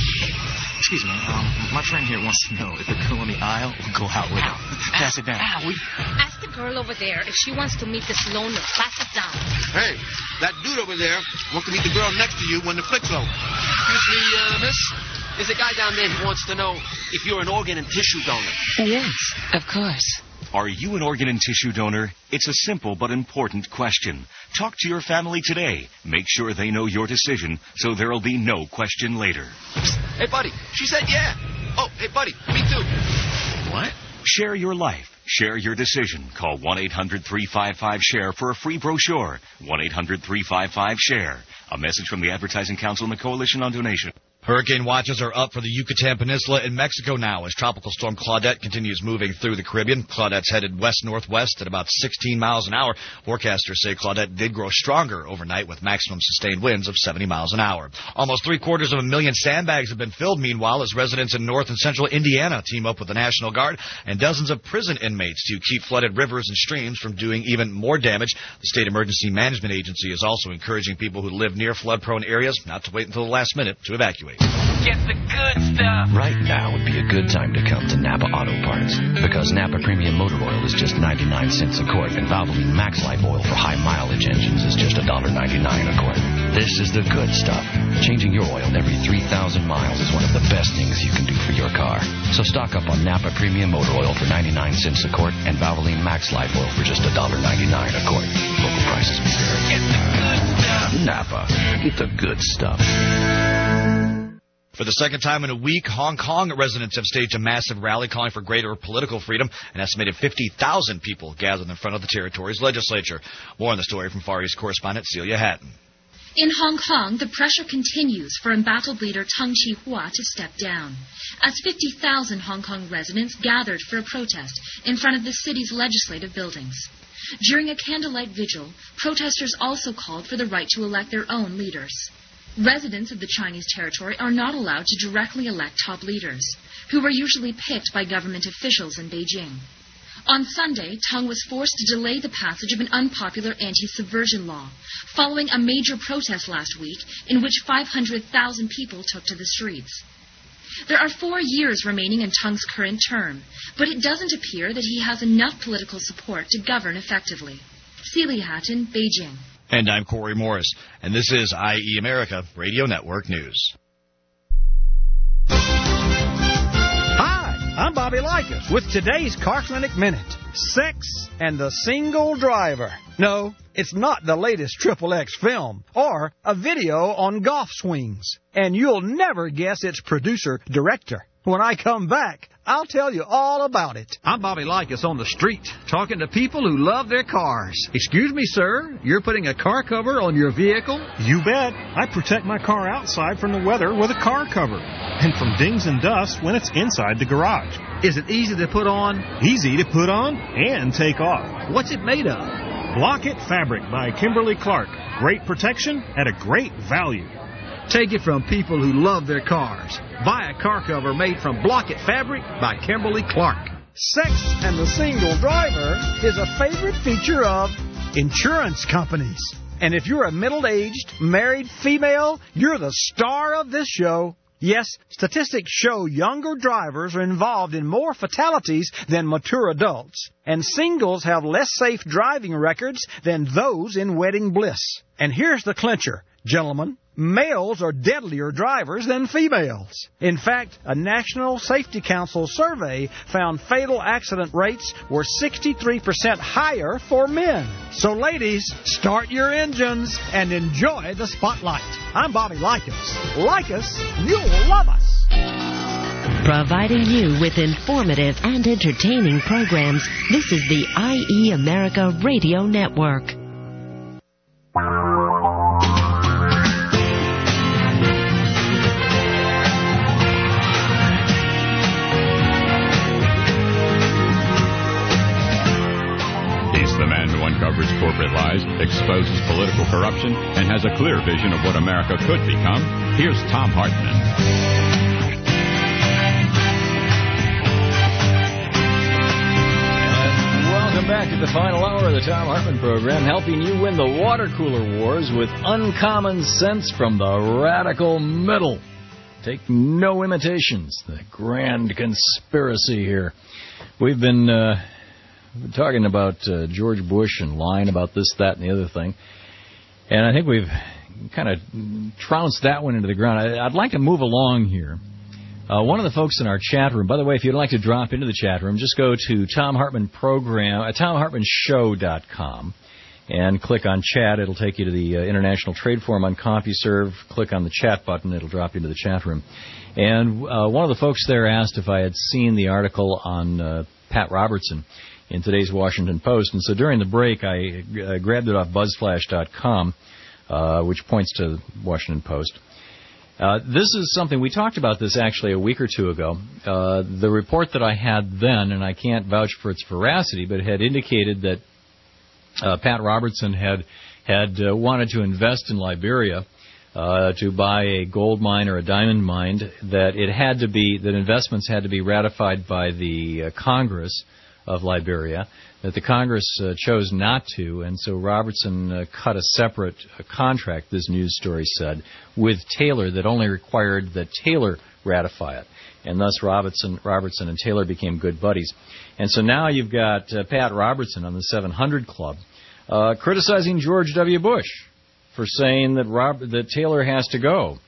Excuse me, um, my friend here wants to know if the girl on the aisle will go out with her. Pass it down. Ow, we... Ask the girl over there if she wants to meet this loner. Pass it down. Hey, that dude over there wants to meet the girl next to you when the flick's over. Excuse me, uh, miss? There's a guy down there who wants to know if you're an organ and tissue donor. Yes, of course. Are you an organ and tissue donor? It's a simple but important question. Talk to your family today. Make sure they know your decision so there'll be no question later. Hey, buddy, she said yeah. Oh, hey, buddy, me too. What? Share your life. Share your decision. Call one eight hundred three five five SHARE for a free brochure. one eight hundred three five five SHARE. A message from the Advertising Council and the Coalition on Donation. Hurricane watches are up for the Yucatan Peninsula in Mexico now as Tropical Storm Claudette continues moving through the Caribbean. Claudette's headed west-northwest at about sixteen miles an hour. Forecasters say Claudette did grow stronger overnight with maximum sustained winds of seventy miles an hour. Almost three-quarters of a million sandbags have been filled, meanwhile, as residents in north and central Indiana team up with the National Guard and dozens of prison inmates to keep flooded rivers and streams from doing even more damage. The State Emergency Management Agency is also encouraging people who live near flood-prone areas not to wait until the last minute to evacuate. Get the good stuff. Right now would be a good time to come to Napa Auto Parts, because Napa Premium Motor Oil is just ninety-nine cents a quart, and Valvoline Max Life Oil for high mileage engines is just one dollar ninety-nine a quart. This is the good stuff. Changing your oil every three thousand miles is one of the best things you can do for your car. So stock up on Napa Premium Motor Oil for ninety-nine cents a quart, and Valvoline Max Life Oil for just one dollar ninety-nine a quart. Local prices may vary. Get the good stuff. Napa, get the good stuff. For the second time in a week, Hong Kong residents have staged a massive rally calling for greater political freedom. An estimated fifty thousand people gathered in front of the territory's legislature. More on the story from Far East correspondent Celia Hatton. In Hong Kong, the pressure continues for embattled leader Teng Chi-hua to step down, as fifty thousand Hong Kong residents gathered for a protest in front of the city's legislative buildings. During a candlelight vigil, protesters also called for the right to elect their own leaders. Residents of the Chinese territory are not allowed to directly elect top leaders, who were usually picked by government officials in Beijing. On Sunday, Teng was forced to delay the passage of an unpopular anti-subversion law, following a major protest last week in which five hundred thousand people took to the streets. There are four years remaining in Teng's current term, but it doesn't appear that he has enough political support to govern effectively. Celia Hatton, Beijing. And I'm Corey Morris, and this is I E America Radio Network News. Hi, I'm Bobby Likas with today's Car Clinic Minute. Sex and the Single Driver. No, it's not the latest Triple X film or a video on golf swings. And you'll never guess its producer-director. When I come back, I'll tell you all about it. I'm Bobby Likas on the street, talking to people who love their cars. Excuse me, sir, you're putting a car cover on your vehicle? You bet. I protect my car outside from the weather with a car cover, and from dings and dust when it's inside the garage. Is it easy to put on? Easy to put on and take off. What's it made of? Block-It Fabric by Kimberly Clark. Great protection at a great value. Take it from people who love their cars. Buy a car cover made from Block-It Fabric by Kimberly Clark. Sex and the Single Driver is a favorite feature of insurance companies. And if you're a middle-aged, married female, you're the star of this show. Yes, statistics show younger drivers are involved in more fatalities than mature adults. And singles have less safe driving records than those in wedding bliss. And here's the clincher, gentlemen. Males are deadlier drivers than females. In fact, a National Safety Council survey found fatal accident rates were sixty-three percent higher for men. So ladies, start your engines and enjoy the spotlight. I'm Bobby Likas. Like us, you'll love us. Providing you with informative and entertaining programs, this is the I E America Radio Network. The man who uncovers corporate lies, exposes political corruption, and has a clear vision of what America could become. Here's Thom Hartmann. And welcome back to the final hour of the Thom Hartmann program, helping you win the water cooler wars with uncommon sense from the radical middle. Take no imitations. The grand conspiracy here. We've been... Uh, We're talking about uh, George Bush and lying about this, that, and the other thing. And I think we've kind of trounced that one into the ground. I, I'd like to move along here. Uh, one of the folks in our chat room, by the way, if you'd like to drop into the chat room, just go to Thom Hartmann program, uh, Thom Hartmann Show dot com and click on chat. It'll take you to the uh, International Trade Forum on CompuServe. Click on the chat button. It'll drop you into the chat room. And uh, one of the folks there asked if I had seen the article on uh, Pat Robertson in today's Washington Post. And so during the break, I uh, grabbed it off Buzz Flash dot com, uh, which points to Washington Post. Uh, this is something, we talked about this actually a week or two ago. Uh, the report that I had then, and I can't vouch for its veracity, but had indicated that uh, Pat Robertson had, had uh, wanted to invest in Liberia uh, to buy a gold mine or a diamond mine, that it had to be, that investments had to be ratified by the uh, Congress of Liberia, that the Congress uh, chose not to, and so Robertson uh, cut a separate uh, contract, this news story said, with Taylor that only required that Taylor ratify it. And thus Robertson, Robertson and Taylor became good buddies. And so now you've got uh, Pat Robertson on the seven hundred Club uh, criticizing George W. Bush for saying that, Rob, that Taylor has to go.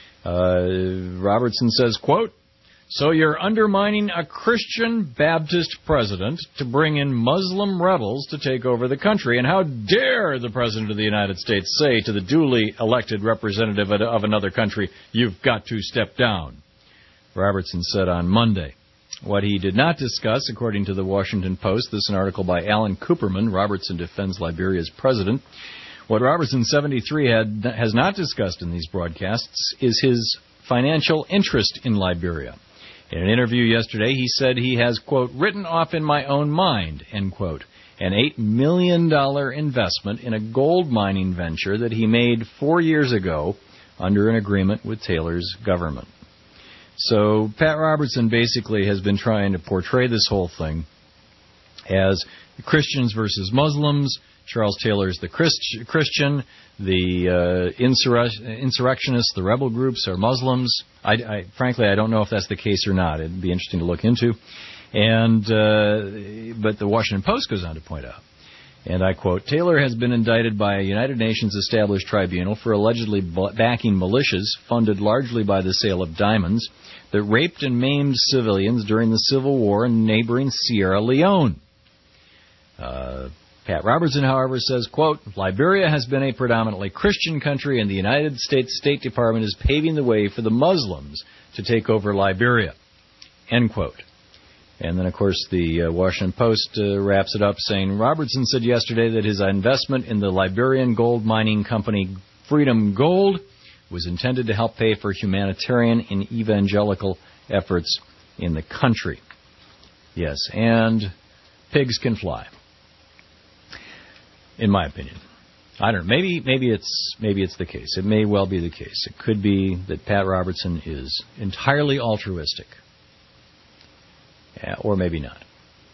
Uh, Robertson says, quote, "So you're undermining a Christian Baptist president to bring in Muslim rebels to take over the country. And how dare the President of the United States say to the duly elected representative of another country, you've got to step down," Robertson said on Monday. What he did not discuss, according to the Washington Post, this is an article by Alan Cooperman, Robertson defends Liberia's president. What Robertson, seventy-three, had, has not discussed in these broadcasts is his financial interest in Liberia. In an interview yesterday, he said he has, quote, "written off in my own mind," end quote, an eight million dollars investment in a gold mining venture that he made four years ago under an agreement with Taylor's government. So Pat Robertson basically has been trying to portray this whole thing as Christians versus Muslims. Charles Taylor's the Christ- Christian. The uh, insur- insurrectionists, the rebel groups, are Muslims. I, I, frankly, I don't know if that's the case or not. It'd be interesting to look into. And uh, but the Washington Post goes on to point out, and I quote, "Taylor has been indicted by a United Nations established tribunal for allegedly backing militias funded largely by the sale of diamonds that raped and maimed civilians during the Civil War in neighboring Sierra Leone." Uh, Pat Robertson, however, says, quote, "Liberia has been a predominantly Christian country, and the United States State Department is paving the way for the Muslims to take over Liberia," end quote. And then, of course, the uh, Washington Post uh, wraps it up saying, "Robertson said yesterday that his investment in the Liberian gold mining company Freedom Gold was intended to help pay for humanitarian and evangelical efforts in the country." Yes, and pigs can fly, in my opinion. I don't know. Maybe maybe it's maybe it's the case. It may well be the case. It could be that Pat Robertson is entirely altruistic. Yeah, or maybe not.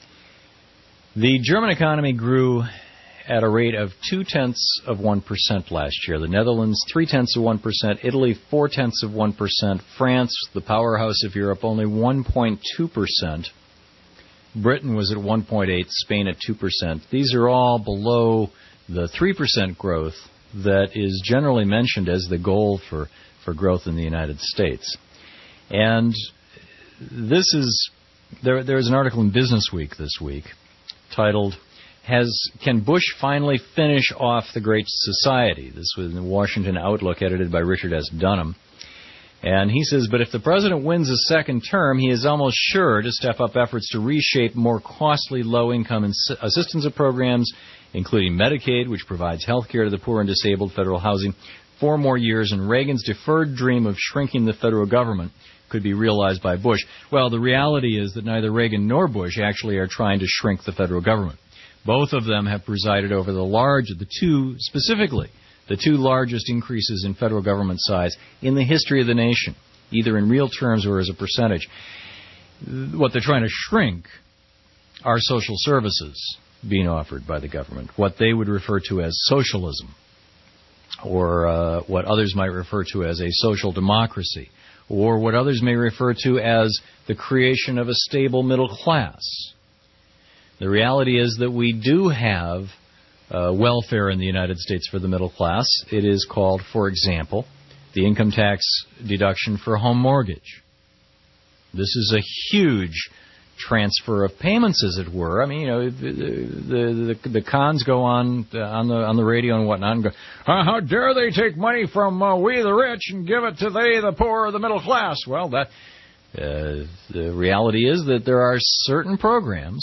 The German economy grew at a rate of two-tenths of one percent last year. The Netherlands, three-tenths of one percent. Italy, four-tenths of one percent. France, the powerhouse of Europe, only one point two percent. Britain was at one point eight, Spain at two percent. These are all below the three percent growth that is generally mentioned as the goal for, for growth in the United States. And this is, there, there's an article in Business Week this week titled, Has Can Bush Finally Finish Off the Great Society? This was in the Washington Outlook, edited by Richard S. Dunham. And he says, but if the president wins a second term, he is almost sure to step up efforts to reshape more costly low-income ins- assistance programs, including Medicaid, which provides health care to the poor and disabled, federal housing, four more years, and Reagan's deferred dream of shrinking the federal government could be realized by Bush. Well, the reality is that neither Reagan nor Bush actually are trying to shrink the federal government. Both of them have presided over the large, the two specifically, the two largest increases in federal government size in the history of the nation, either in real terms or as a percentage. What they're trying to shrink are social services being offered by the government, what they would refer to as socialism, or uh, what others might refer to as a social democracy, or what others may refer to as the creation of a stable middle class. The reality is that we do have Uh, welfare in the United States for the middle class. It is called, for example, the income tax deduction for home mortgage. This is a huge transfer of payments, as it were. I mean, you know, the the, the, the cons go on uh, on the on the radio and whatnot and go, uh, how dare they take money from uh, we the rich and give it to they the poor or the middle class? Well, that uh, the reality is that there are certain programs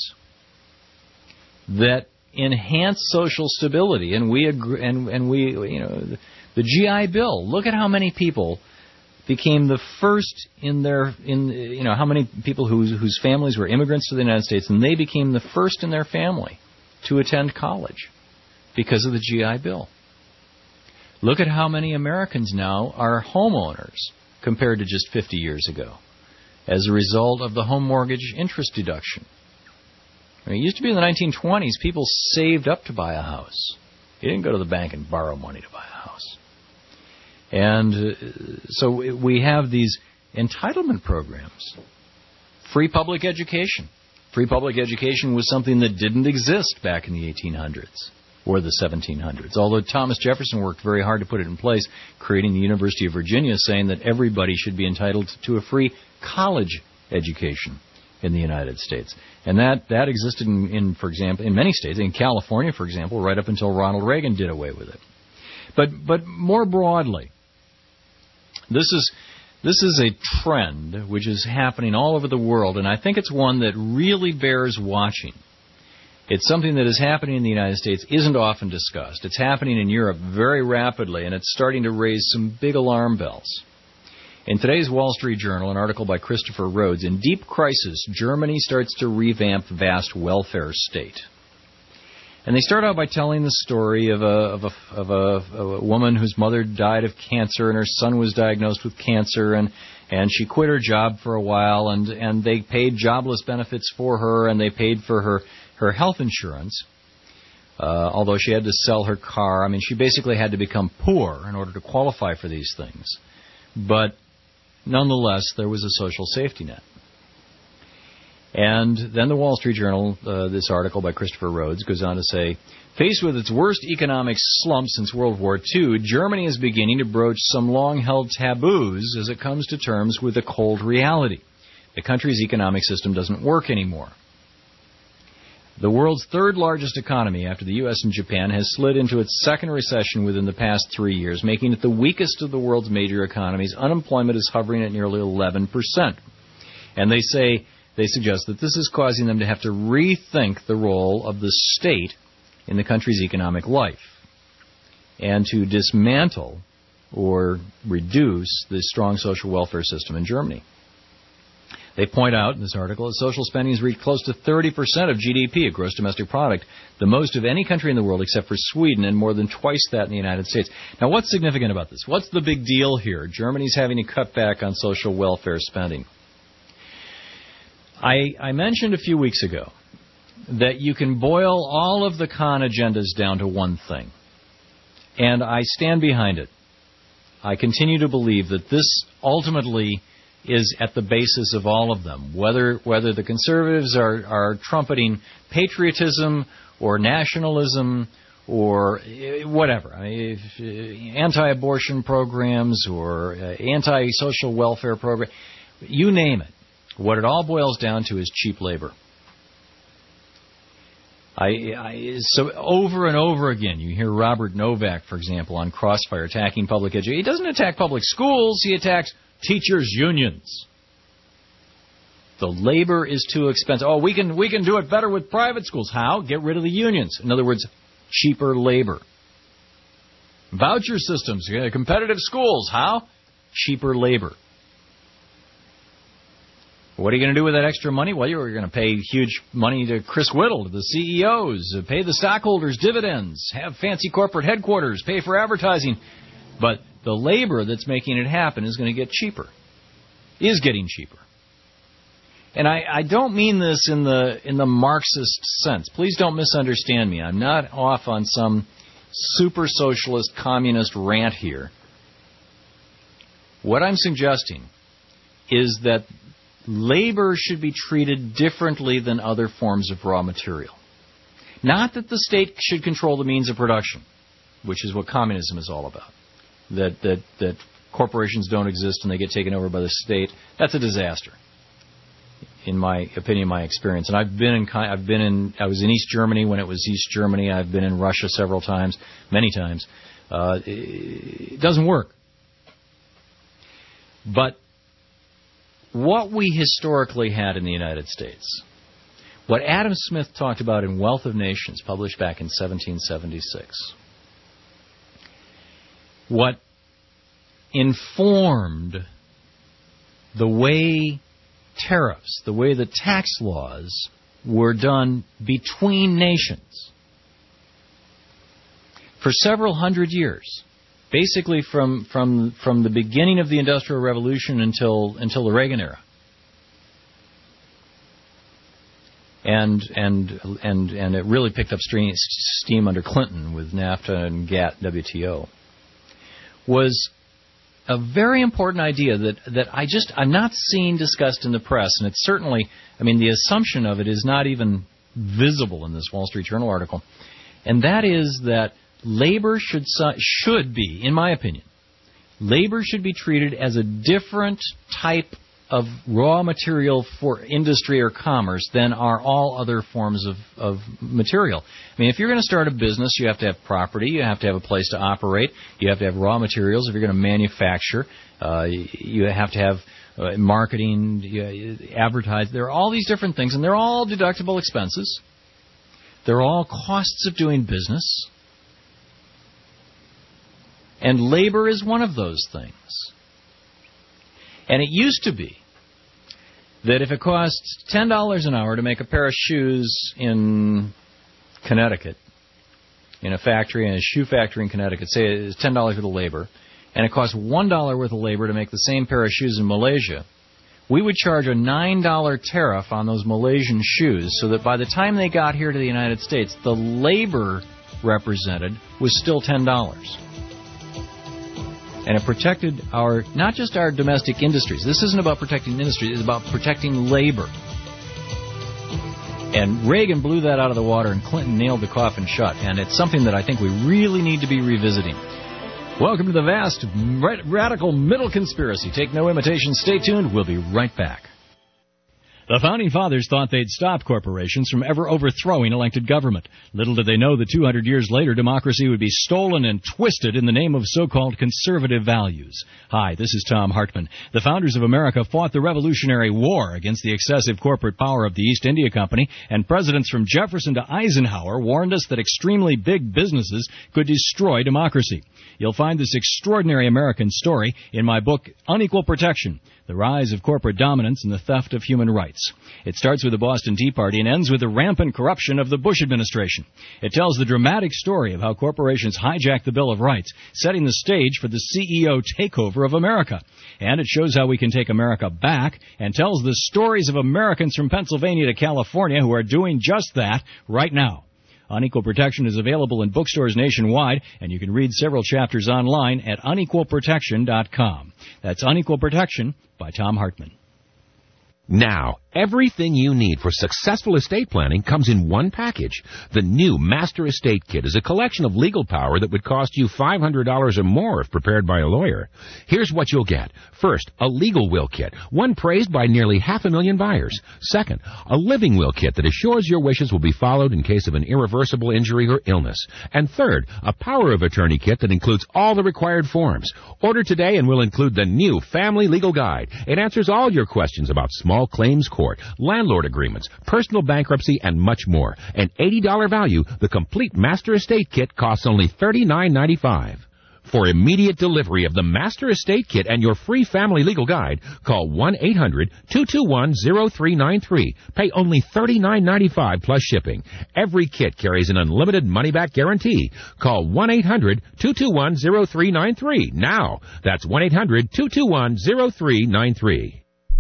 that enhance social stability, and we agree, and and we you know the, the G I Bill. Look at how many people became the first in their in you know how many people whose whose families were immigrants to the United States, and they became the first in their family to attend college because of the G I Bill. Look at how many Americans now are homeowners compared to just fifty years ago, as a result of the home mortgage interest deduction. I mean, it used to be in the nineteen twenties, people saved up to buy a house. You didn't go to the bank and borrow money to buy a house. And uh, so we have these entitlement programs. Free public education. Free public education was something that didn't exist back in the eighteen hundreds or the seventeen hundreds, although Thomas Jefferson worked very hard to put it in place, creating the University of Virginia, saying that everybody should be entitled to a free college education in the United States. And that, that existed in, in, for example, in many states. In California, for example, right up until Ronald Reagan did away with it. But but more broadly, this is this is a trend which is happening all over the world, and I think it's one that really bears watching. It's something that is happening in the United States, isn't often discussed. It's happening in Europe very rapidly, and it's starting to raise some big alarm bells. In today's Wall Street Journal, an article by Christopher Rhodes, in deep crisis, Germany starts to revamp vast welfare state. And they start out by telling the story of a, of a, of a, of a woman whose mother died of cancer and her son was diagnosed with cancer, and, and she quit her job for a while, and, and they paid jobless benefits for her, and they paid for her, her health insurance, uh, although she had to sell her car. I mean, she basically had to become poor in order to qualify for these things. But nonetheless, there was a social safety net. And then the Wall Street Journal, uh, this article by Christopher Rhodes, goes on to say, faced with its worst economic slump since World War Two, Germany is beginning to broach some long-held taboos as it comes to terms with a cold reality. The country's economic system doesn't work anymore. The world's third largest economy after the U S and Japan has slid into its second recession within the past three years, making it the weakest of the world's major economies. Unemployment is hovering at nearly eleven percent. And they say, they suggest that this is causing them to have to rethink the role of the state in the country's economic life and to dismantle or reduce the strong social welfare system in Germany. They point out in this article that social spending has reached close to thirty percent of G D P, gross domestic product, the most of any country in the world except for Sweden, and more than twice that in the United States. Now, what's significant about this? What's the big deal here? Germany's having to cut back on social welfare spending. I, I mentioned a few weeks ago that you can boil all of the con agendas down to one thing, and I stand behind it. I continue to believe that this ultimately is at the basis of all of them, whether whether the conservatives are, are trumpeting patriotism or nationalism or whatever, I mean, if, anti-abortion programs or uh, anti-social welfare programs, you name it. What it all boils down to is cheap labor. I, I, so over and over again, you hear Robert Novak, for example, on Crossfire attacking public education. He doesn't attack public schools. He attacks teachers' unions. The labor is too expensive. Oh, we can we can do it better with private schools. How? Get rid of the unions. In other words, cheaper labor. Voucher systems, competitive schools. How? Cheaper labor. What are you going to do with that extra money? Well, you're going to pay huge money to Chris Whittle, to the C E Os, pay the stockholders dividends, have fancy corporate headquarters, pay for advertising. But the labor that's making it happen is going to get cheaper, is getting cheaper. And I, I don't mean this in the in the Marxist sense. Please don't misunderstand me. I'm not off on some super socialist communist rant here. What I'm suggesting is that labor should be treated differently than other forms of raw material. Not that the state should control the means of production, which is what communism is all about. That that that corporations don't exist and they get taken over by the state. That's a disaster, in my opinion, my experience. And I've been in I've been in I was in East Germany when it was East Germany. I've been in Russia several times, many times. Uh, it, it doesn't work. But what we historically had in the United States, what Adam Smith talked about in Wealth of Nations, published back in seventeen seventy-six, what informed the way tariffs, the way the tax laws were done between nations for several hundred years. Basically from, from from the beginning of the Industrial Revolution until until the Reagan era. and and and and it really picked up steam under Clinton with NAFTA and GATT, W T O, was a very important idea that, that I just, I'm not seeing discussed in the press, and it's certainly, I mean, the assumption of it is not even visible in this Wall Street Journal article, and that is that labor should should be, in my opinion, labor should be treated as a different type of raw material for industry or commerce than are all other forms of, of material. I mean, if you're going to start a business, you have to have property, you have to have a place to operate, you have to have raw materials. If you're going to manufacture, uh, you have to have uh, marketing, you advertise. There are all these different things, and they're all deductible expenses. They're all costs of doing business. And labor is one of those things. And it used to be that if it costs ten dollars an hour to make a pair of shoes in Connecticut, in a factory, in a shoe factory in Connecticut, say it's ten dollars worth of labor, and it costs one dollar worth of labor to make the same pair of shoes in Malaysia, we would charge a nine dollar tariff on those Malaysian shoes so that by the time they got here to the United States, the labor represented was still ten dollars. And it protected our, not just our domestic industries. This isn't about protecting industry. It's about protecting labor. And Reagan blew that out of the water, and Clinton nailed the coffin shut. And it's something that I think we really need to be revisiting. Welcome to the vast, radical middle conspiracy. Take no imitation. Stay tuned. We'll be right back. The Founding Fathers thought they'd stop corporations from ever overthrowing elected government. Little did they know that two hundred years later, democracy would be stolen and twisted in the name of so-called conservative values. Hi, this is Tom Hartman. The founders of America fought the Revolutionary War against the excessive corporate power of the East India Company, and presidents from Jefferson to Eisenhower warned us that extremely big businesses could destroy democracy. You'll find this extraordinary American story in my book, Unequal Protection: The Rise of Corporate Dominance and the Theft of Human Rights. It starts with the Boston Tea Party and ends with the rampant corruption of the Bush administration. It tells the dramatic story of how corporations hijacked the Bill of Rights, setting the stage for the C E O takeover of America. And it shows how we can take America back, and tells the stories of Americans from Pennsylvania to California who are doing just that right now. Unequal Protection is available in bookstores nationwide, and you can read several chapters online at unequal protection dot com. That's Unequal Protection by Tom Hartman. Now, everything you need for successful estate planning comes in one package. The new Master Estate Kit is a collection of legal power that would cost you five hundred dollars or more if prepared by a lawyer. Here's what you'll get. First, a legal will kit, one praised by nearly half a million buyers. Second, a living will kit that assures your wishes will be followed in case of an irreversible injury or illness. And third, a power of attorney kit that includes all the required forms. Order today and we'll include the new Family Legal Guide. It answers all your questions about small claims court, landlord agreements, personal bankruptcy, and much more. An eighty dollars value, the complete Master Estate Kit costs only thirty-nine ninety-five. For immediate delivery of the Master Estate Kit and your free Family Legal Guide, call one eight hundred two two one zero three nine three. Pay only thirty-nine ninety-five plus shipping. Every kit carries an unlimited money-back guarantee. Call one eight hundred two two one zero three nine three now. That's one eight hundred two two one zero three nine three.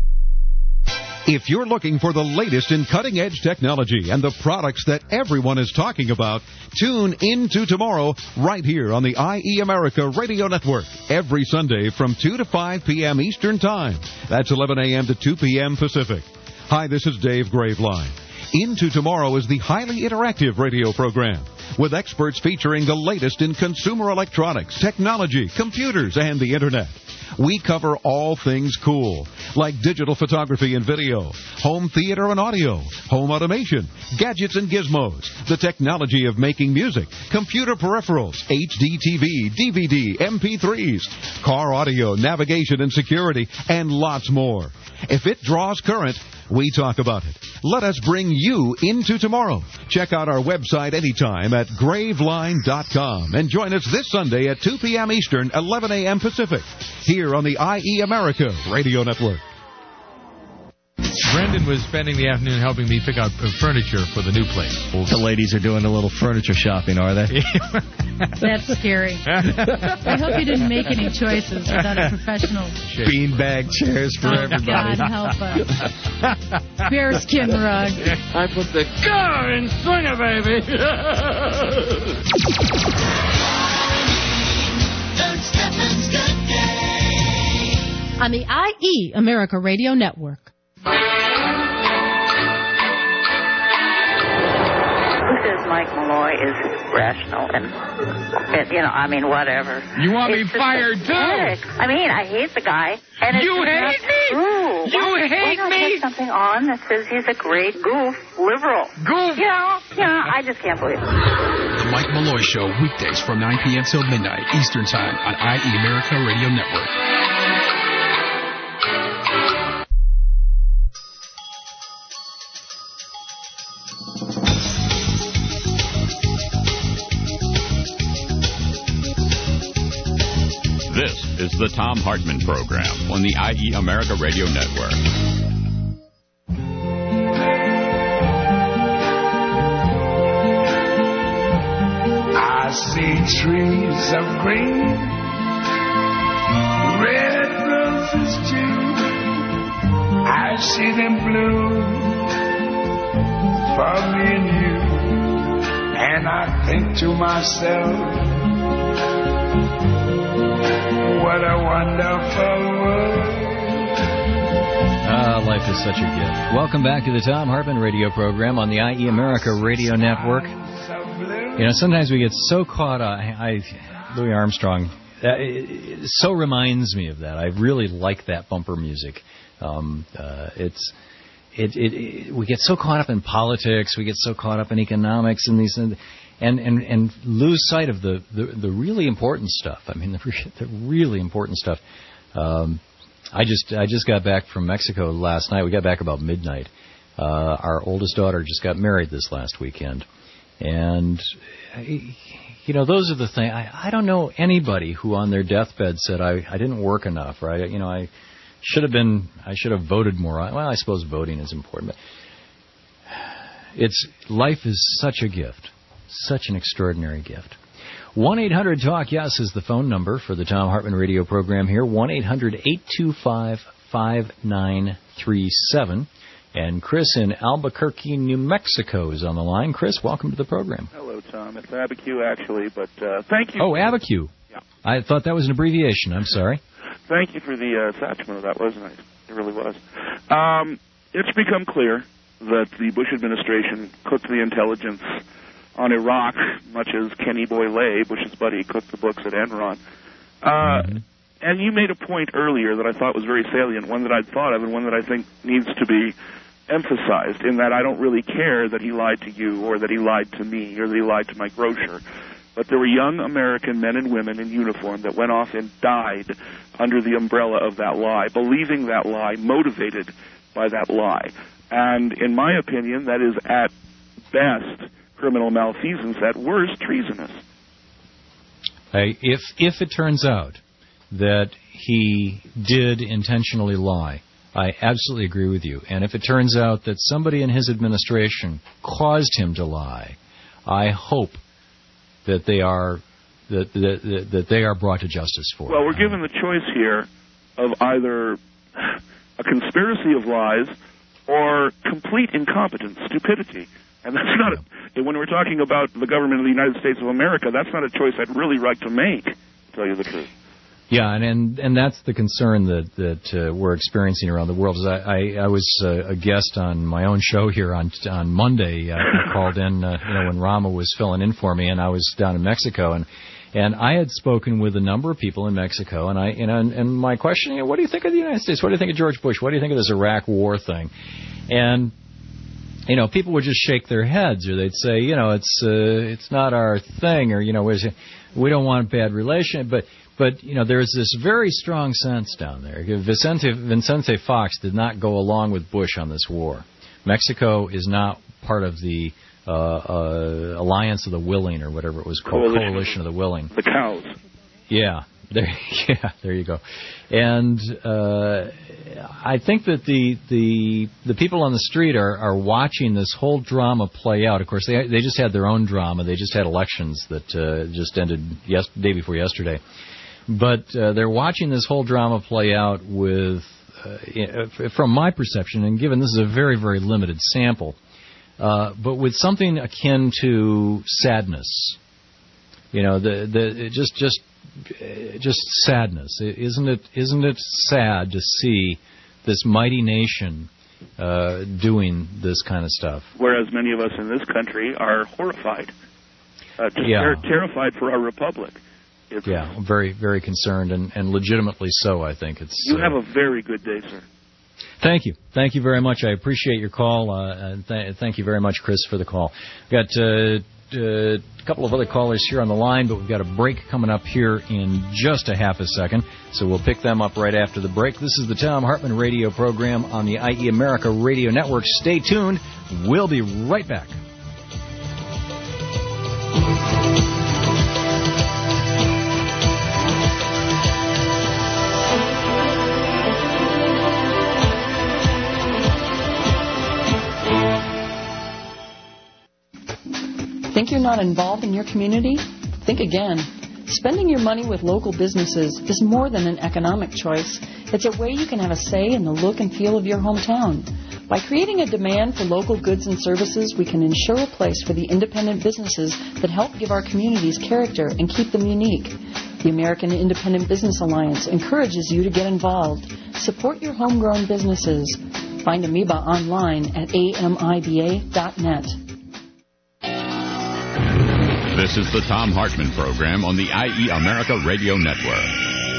If you're looking for the latest in cutting-edge technology and the products that everyone is talking about, tune into tomorrow right here on the I E America Radio Network every Sunday from two to five p.m. Eastern Time. That's eleven a.m. to two p.m. Pacific. Hi, this is Dave Graveline. Into Tomorrow is the highly interactive radio program with experts featuring the latest in consumer electronics, technology, computers, and the Internet. We cover all things cool, like digital photography and video, home theater and audio, home automation, gadgets and gizmos, the technology of making music, computer peripherals, H D T V, D V D, M P threes, car audio, navigation and security, and lots more. If it draws current, we talk about it. Let us bring you into tomorrow. Check out our website anytime at graveline dot com and join us this Sunday at two p.m. Eastern, eleven a.m. Pacific, here on the I E America Radio Network. Brendan was spending the afternoon helping me pick out furniture for the new place. The ladies are doing a little furniture shopping, are they? That's scary. I hope you didn't make any choices without a professional. Beanbag chairs for oh, everybody. God help us. Bearskin rug. I put the car in swinger, baby. On the I E America Radio Network. Who says Mike Malloy is rational and, and, you know, I mean, whatever. You want it's me fired, pathetic. too? I mean, I hate the guy. And it's you hate not me? True. You why, hate why not me? Put something on that says he's a great goof, liberal. Goof? You know, you know, I just can't believe it. The Mike Malloy Show, weekdays from nine p.m. till midnight Eastern Time on I E America Radio Network. This is the Thom Hartmann Program on the I E America Radio Network. I see trees of green, red roses too. I see them bloom for me and you. And I think to myself, what a wonderful world. Ah, life is such a gift. Welcome back to the Thom Hartmann Radio Program on the I E America Radio Network. You know, sometimes we get so caught up. I, Louis Armstrong, that, it, it so reminds me of that. I really like that bumper music. Um, uh, it's it, it, it we get so caught up in politics, we get so caught up in economics and these and and and lose sight of the, the, the really important stuff. I mean, the, the really important stuff. Um, I just I just got back from Mexico last night. We got back about midnight. Uh, our oldest daughter just got married this last weekend. And, you know, those are the things. I, I don't know anybody who on their deathbed said, I, I didn't work enough, or I, you know, I should have been, I should have voted more. Well, I suppose voting is important, but it's, life is such a gift, such an extraordinary gift. one eight hundred talk yes is the phone number for the Thom Hartmann Radio Program here, one eight hundred eight two five five nine three seven. And Chris in Albuquerque, New Mexico is on the line. Chris, welcome to the program. Hello, Tom. It's Abiquiu, actually, but uh, thank you. Oh, Abiquiu. Yeah. I thought that was an abbreviation. I'm sorry. Thank you for the uh, attachment of that. Wasn't it? It really was. Um, it's become clear that the Bush administration cooked the intelligence on Iraq, much as Kenny Boyle, Bush's buddy, cooked the books at Enron. Uh, mm-hmm. And you made a point earlier that I thought was very salient, one that I'd thought of and one that I think needs to be emphasized, in that I don't really care that he lied to you or that he lied to me or that he lied to my grocer. But there were young American men and women in uniform that went off and died under the umbrella of that lie, believing that lie, motivated by that lie. And in my opinion, that is at best criminal malfeasance, at worst treasonous. Hey, if if it turns out that he did intentionally lie, I absolutely agree with you. And if it turns out that somebody in his administration caused him to lie, I hope that they are that that, that they are brought to justice for well, it. Well, we're given the choice here of either a conspiracy of lies or complete incompetence, stupidity. And that's not a, when we're talking about the government of the United States of America, that's not a choice I'd really like to make, to tell you the truth. Yeah, and, and and that's the concern that that uh, we're experiencing around the world. Is I, I, I was uh, a guest on my own show here on on Monday. Uh, I called in, uh, you know, when Rama was filling in for me, and I was down in Mexico, and and I had spoken with a number of people in Mexico, and I, you know, and, and my question, you know, what do you think of the United States? What do you think of George Bush? What do you think of this Iraq War thing? And you know, people would just shake their heads, or they'd say, you know, it's uh, it's not our thing, or you know, we don't want a bad relation, but. But, you know, there's this very strong sense down there. Vicente, Vicente Fox did not go along with Bush on this war. Mexico is not part of the uh, uh, Alliance of the Willing, or whatever it was called, Coalition, Coalition of the Willing. The cows. Yeah, There, yeah, there you go. And uh, I think that the the the people on the street are, are watching this whole drama play out. Of course, they they just had their own drama. They just had elections that uh, just ended yes, day before yesterday. But uh, they're watching this whole drama play out with, uh, from my perception, and given this is a very, very limited sample, uh, but with something akin to sadness. You know, the the just just just sadness. Isn't it? Isn't it sad to see this mighty nation uh, doing this kind of stuff? Whereas many of us in this country are horrified, uh, just yeah. ter- terrified for our republic. It's, yeah, very, very concerned, and, and legitimately so. I think it's. You uh, have a very good day, sir. Thank you. Thank you very much. I appreciate your call. Uh, and th- thank you very much, Chris, for the call. We've got uh, uh, a couple of other callers here on the line, but we've got a break coming up here in just a half a second, so we'll pick them up right after the break. This is the Thom Hartmann radio program on the I E America Radio Network. Stay tuned. We'll be right back. Think you're not involved in your community? Think again. Spending your money with local businesses is more than an economic choice. It's a way you can have a say in the look and feel of your hometown. By creating a demand for local goods and services, we can ensure a place for the independent businesses that help give our communities character and keep them unique. The American Independent Business Alliance encourages you to get involved. Support your homegrown businesses. Find Amoeba online at A M I B A dot net. This is the Thom Hartmann program on the I E America Radio Network.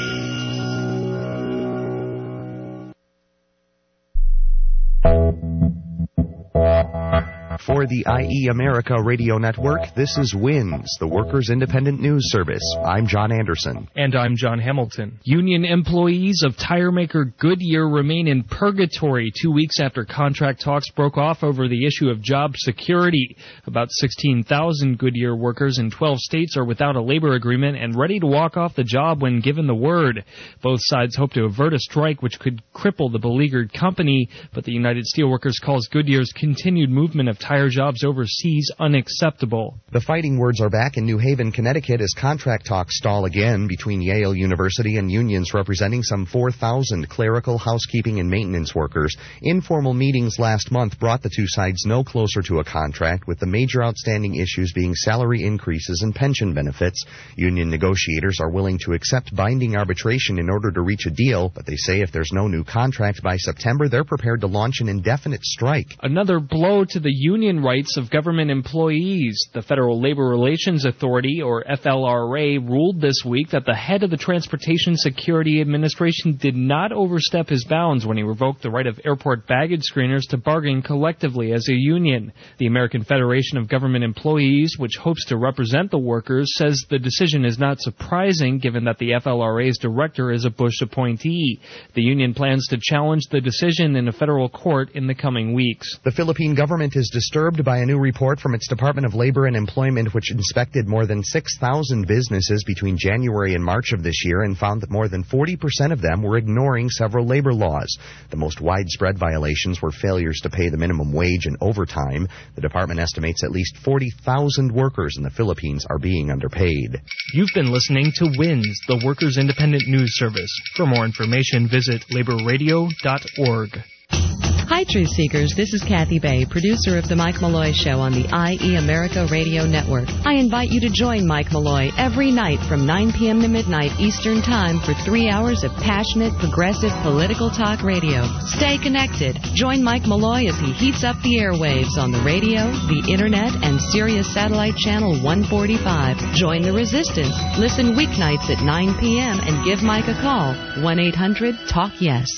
For the I E America Radio Network, this is WINS, the Workers' Independent News Service. I'm John Anderson. And I'm John Hamilton. Union employees of tire maker Goodyear remain in purgatory two weeks after contract talks broke off over the issue of job security. About sixteen thousand Goodyear workers in twelve states are without a labor agreement and ready to walk off the job when given the word. Both sides hope to avert a strike which could cripple the beleaguered company, but the United Steelworkers calls Goodyear's continued movement of tire jobs overseas unacceptable. The fighting words are back in New Haven, Connecticut as contract talks stall again between Yale University and unions representing some four thousand clerical, housekeeping, and maintenance workers. Informal meetings last month brought the two sides no closer to a contract, with the major outstanding issues being salary increases and pension benefits. Union negotiators are willing to accept binding arbitration in order to reach a deal, but they say if there's no new contract by September, they're prepared to launch an indefinite strike. Another blow to the union rights of government employees. The Federal Labor Relations Authority, or F L R A, ruled this week that the head of the Transportation Security Administration did not overstep his bounds when he revoked the right of airport baggage screeners to bargain collectively as a union. The American Federation of Government Employees, which hopes to represent the workers, says the decision is not surprising given that the F L R A's director is a Bush appointee. The union plans to challenge the decision in a federal court in the coming weeks. The Philippine government is disturbed by a new report from its Department of Labor and Employment, which inspected more than six thousand businesses between January and March of this year and found that more than forty percent of them were ignoring several labor laws. The most widespread violations were failures to pay the minimum wage and overtime. The department estimates at least forty thousand workers in the Philippines are being underpaid. You've been listening to WINS, the Workers' Independent News Service. For more information, visit labor radio dot org. Hi, Truth Seekers. This is Kathy Bay, producer of The Mike Malloy Show on the I E America Radio Network. I invite you to join Mike Malloy every night from nine p.m. to midnight Eastern Time for three hours of passionate, progressive, political talk radio. Stay connected. Join Mike Malloy as he heats up the airwaves on the radio, the Internet, and Sirius Satellite Channel one forty-five. Join the resistance. Listen weeknights at nine p.m. and give Mike a call. one eight hundred talk yes.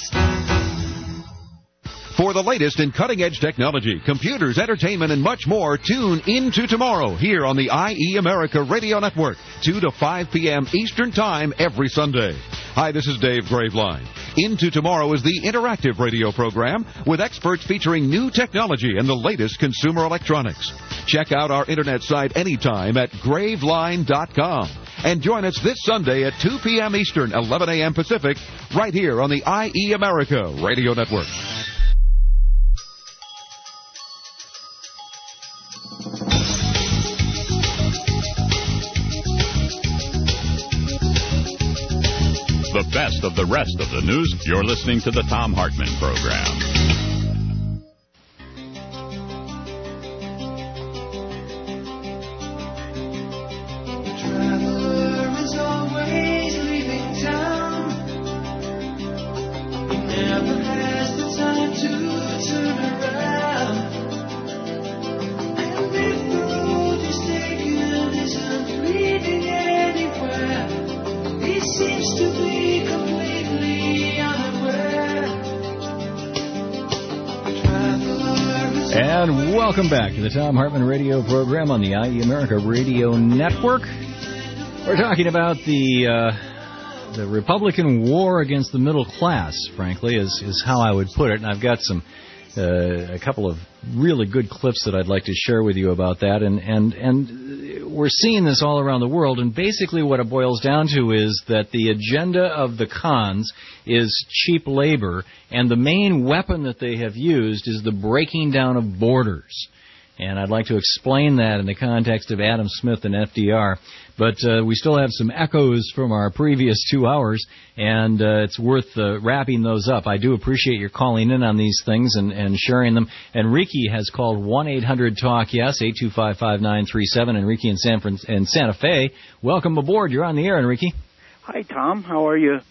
For the latest in cutting-edge technology, computers, entertainment, and much more, tune into tomorrow here on the I E America Radio Network, two to five p.m. Eastern Time every Sunday. Hi, this is Dave Graveline. Into Tomorrow is the interactive radio program with experts featuring new technology and the latest consumer electronics. Check out our internet site anytime at graveline dot com. And join us this Sunday at two p.m. Eastern, eleven a.m. Pacific, right here on the I E America Radio Network. The best of the rest of the news. You're listening to the Thom Hartmann Program. And welcome back to the Thom Hartmann Radio Program on the I E America Radio Network. We're talking about the uh, the Republican war against the middle class, frankly, is, is how I would put it. And I've got some uh, a couple of really good clips that I'd like to share with you about that. And, and, and we're seeing this all around the world. And basically what it boils down to is that the agenda of the cons is cheap labor, and the main weapon that they have used is the breaking down of borders. And I'd like to explain that in the context of Adam Smith and F D R. But uh, we still have some echoes from our previous two hours, and uh, it's worth uh, wrapping those up. I do appreciate your calling in on these things and, and sharing them. Enrique has called one eight hundred talk yes, eight two five, five nine three seven. Enrique in, San Fran- in Santa Fe. Welcome aboard. You're on the air, Enrique. Hi, Tom. How are you?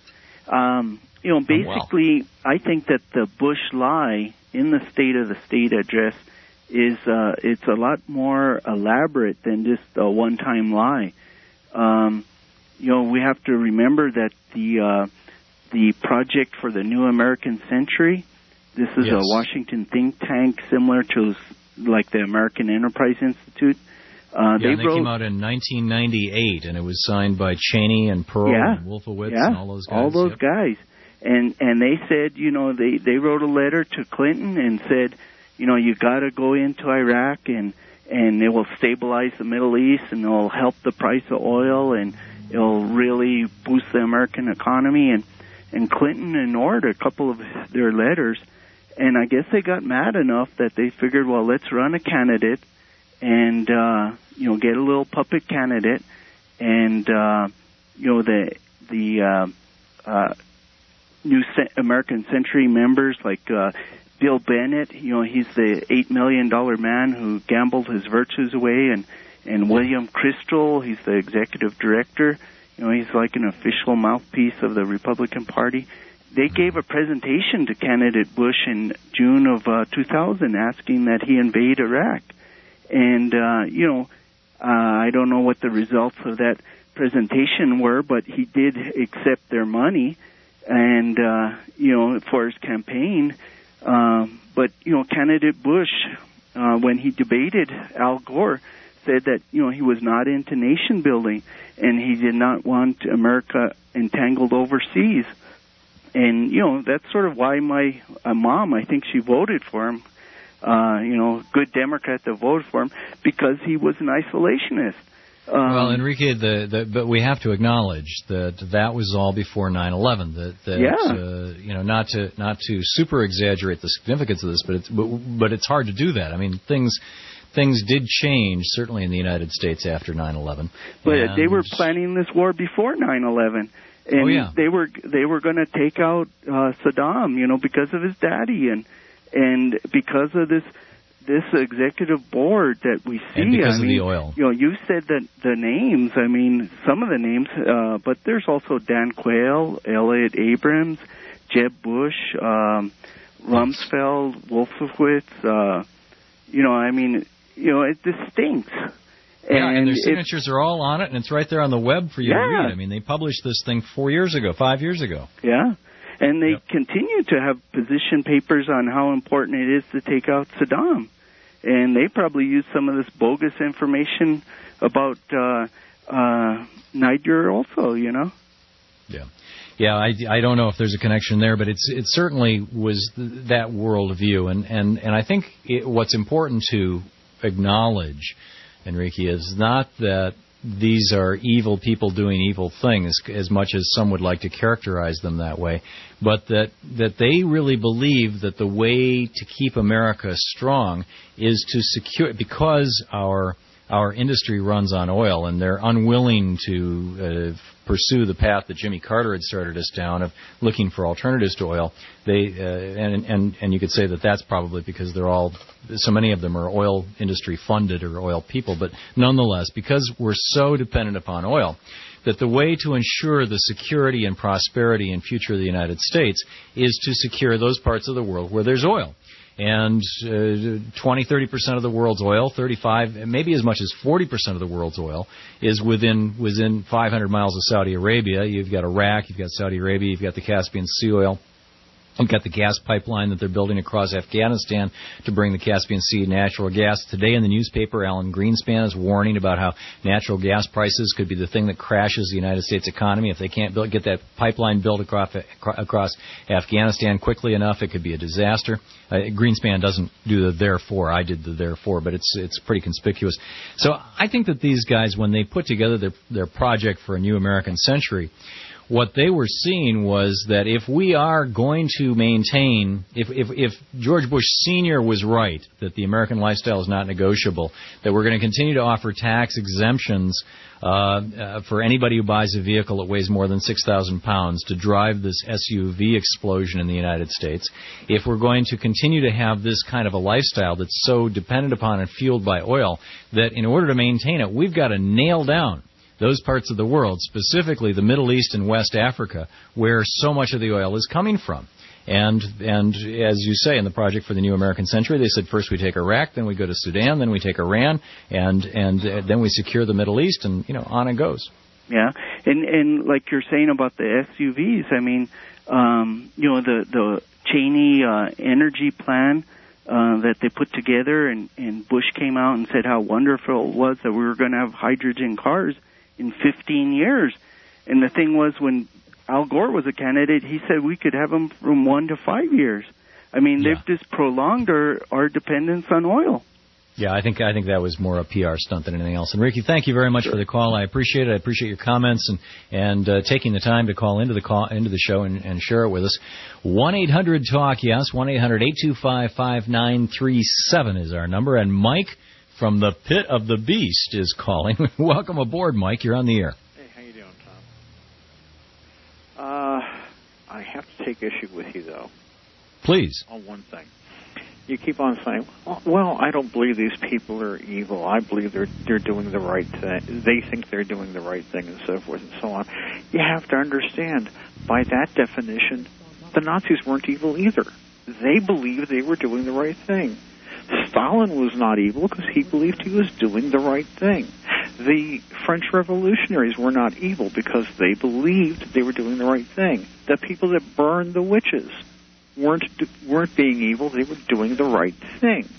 Um, you know, basically, well. I think that the Bush lie in the State of the State address is uh, it's a lot more elaborate than just a one-time lie. Um, you know, we have to remember that the uh, the project for the New American Century, this is yes. a Washington think tank similar to like the American Enterprise Institute. Uh, yeah, they, they wrote, came out in nineteen ninety-eight, and it was signed by Cheney and Pearl yeah, and Wolfowitz yeah, and all those guys. all those yep. guys. And and they said, you know, they, they wrote a letter to Clinton and said, you know, you got to go into Iraq and and it will stabilize the Middle East and it will help the price of oil and it will really boost the American economy. And and Clinton ignored a couple of their letters, and I guess they got mad enough that they figured, well, let's run a candidate and uh, you know, get a little puppet candidate, and uh, you know, the the uh, uh, New American Century members like uh, Bill Bennett, you know, he's the eight million dollar man who gambled his virtues away, and and William Kristol, he's the executive director. You know, he's like an official mouthpiece of the Republican Party. They gave a presentation to candidate Bush in June of uh, two thousand asking that he invade Iraq. And, uh, you know, uh, I don't know what the results of that presentation were, but he did accept their money and, uh, you know, for his campaign. Um, but, you know, candidate Bush, uh, when he debated Al Gore, said that, you know, he was not into nation building and he did not want America entangled overseas. And, you know, that's sort of why my uh, mom, I think she voted for him. Uh, you know, good Democrat that voted for him because he was an isolationist. Um, well, Enrique, the, the, but we have to acknowledge that that was all before nine eleven. That, that yeah. uh, you know, not to not to super exaggerate the significance of this, but it's but, but it's hard to do that. I mean, things things did change certainly in the United States after nine eleven. But and they were planning this war before nine eleven. And oh, yeah. they were they were going to take out uh, Saddam, you know, because of his daddy and and because of this this executive board that we see. And because I of mean, the oil. You know, you said that the names. I mean, some of the names, uh, but there's also Dan Quayle, Elliot Abrams, Jeb Bush, um, Rumsfeld, Wolfowitz. Uh, you know, I mean, you know, it just stinks. Yeah, and, and their it, signatures are all on it, and it's right there on the web for you yeah. to read. I mean, they published this thing four years ago, five years ago. Yeah, and they yep. continue to have position papers on how important it is to take out Saddam. And they probably use some of this bogus information about uh, uh, Niger also, you know? Yeah. Yeah, I, I don't know if there's a connection there, but it's it certainly was th- that worldview. And, and, and I think it, what's important to acknowledge, Enrique, is not that these are evil people doing evil things, as much as some would like to characterize them that way, but that that they really believe that the way to keep America strong is to secure, because our our industry runs on oil, and they're unwilling to uh, pursue the path that Jimmy Carter had started us down of looking for alternatives to oil. They uh, and and and you could say that that's probably because they're all, so many of them are oil industry funded or oil people, but nonetheless, because we're so dependent upon oil, that the way to ensure the security and prosperity and future of the United States is to secure those parts of the world where there's oil. And uh, twenty, thirty percent of the world's oil, thirty-five, maybe as much as forty percent of the world's oil is within within five hundred miles of Saudi Arabia. You've got Iraq, you've got Saudi Arabia, you've got the Caspian Sea oil. You've got the gas pipeline that they're building across Afghanistan to bring the Caspian Sea natural gas. Today in the newspaper, Alan Greenspan is warning about how natural gas prices could be the thing that crashes the United States economy. If they can't build, get that pipeline built across, across Afghanistan quickly enough, it could be a disaster. Uh, Greenspan doesn't do the therefore. I did the therefore, but it's it's pretty conspicuous. So I think that these guys, when they put together their, their project for a new American century, what they were seeing was that if we are going to maintain, if, if, if George Bush Senior was right, that the American lifestyle is not negotiable, that we're going to continue to offer tax exemptions uh, uh, for anybody who buys a vehicle that weighs more than six thousand pounds to drive this S U V explosion in the United States, if we're going to continue to have this kind of a lifestyle that's so dependent upon and fueled by oil, that in order to maintain it, we've got to nail down those parts of the world, specifically the Middle East and West Africa, where so much of the oil is coming from. And and as you say, in the Project for the New American Century, they said first we take Iraq, then we go to Sudan, then we take Iran, and and uh, then we secure the Middle East, and you know on it goes. Yeah, and and like you're saying about the S U Vs, I mean, um, you know the the Cheney uh, energy plan Uh, that they put together, and, and Bush came out and said how wonderful it was that we were going to have hydrogen cars in fifteen years. And the thing was, when Al Gore was a candidate, he said we could have them from one to five years. I mean, yeah. they've just prolonged our, our dependence on oil. Yeah, I think I think that was more a P R stunt than anything else. And Ricky, thank you very much sure. for the call. I appreciate it. I appreciate your comments and and uh, taking the time to call into the call into the show and, and share it with us. one eight hundred talk yes, one eight hundred eight two five five nine three seven is our number. And Mike from the Pit of the Beast is calling. Welcome aboard, Mike. You're on the air. Hey, how you doing, Tom? Uh, I have to take issue with you though. Please. On one thing. You keep on saying, well, I don't believe these people are evil. I believe they're they're doing the right thing. They think they're doing the right thing, and so forth and so on. You have to understand, by that definition, the Nazis weren't evil either. They believed they were doing the right thing. Stalin was not evil because he believed he was doing the right thing. The French revolutionaries were not evil because they believed they were doing the right thing. The people that burned the witches weren't weren't being evil. They were doing the right thing.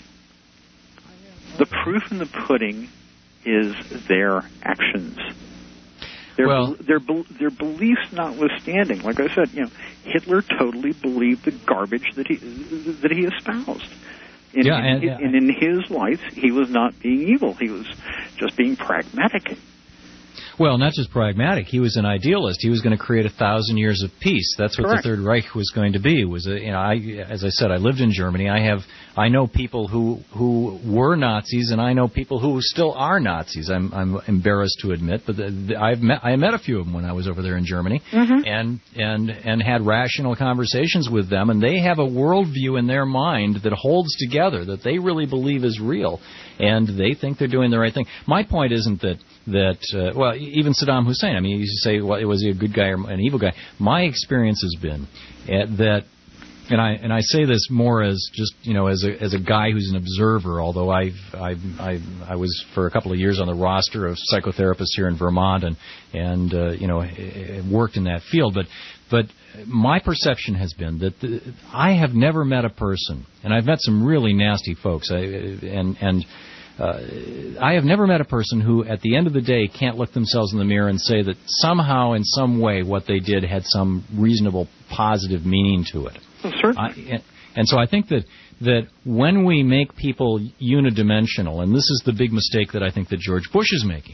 The proof in the pudding is their actions. Their well, their their beliefs notwithstanding. Like I said, you know, Hitler totally believed the garbage that he that he espoused. And, yeah, in, and, his, and in his life, he was not being evil. He was just being pragmatic. Well, not just pragmatic. He was an idealist. He was going to create a thousand years of peace. That's what Correct. the Third Reich was going to be. Was a, you know, I, as I said, I lived in Germany. I have, I know people who who were Nazis, and I know people who still are Nazis. I'm I'm embarrassed to admit, but the, the, I've met I met a few of them when I was over there in Germany, mm-hmm. and and and had rational conversations with them, and they have a worldview in their mind that holds together, that they really believe is real, and they think they're doing the right thing. My point isn't that. That uh, well, even Saddam Hussein. I mean, you used to say, well, was he a good guy or an evil guy? My experience has been uh, that, and I and I say this more as just you know as a as a guy who's an observer. Although I've I I I was for a couple of years on the roster of psychotherapists here in Vermont, and and uh, you know worked in that field, but. But my perception has been that the, I have never met a person, and I've met some really nasty folks, I, and and. Uh, I have never met a person who, at the end of the day, can't look themselves in the mirror and say that somehow, in some way, what they did had some reasonable, positive meaning to it. Well, certainly. I, and, and so I think that that when we make people unidimensional, and this is the big mistake that I think that George Bush is making,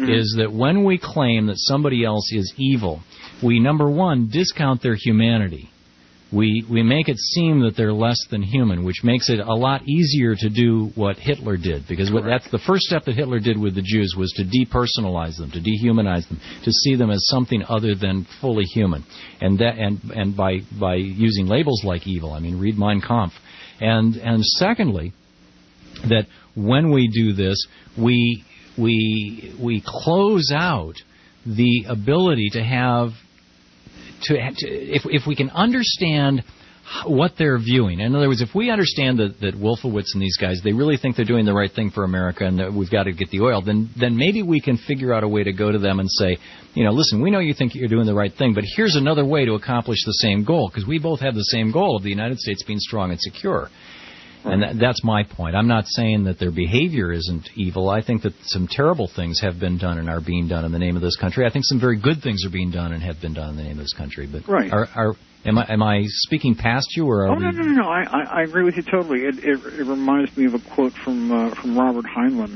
mm-hmm. is that when we claim that somebody else is evil, we, number one, discount their humanity. We we make it seem that they're less than human, which makes it a lot easier to do what Hitler did, because what, that's the first step that Hitler did with the Jews was to depersonalize them, to dehumanize them, to see them as something other than fully human, and that and and by by using labels like evil. I mean, read Mein Kampf, and and secondly, that when we do this, we we we close out the ability to have. To, to if if we can understand what they're viewing, in other words, if we understand that, that Wolfowitz and these guys, they really think they're doing the right thing for America and that we've got to get the oil, then then maybe we can figure out a way to go to them and say, you know, listen, we know you think you're doing the right thing, but here's another way to accomplish the same goal, because we both have the same goal of the United States being strong and secure. And that, that's my point. I'm not saying that their behavior isn't evil. I think that some terrible things have been done and are being done in the name of this country. I think some very good things are being done and have been done in the name of this country. But right. are, are am I am I speaking past you, or are oh we... no no no no? I, I I agree with you totally. It it, it reminds me of a quote from uh, from Robert Heinlein,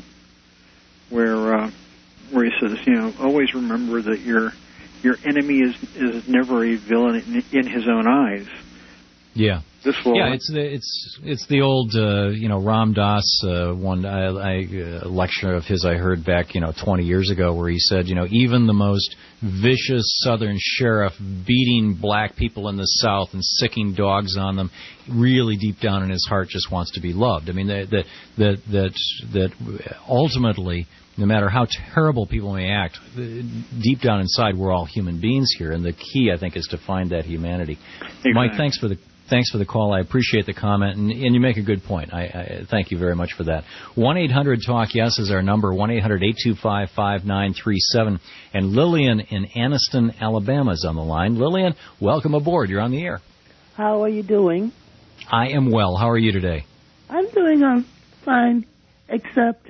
where uh, where he says, you know, always remember that your your enemy is is never a villain in, in his own eyes. Yeah. This will yeah, it's the it's it's the old uh, you know Ram Dass uh, one I, I, uh, lecture of his I heard back you know twenty years ago, where he said, you know, even the most vicious Southern sheriff beating black people in the South and sicking dogs on them, really deep down in his heart just wants to be loved. I mean that that that that that ultimately, no matter how terrible people may act, deep down inside we're all human beings here, and the key, I think, is to find that humanity. Exactly. Mike, thanks for the Thanks for the call. I appreciate the comment, and, and you make a good point. I, I thank you very much for that. one eight hundred talk yes is our number, one eight hundred eight two five five nine three seven. And Lillian in Anniston, Alabama is on the line. Lillian, welcome aboard. You're on the air. How are you doing? I am well. How are you today? I'm doing um, fine, except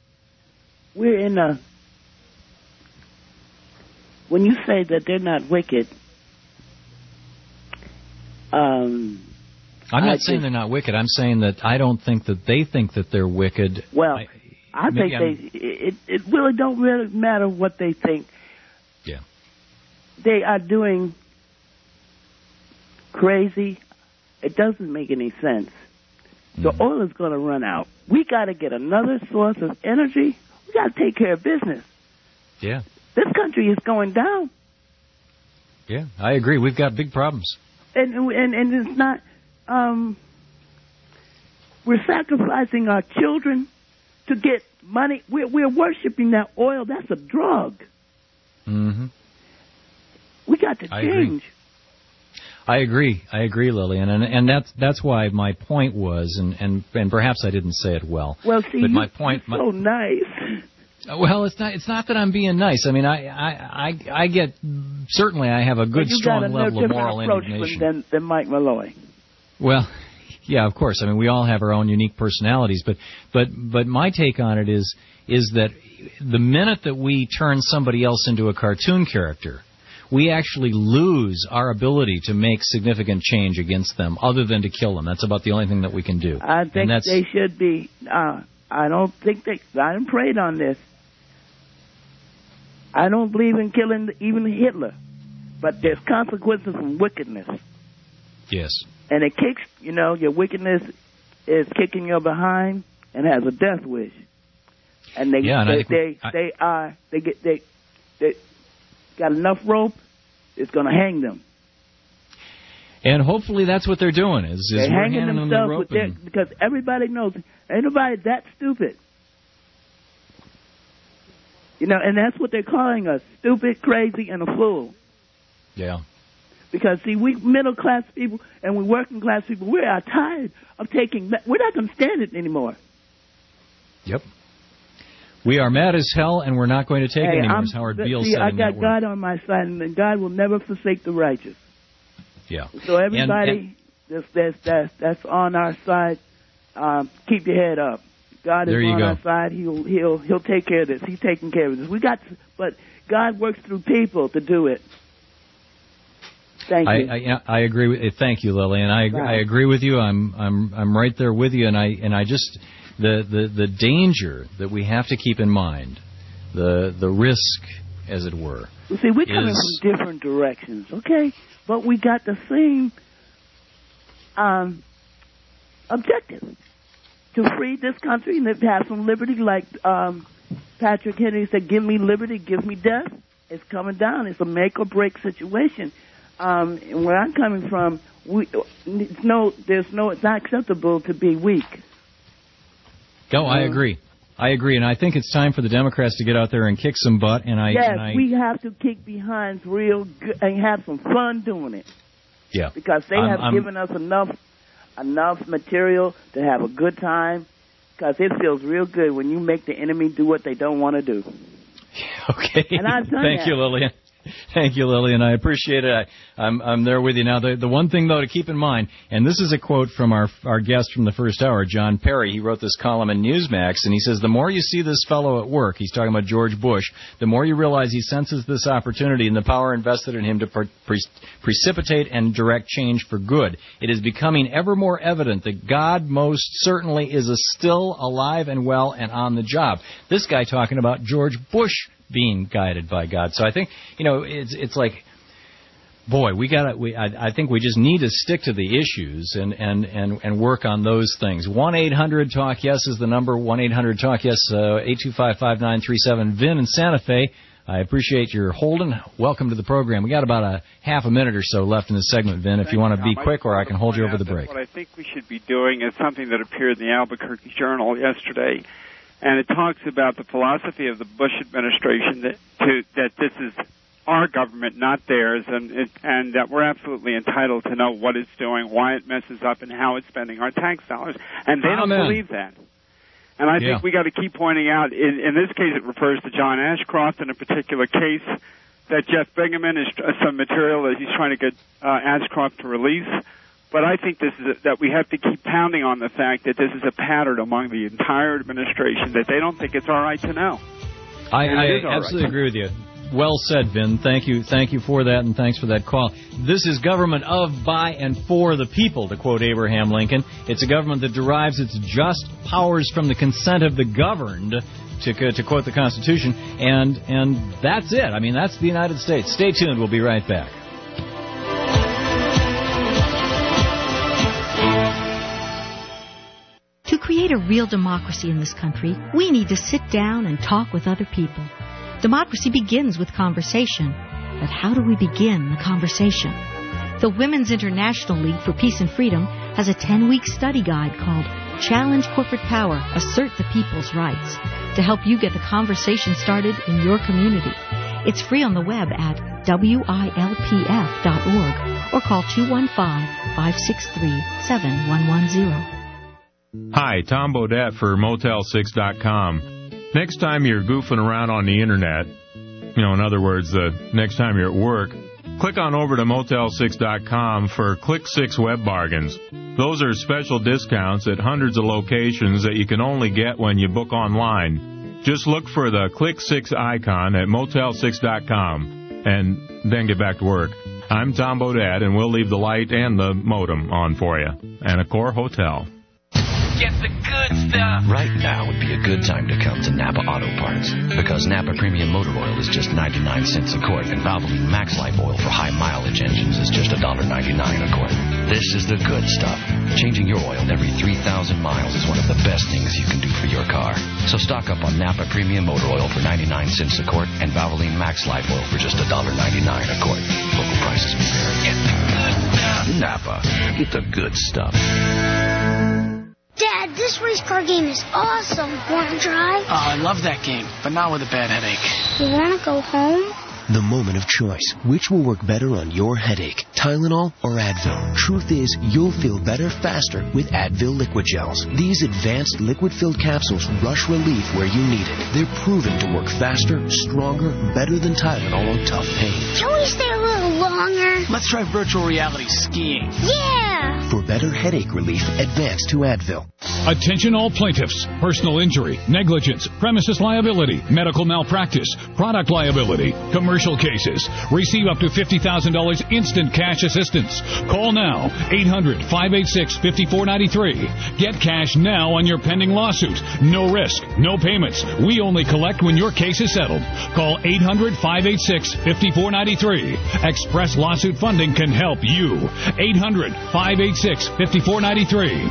we're in a... When you say that they're not wicked... Um, I'm not I saying just, they're not wicked. I'm saying that I don't think that they think that they're wicked. Well, I, I think I'm, they. It, it really don't really matter what they think. Yeah. They are doing crazy. It doesn't make any sense. Mm-hmm. The oil is going to run out. We got to get another source of energy. We got to take care of business. Yeah. This country is going down. Yeah, I agree. We've got big problems. And and and it's not. Um, we're sacrificing our children to get money. We're we're worshiping that oil. That's a drug. Mm-hmm. We got to I change. Agree. I agree. I agree, Lillian, and and that's that's why my point was, and and, and perhaps I didn't say it well. Well, see, but you, my point. you're so my, nice. Well, it's not. It's not that I'm being nice. I mean, I, I, I, I get certainly. I have a good, strong got a level of moral approach indignation. Than, than Mike Malloy. Well, yeah, of course. I mean, we all have our own unique personalities, but, but, but my take on it is, is that the minute that we turn somebody else into a cartoon character, we actually lose our ability to make significant change against them, other than to kill them. That's about the only thing that we can do. I think and that's, they should be. Uh, I don't think they. I done prayed on this. I don't believe in killing even Hitler, but there's consequences from wickedness. Yes. And it kicks, you know, your wickedness is kicking your behind and has a death wish. And they, yeah, and they, I think they, I, they are, they get, they, they got enough rope. It's going to hang them. And hopefully that's what they're doing. Is, is they're we're hanging handing them themselves the rope with their, and... because everybody knows ain't nobody that stupid. You know, and that's what they're calling us, stupid, crazy, and a fool. Yeah. Because, see, we middle-class people and we working-class people, we are tired of taking, we're not going to stand it anymore. Yep. We are mad as hell, and we're not going to take hey, it anymore, I'm, as Howard see, Beale said I in got that God word. on my side, and God will never forsake the righteous. Yeah. So everybody and, and, that's, that's, that's, that's on our side, um, keep your head up. God is on go. our side. He'll he'll he'll take care of this. He's taking care of this. We got, to, but God works through people to do it. Thank you. I, I, I agree with. Thank you, Lillian. I right. I agree with you. I'm I'm I'm right there with you. And I and I just the the the danger that we have to keep in mind the the risk, as it were. See, we're coming is, from different directions, okay? But we got the same um, objective, to free this country and to have some liberty, like um, Patrick Henry said, give me liberty, give me death. It's coming down. It's a make-or-break situation. Um, and where I'm coming from, we, no, there's no, it's not acceptable to be weak. No, I agree. I agree, and I think it's time for the Democrats to get out there and kick some butt. And I, yes, and I, we have to kick behind real good and have some fun doing it. Yeah, because they I'm, have I'm, given us enough enough material to have a good time. Because it feels real good when you make the enemy do what they don't want to do. Okay. And I've done Thank that. you, Lillian. Thank you, Lillian. I appreciate it. I, I'm I'm there with you now. The the one thing though to keep in mind, and this is a quote from our our guest from the first hour, John Perry. He wrote this column in Newsmax, and he says, "The more you see this fellow at work," he's talking about George Bush, "the more you realize he senses this opportunity and the power invested in him to pre- pre- precipitate and direct change for good. It is becoming ever more evident that God most certainly is a still alive and well and on the job." This guy talking about George Bush being guided by God. So I think, you know, it's it's like, boy, we got we I, I think we just need to stick to the issues and and and and work on those things. one eight hundred talk yes is the number. one eight hundred talk yes, uh, eight two five, five nine three seven. Vin in Santa Fe, I appreciate your holding. Welcome to the program. We got about a half a minute or so left in this segment, Vin, if you want to be quick, or I can hold you over the break. What I think we should be doing is something that appeared in the Albuquerque Journal yesterday. And it talks about the philosophy of the Bush administration that to, that this is our government, not theirs, and it, and that we're absolutely entitled to know what it's doing, why it messes up, and how it's spending our tax dollars. And they Amen. don't believe that. And I Yeah. think we got to keep pointing out. In, in this case, it refers to John Ashcroft. In a particular case, that Jeff Bingaman is uh, some material that he's trying to get uh, Ashcroft to release. But I think this is a, that we have to keep pounding on the fact that this is a pattern among the entire administration that they don't think it's all right to know. I, And I it is all absolutely right. agree with you. Well said, Vin. Thank you, thank you for that, and thanks for that call. This is government of, by, and for the people, to quote Abraham Lincoln. It's a government that derives its just powers from the consent of the governed, to to quote the Constitution, and and that's it. I mean, that's the United States. Stay tuned. We'll be right back. To create a real democracy in this country, we need to sit down and talk with other people. Democracy begins with conversation. But how do we begin the conversation? The Women's International League for Peace and Freedom has a ten-week study guide called Challenge Corporate Power, Assert the People's Rights, to help you get the conversation started in your community. It's free on the web at W I L P F dot org or call two one five, five six three, seven one one zero. Hi, Tom Bodette for Motel six dot com. Next time you're goofing around on the Internet, you know, in other words, the next time you're at work, click on over to Motel six dot com for Click six Web Bargains. Those are special discounts at hundreds of locations that you can only get when you book online. Just look for the Click six icon at Motel six dot com and then get back to work. I'm Tom Bodette, and we'll leave the light and the modem on for you. And Accor Hotel. Get the good stuff. Right now would be a good time to come to Napa Auto Parts, because Napa Premium Motor Oil is just ninety-nine cents a quart, and Valvoline Max Life Oil for high mileage engines is just one dollar ninety-nine a quart. This is the good stuff. Changing your oil every three thousand miles is one of the best things you can do for your car. So stock up on Napa Premium Motor Oil for ninety-nine cents a quart, and Valvoline Max Life Oil for just one dollar ninety-nine a quart. Local prices may vary. Get the good stuff. Napa. Get the good stuff. Dad, this race car game is awesome. Want to try? Oh, I love that game, but not with a bad headache. You want to go home? The moment of choice. Which will work better on your headache, Tylenol or Advil? Truth is, you'll feel better faster with Advil Liquid Gels. These advanced liquid-filled capsules rush relief where you need it. They're proven to work faster, stronger, better than Tylenol on tough pain. Can we stay a little longer? Let's try virtual reality skiing. Yeah! For better headache relief, advance to Advil. Attention all plaintiffs. Personal injury, negligence, premises liability, medical malpractice, product liability, commercial cases. Receive up to fifty thousand dollars instant cash assistance. Call now, eight hundred, five eight six, five four nine three. Get cash now on your pending lawsuit. No risk, no payments. We only collect when your case is settled. Call eight hundred, five eight six, five four nine three. Express Lawsuit Funding can help you. eight hundred, five eight six, five four nine three.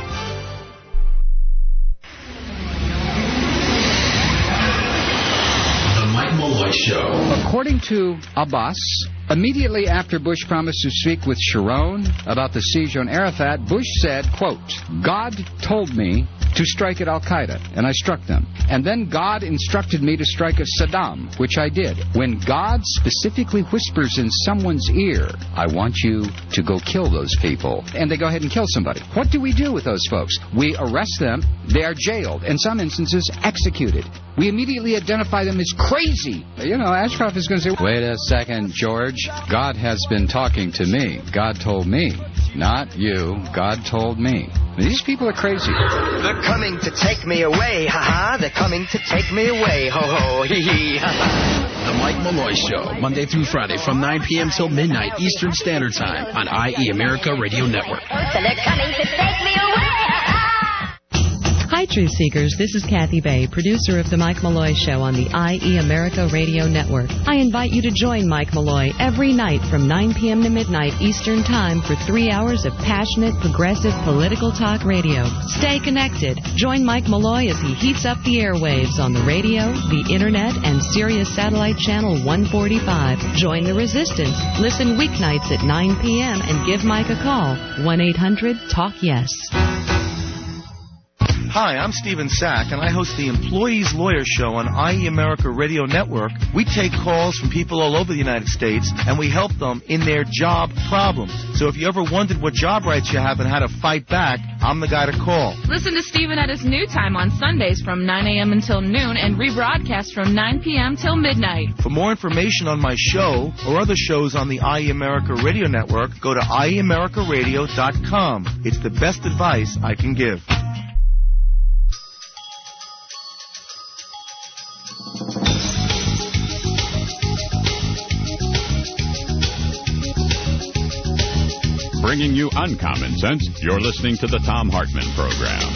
Show. According to Abbas, immediately after Bush promised to speak with Sharon about the siege on Arafat, Bush said, quote, God told me to strike at Al-Qaeda, and I struck them. And then God instructed me to strike at Saddam, which I did. When God specifically whispers in someone's ear, I want you to go kill those people, and they go ahead and kill somebody, what do we do with those folks? We arrest them, they are jailed, in some instances executed. We immediately identify them as crazy. You know, Ashcroft is going to say, wait a second, George. God has been talking to me. God told me. Not you. God told me. These people are crazy. They're coming to take me away, ha-ha. They're coming to take me away, ho-ho, hee-hee, ha-ha. The Mike Malloy Show, Monday through Friday from nine p.m. till midnight Eastern Standard Time on I E America Radio Network. So they're coming to take me away, ha-ha. Hi, Truth Seekers. This is Kathy Bay, producer of The Mike Malloy Show on the I E America Radio Network. I invite you to join Mike Malloy every night from nine p.m. to midnight Eastern Time for three hours of passionate, progressive, political talk radio. Stay connected. Join Mike Malloy as he heats up the airwaves on the radio, the Internet, and Sirius Satellite Channel one forty-five. Join the resistance. Listen weeknights at nine p.m. and give Mike a call. one eight hundred talk yes. Hi, I'm Stephen Sack, and I host the Employees Lawyer Show on I E America Radio Network. We take calls from people all over the United States, and we help them in their job problems. So if you ever wondered what job rights you have and how to fight back, I'm the guy to call. Listen to Stephen at his new time on Sundays from nine a.m. until noon and rebroadcast from nine p.m. till midnight. For more information on my show or other shows on the I E America Radio Network, go to I E America Radio dot com. It's the best advice I can give. Bringing you uncommon sense, you're listening to the Thom Hartmann Program.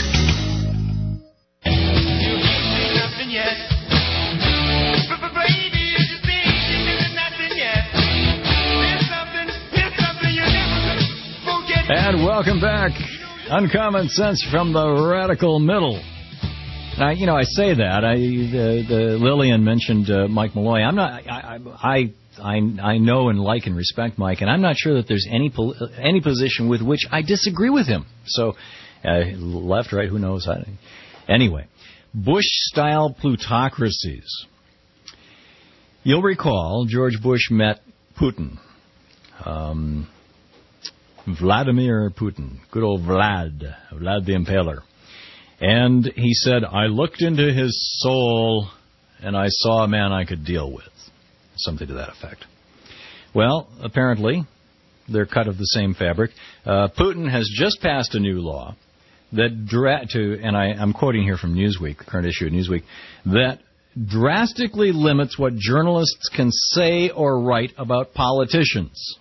And welcome back. Uncommon sense from the radical middle. Now, you know, I say that. I the, the Lillian mentioned uh, Mike Malloy. I'm not. I, I I I know and like and respect Mike, and I'm not sure that there's any pol- any position with which I disagree with him. So, uh, left, right, who knows? I, anyway, Bush-style plutocracies. You'll recall George Bush met Putin. Um, Vladimir Putin, good old Vlad, Vlad the Impaler. And he said, I looked into his soul and I saw a man I could deal with. Something to that effect. Well, apparently, they're cut of the same fabric. Uh, Putin has just passed a new law that, dra- to, and I, I'm quoting here from Newsweek, the current issue of Newsweek, that drastically limits what journalists can say or write about politicians.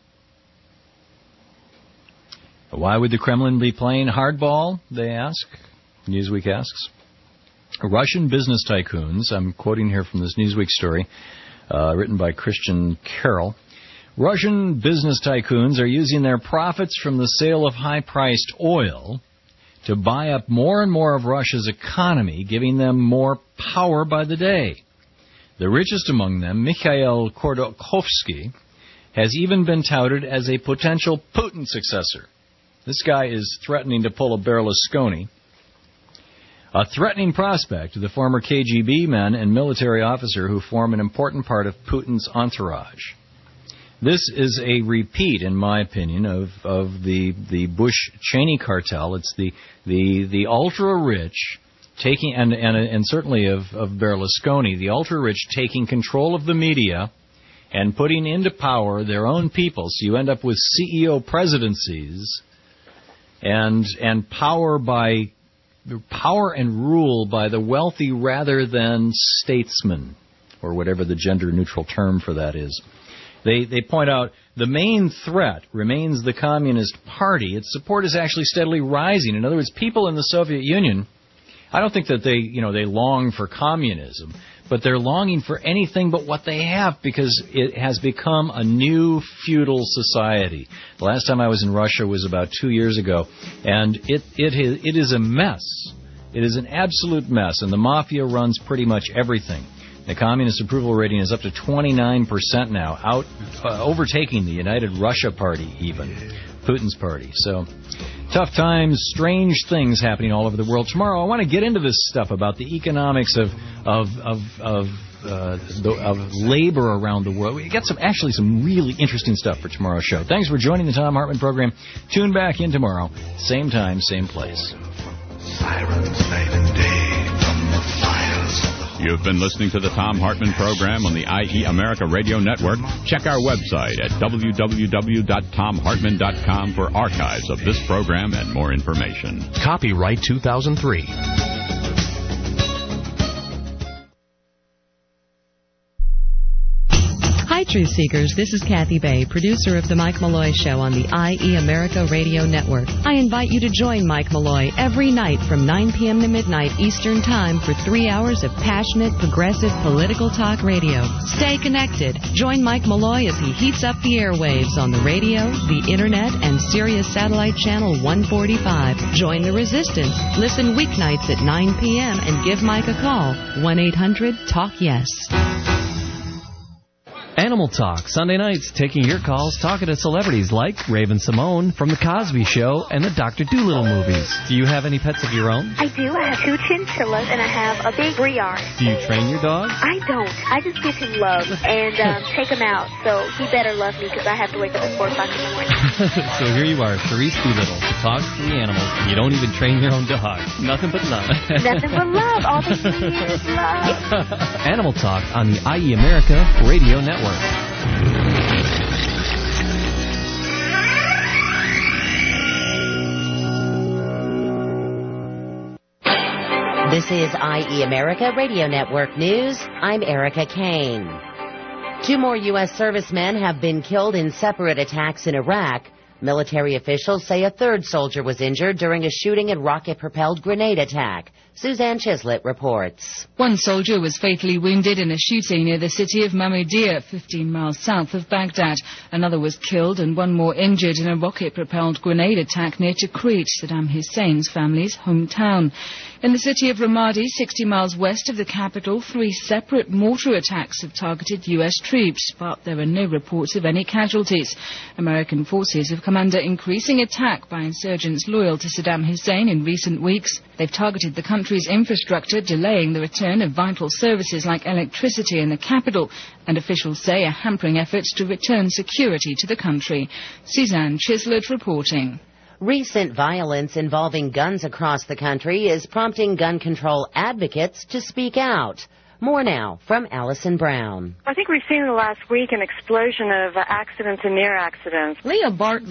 Why would the Kremlin be playing hardball, they ask? Newsweek asks. Russian business tycoons, I'm quoting here from this Newsweek story, uh, written by Christian Carroll. Russian business tycoons are using their profits from the sale of high-priced oil to buy up more and more of Russia's economy, giving them more power by the day. The richest among them, Mikhail Khodorkovsky, has even been touted as a potential Putin successor. This guy is threatening to pull a Berlusconi. A threatening prospect to the former K G B men and military officer who form an important part of Putin's entourage. This is a repeat, in my opinion, of, of the the Bush-Cheney cartel. It's the the, the ultra-rich taking, and, and and certainly of, of Berlusconi, the ultra-rich taking control of the media and putting into power their own people. So you end up with C E O presidencies and and power by power and rule by the wealthy rather than statesmen, or whatever the gender-neutral term for that is. They they point out the main threat remains the Communist Party. Its support is actually steadily rising. In other words, people in the Soviet Union, I don't think that they, you know, they long for communism, but they're longing for anything but what they have because it has become a new feudal society. The last time I was in Russia was about two years ago, and it it is, it is a mess. It is an absolute mess, and the mafia runs pretty much everything. The communist approval rating is up to twenty-nine percent now, out uh, overtaking the United Russia Party even, Putin's party. So, tough times, strange things happening all over the world. Tomorrow I want to get into this stuff about the economics of of of, of, uh, the, of labor around the world. We got some actually some really interesting stuff for tomorrow's show. Thanks for joining the Thom Hartmann program. Tune back in tomorrow, same time, same place. Sirens night and day from the fires of the You've been listening to the Thom Hartmann program on the I E America Radio Network. Check our website at w w w dot tom hartmann dot com for archives of this program and more information. Copyright two thousand three. Hi, Truth Seekers. This is Kathy Bay, producer of The Mike Malloy Show on the I E America Radio Network. I invite you to join Mike Malloy every night from nine p.m. to midnight Eastern Time for three hours of passionate, progressive, political talk radio. Stay connected. Join Mike Malloy as he heats up the airwaves on the radio, the Internet, and Sirius Satellite Channel one forty-five. Join the resistance. Listen weeknights at nine p.m. and give Mike a call. one eight hundred talk yes. Animal Talk, Sunday nights, taking your calls, talking to celebrities like Raven Simone from The Cosby Show and the Doctor Dolittle movies. Do you have any pets of your own? I do. I have two chinchillas and I have a big Briar. Do you train your dog? I don't. I just give him love and um, take him out. So he better love me because I have to wake up at four o'clock in the morning. So here you are, Therese Doolittle, who talks to the animals, and you don't even train your own dog. Nothing but love. Nothing but love. All they need is love. Animal Talk on the I E America Radio Network. This is I E America Radio Network News. I'm Erica Kane. Two more U S servicemen have been killed in separate attacks in Iraq. Military officials say a third soldier was injured during a shooting and rocket-propelled grenade attack. Suzanne Chislett reports. One soldier was fatally wounded in a shooting near the city of Mahmudiyah, fifteen miles south of Baghdad. Another was killed and one more injured in a rocket-propelled grenade attack near Tikrit, Saddam Hussein's family's hometown. In the city of Ramadi, sixty miles west of the capital, three separate mortar attacks have targeted U S troops, but there are no reports of any casualties. American forces have come under increasing attack by insurgents loyal to Saddam Hussein in recent weeks. They've targeted the country's infrastructure, delaying the return of vital services like electricity in the capital, and officials say are hampering efforts to return security to the country. Suzanne Chislett reporting. Recent violence involving guns across the country is prompting gun control advocates to speak out. More now from Allison Brown. I think we've seen in the last week an explosion of uh, accidents and near accidents. Leah Bart